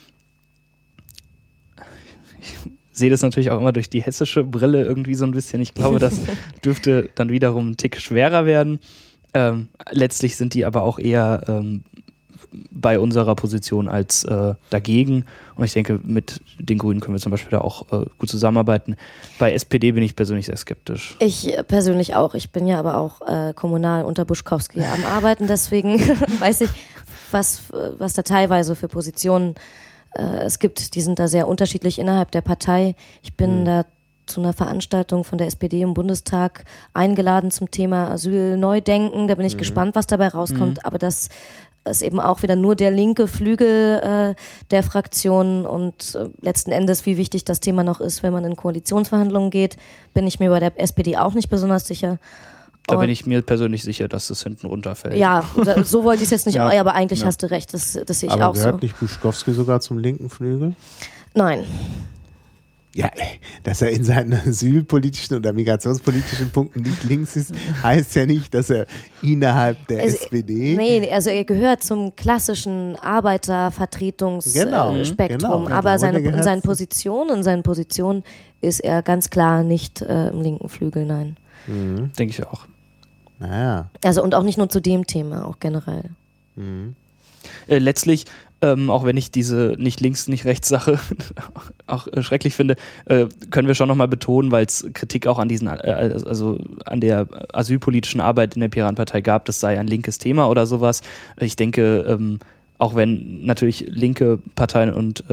ich sehe das natürlich auch immer durch die hessische Brille irgendwie so ein bisschen. Ich glaube, das dürfte dann wiederum ein Tick schwerer werden. Letztlich sind die aber auch eher bei unserer Position als dagegen. Und ich denke, mit den Grünen können wir zum Beispiel da auch gut zusammenarbeiten. Bei SPD bin ich persönlich sehr skeptisch.
Ich persönlich auch. Ich bin ja aber auch kommunal unter Buschkowski am Arbeiten. Deswegen weiß ich, was da teilweise für Positionen es gibt. Die sind da sehr unterschiedlich innerhalb der Partei. Ich bin da zu einer Veranstaltung von der SPD im Bundestag eingeladen zum Thema Asyl-Neudenken. Da bin ich gespannt, was dabei rauskommt. Aber das ist eben auch wieder nur der linke Flügel der Fraktion und letzten Endes, wie wichtig das Thema noch ist, wenn man in Koalitionsverhandlungen geht, bin ich mir bei der SPD auch nicht besonders sicher.
Da bin ich mir persönlich sicher, dass das hinten runterfällt.
Ja, so wollte ich es jetzt nicht, aber eigentlich hast du recht, das sehe ich
aber
auch so.
Gehört nicht Buschkowski sogar zum linken Flügel?
Nein.
Ja, dass er in seinen asylpolitischen oder migrationspolitischen Punkten nicht links ist, heißt ja nicht, dass er innerhalb der SPD...
Nee, also er gehört zum klassischen Arbeitervertretungsspektrum, aber in seinen Positionen ist er ganz klar nicht im linken Flügel, nein.
Denke ich auch.
Naja.
Also und auch nicht nur zu dem Thema, auch generell.
Letztlich, auch wenn ich diese nicht links, nicht rechts Sache auch schrecklich finde, können wir schon nochmal betonen, weil es Kritik auch an an der asylpolitischen Arbeit in der Piratenpartei gab, das sei ein linkes Thema oder sowas. Ich denke, auch wenn natürlich linke Parteien und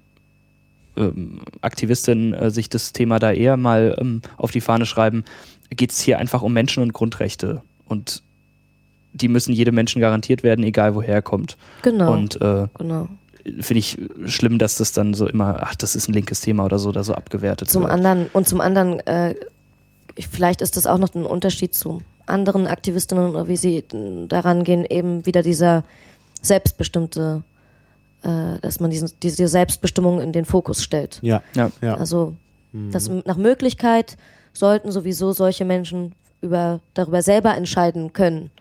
Aktivistinnen sich das Thema da eher mal auf die Fahne schreiben, geht es hier einfach um Menschen- und Grundrechte. Und die müssen jedem Menschen garantiert werden, egal woher er kommt.
Genau.
Und finde ich schlimm, dass das dann so immer, das ist ein linkes Thema oder so abgewertet wird.
Zum anderen, vielleicht ist das auch noch ein Unterschied zu anderen Aktivistinnen oder wie sie daran gehen, eben wieder dieser selbstbestimmte dass man diese Selbstbestimmung in den Fokus stellt.
Ja.
Also dass nach Möglichkeit sollten sowieso solche Menschen darüber selber entscheiden können.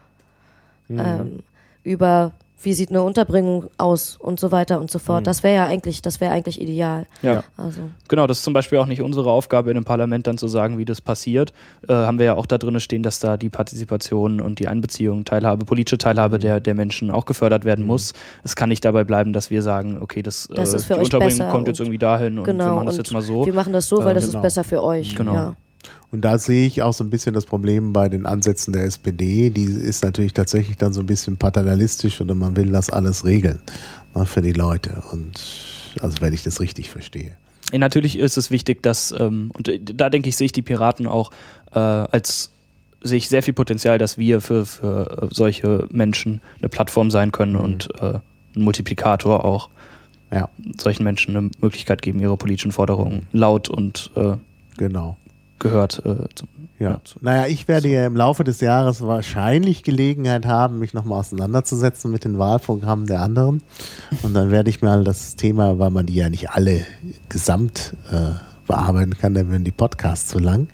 Über wie sieht eine Unterbringung aus und so weiter und so fort. Das wäre eigentlich ideal.
Ja.
Also.
Genau, das ist zum Beispiel auch nicht unsere Aufgabe in einem Parlament dann zu sagen, wie das passiert. Haben wir ja auch da drin stehen, dass da die Partizipation und die Einbeziehung, politische Teilhabe der Menschen auch gefördert werden muss. Es kann nicht dabei bleiben, dass wir sagen, okay, das ist für die Unterbringung kommt jetzt irgendwie dahin und wir machen das jetzt mal so.
Wir machen das so, weil das ist besser für euch.
Genau.
Ja.
Und da sehe ich auch so ein bisschen das Problem bei den Ansätzen der SPD. Die ist natürlich tatsächlich dann so ein bisschen paternalistisch oder man will das alles regeln, ne, für die Leute. Und also wenn ich das richtig verstehe.
Ja, natürlich ist es wichtig, dass, und da denke ich, sehe ich die Piraten auch sehe ich sehr viel Potenzial, dass wir für solche Menschen eine Plattform sein können und ein Multiplikator auch solchen Menschen eine Möglichkeit geben, ihre politischen Forderungen laut und gehört.
Naja, ich werde ja im Laufe des Jahres wahrscheinlich Gelegenheit haben, mich nochmal auseinanderzusetzen mit den Wahlprogrammen der anderen. Und dann werde ich mal das Thema, weil man die ja nicht alle gesamt bearbeiten kann, dann werden die Podcasts zu lang.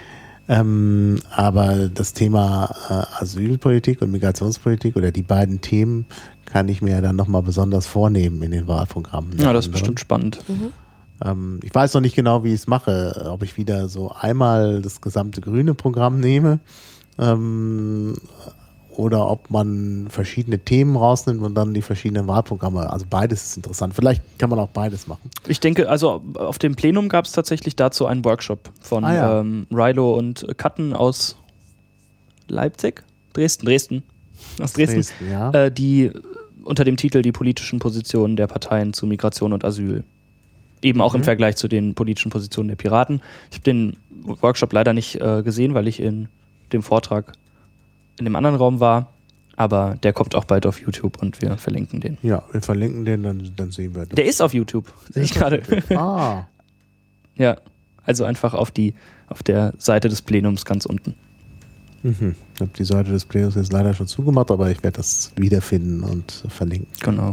Aber das Thema Asylpolitik und Migrationspolitik oder die beiden Themen kann ich mir ja dann nochmal besonders vornehmen in den Wahlprogrammen.
Ja, das ist bestimmt spannend.
Ich weiß noch nicht genau, wie ich es mache, ob ich wieder so einmal das gesamte grüne Programm nehme oder ob man verschiedene Themen rausnimmt und dann die verschiedenen Wahlprogramme. Also beides ist interessant. Vielleicht kann man auch beides machen.
Ich denke, also auf dem Plenum gab es tatsächlich dazu einen Workshop von Rilo und Katten aus Leipzig? Dresden. Aus Dresden. Die unter dem Titel die politischen Positionen der Parteien zu Migration und Asyl. Eben auch im Vergleich zu den politischen Positionen der Piraten. Ich habe den Workshop leider nicht gesehen, weil ich in dem Vortrag in dem anderen Raum war. Aber der kommt auch bald auf YouTube und wir verlinken den.
Ja, wir verlinken den, dann sehen wir das.
Der ist auf YouTube, sehe ich gerade. Ja, also einfach auf der Seite des Plenums ganz unten.
Ich habe die Seite des Plenums jetzt leider schon zugemacht, aber ich werde das wiederfinden und verlinken.
Genau.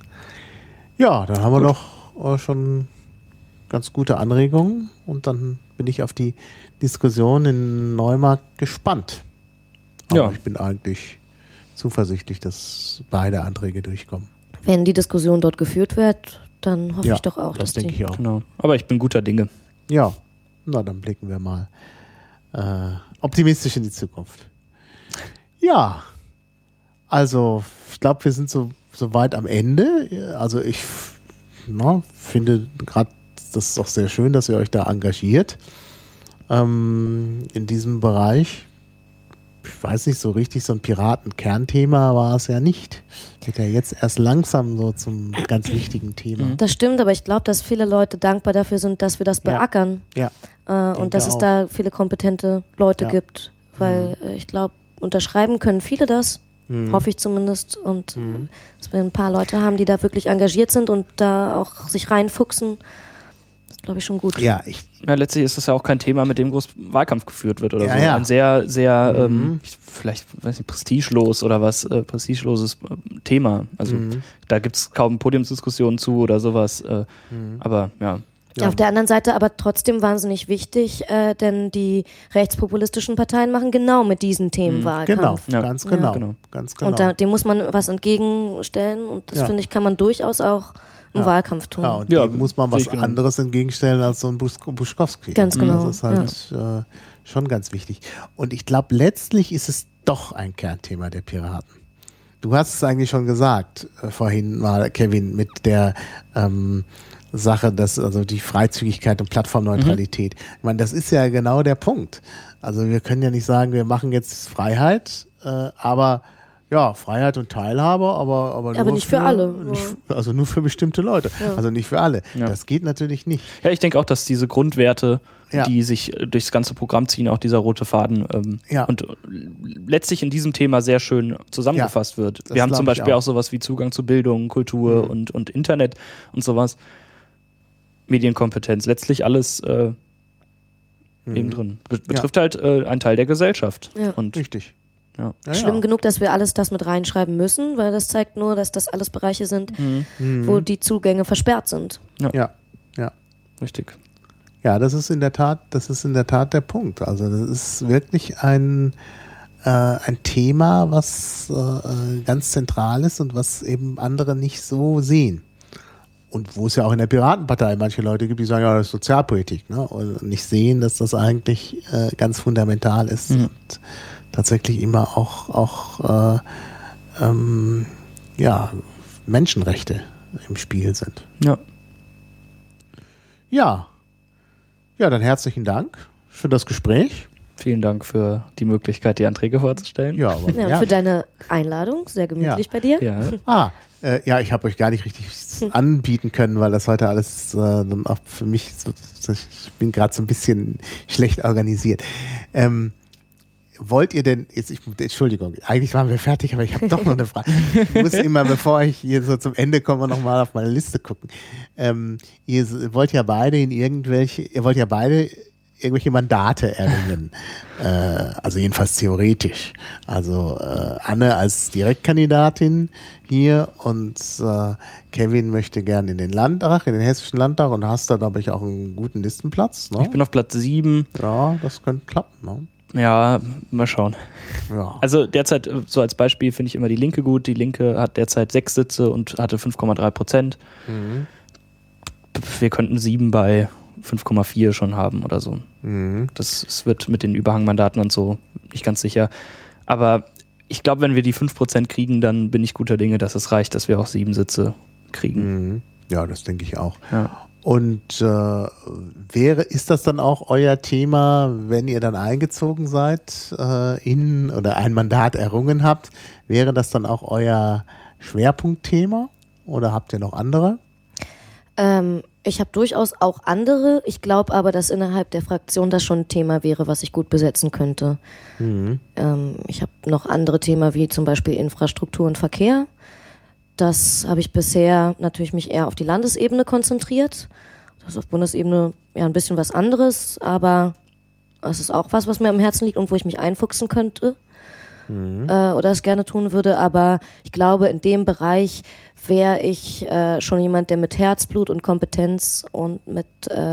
Ja, dann haben wir doch schon ganz gute Anregungen und dann bin ich auf die Diskussion in Neumarkt gespannt. Aber ich bin eigentlich zuversichtlich, dass beide Anträge durchkommen.
Wenn die Diskussion dort geführt wird, dann hoffe ich doch auch,
das denke ich auch.
Genau. Aber ich bin guter Dinge.
Ja, na dann blicken wir mal optimistisch in die Zukunft. Ja, also ich glaube, wir sind so weit am Ende. Also ich finde gerade, das ist auch sehr schön, dass ihr euch da engagiert in diesem Bereich. Ich weiß nicht so richtig, so ein Piraten-Kernthema war es ja nicht. Geht ja jetzt erst langsam so zum ganz wichtigen Thema.
Das stimmt, aber ich glaube, dass viele Leute dankbar dafür sind, dass wir das beackern.
Ja.
Und dass es da viele kompetente Leute gibt. Weil ich glaube, unterschreiben können viele das. Hoffe ich zumindest. Und dass wir ein paar Leute haben, die da wirklich engagiert sind und da auch sich reinfuchsen, ist, glaube ich, schon gut.
Ja,
letztlich ist das ja auch kein Thema, mit dem groß Wahlkampf geführt wird oder so.
Ja.
Ein sehr, sehr, vielleicht, weiß nicht, prestigeloses Thema. Also da gibt es kaum Podiumsdiskussionen zu oder sowas. Aber ja.
Auf der anderen Seite aber trotzdem wahnsinnig wichtig, denn die rechtspopulistischen Parteien machen genau mit diesen Themen Wahlkampf.
Genau, ganz genau.
Und dem muss man was entgegenstellen und das, finde ich, kann man durchaus auch im Wahlkampf tun.
Ja, und dem muss man was anderes entgegenstellen als so ein Buschkowski.
Ganz genau.
Das ist halt schon ganz wichtig. Und ich glaube, letztlich ist es doch ein Kernthema der Piraten. Du hast es eigentlich schon gesagt, vorhin mal, Kevin, mit der Sache, dass also die Freizügigkeit und Plattformneutralität. Ich meine, das ist ja genau der Punkt. Also wir können ja nicht sagen, wir machen jetzt Freiheit, aber Freiheit und Teilhabe, aber
nicht für alle.
Also nur für bestimmte Leute. Ja. Also nicht für alle. Ja. Das geht natürlich nicht.
Ja, ich denke auch, dass diese Grundwerte, die sich durchs ganze Programm ziehen, auch dieser rote Faden und letztlich in diesem Thema sehr schön zusammengefasst wird. Wir haben zum Beispiel auch sowas wie Zugang zu Bildung, Kultur und Internet und sowas. Medienkompetenz, letztlich alles eben drin. Betrifft halt einen Teil der Gesellschaft.
Ja.
Und
richtig.
Schlimm genug, dass wir alles das mit reinschreiben müssen, weil das zeigt nur, dass das alles Bereiche sind, wo die Zugänge versperrt sind.
Ja.
Richtig.
Ja, das ist in der Tat der Punkt. Also das ist wirklich ein Thema, was ganz zentral ist und was eben andere nicht so sehen. Und wo es ja auch in der Piratenpartei manche Leute gibt, die sagen, ja, das ist Sozialpolitik, ne? Und nicht sehen, dass das eigentlich ganz fundamental ist und tatsächlich immer auch Menschenrechte im Spiel sind. Ja, dann herzlichen Dank für das Gespräch.
Vielen Dank für die Möglichkeit, die Anträge vorzustellen.
Ja, für deine Einladung, sehr gemütlich bei dir.
Ja. Ich habe euch gar nicht richtig anbieten können, weil das heute alles dann auch für mich, ich bin gerade so ein bisschen schlecht organisiert. Wollt ihr denn, Entschuldigung, eigentlich waren wir fertig, aber ich habe doch noch eine Frage. Ich muss immer, bevor ich hier so zum Ende komme, nochmal auf meine Liste gucken. Ihr wollt ja beide irgendwelche Mandate erringen. Also jedenfalls theoretisch. Also Anne als Direktkandidatin hier und Kevin möchte gerne in den Hessischen Landtag und hast da, glaube ich, auch einen guten Listenplatz. Ne?
Ich bin auf Platz 7.
Ja, das könnte klappen. Ne?
Ja, mal schauen.
Ja.
Also derzeit, so als Beispiel, finde ich immer die Linke gut. Die Linke hat derzeit 6 Sitze und hatte 5,3%. Wir könnten 7 bei 5,4 schon haben oder so. Das wird mit den Überhangmandaten und so nicht ganz sicher. Aber ich glaube, wenn wir die 5% kriegen, dann bin ich guter Dinge, dass es reicht, dass wir auch 7 Sitze kriegen.
Ja, das denke ich auch.
Ja.
Und ist das dann auch euer Thema, wenn ihr dann eingezogen seid oder ein Mandat errungen habt, wäre das dann auch euer Schwerpunktthema oder habt ihr noch andere?
Ich habe durchaus auch andere. Ich glaube aber, dass innerhalb der Fraktion das schon ein Thema wäre, was ich gut besetzen könnte. Ich habe noch andere Themen, wie zum Beispiel Infrastruktur und Verkehr. Das habe ich bisher natürlich mich eher auf die Landesebene konzentriert. Das ist auf Bundesebene ja ein bisschen was anderes, aber es ist auch was mir am Herzen liegt und wo ich mich einfuchsen könnte oder es gerne tun würde. Aber ich glaube, in dem Bereich wäre ich schon jemand, der mit Herzblut und Kompetenz und mit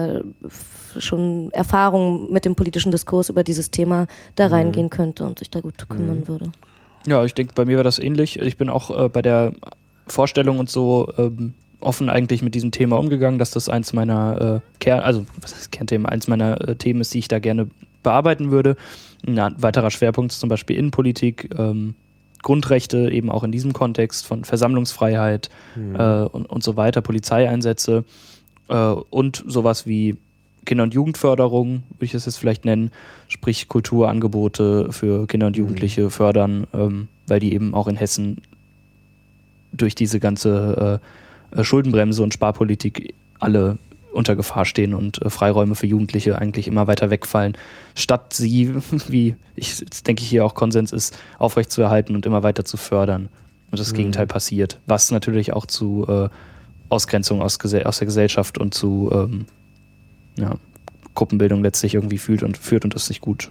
schon Erfahrung mit dem politischen Diskurs über dieses Thema da reingehen könnte und sich da gut kümmern würde.
Ja, ich denke, bei mir wäre das ähnlich. Ich bin auch bei der Vorstellung und so offen eigentlich mit diesem Thema umgegangen, dass das eins meiner eins meiner Themen ist, die ich da gerne bearbeiten würde. Ein weiterer Schwerpunkt ist zum Beispiel Innenpolitik, Grundrechte eben auch in diesem Kontext von Versammlungsfreiheit und so weiter, Polizeieinsätze und sowas wie Kinder- und Jugendförderung, würde ich das jetzt vielleicht nennen, sprich Kulturangebote für Kinder und Jugendliche fördern, weil die eben auch in Hessen durch diese ganze Schuldenbremse und Sparpolitik alle unter Gefahr stehen und Freiräume für Jugendliche eigentlich immer weiter wegfallen, statt sie, wie jetzt denke ich hier auch Konsens ist, aufrechtzuerhalten und immer weiter zu fördern. Und das Gegenteil passiert, was natürlich auch zu Ausgrenzung aus der Gesellschaft und zu Gruppenbildung letztlich irgendwie führt und das ist nicht gut.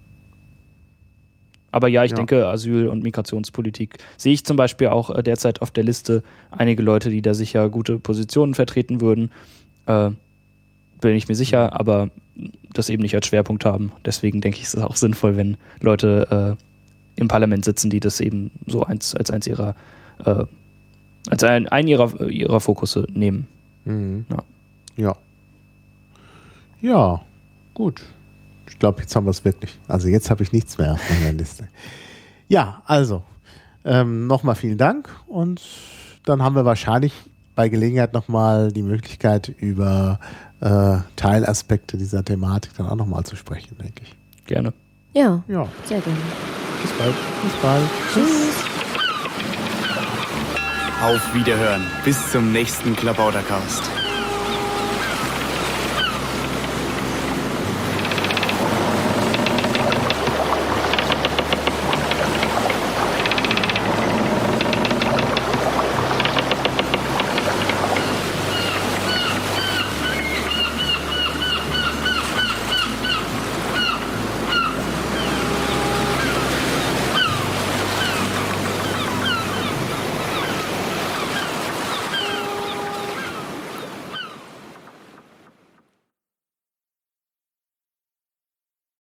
Aber ja, ich denke, Asyl- und Migrationspolitik sehe ich zum Beispiel auch derzeit auf der Liste einige Leute, die da sicher gute Positionen vertreten würden. Bin ich mir sicher, aber das eben nicht als Schwerpunkt haben. Deswegen denke ich, ist es auch sinnvoll, wenn Leute im Parlament sitzen, die das eben so als einen ihrer Fokusse nehmen.
Ja, gut. Ich glaube, jetzt haben wir es wirklich. Also jetzt habe ich nichts mehr auf meiner Liste. Ja, also nochmal vielen Dank und dann haben wir wahrscheinlich bei Gelegenheit nochmal die Möglichkeit, über Teilaspekte dieser Thematik dann auch nochmal zu sprechen, denke ich.
Gerne.
Ja, sehr gerne.
Bis bald.
Tschüss.
Auf Wiederhören. Bis zum nächsten Klabautercast.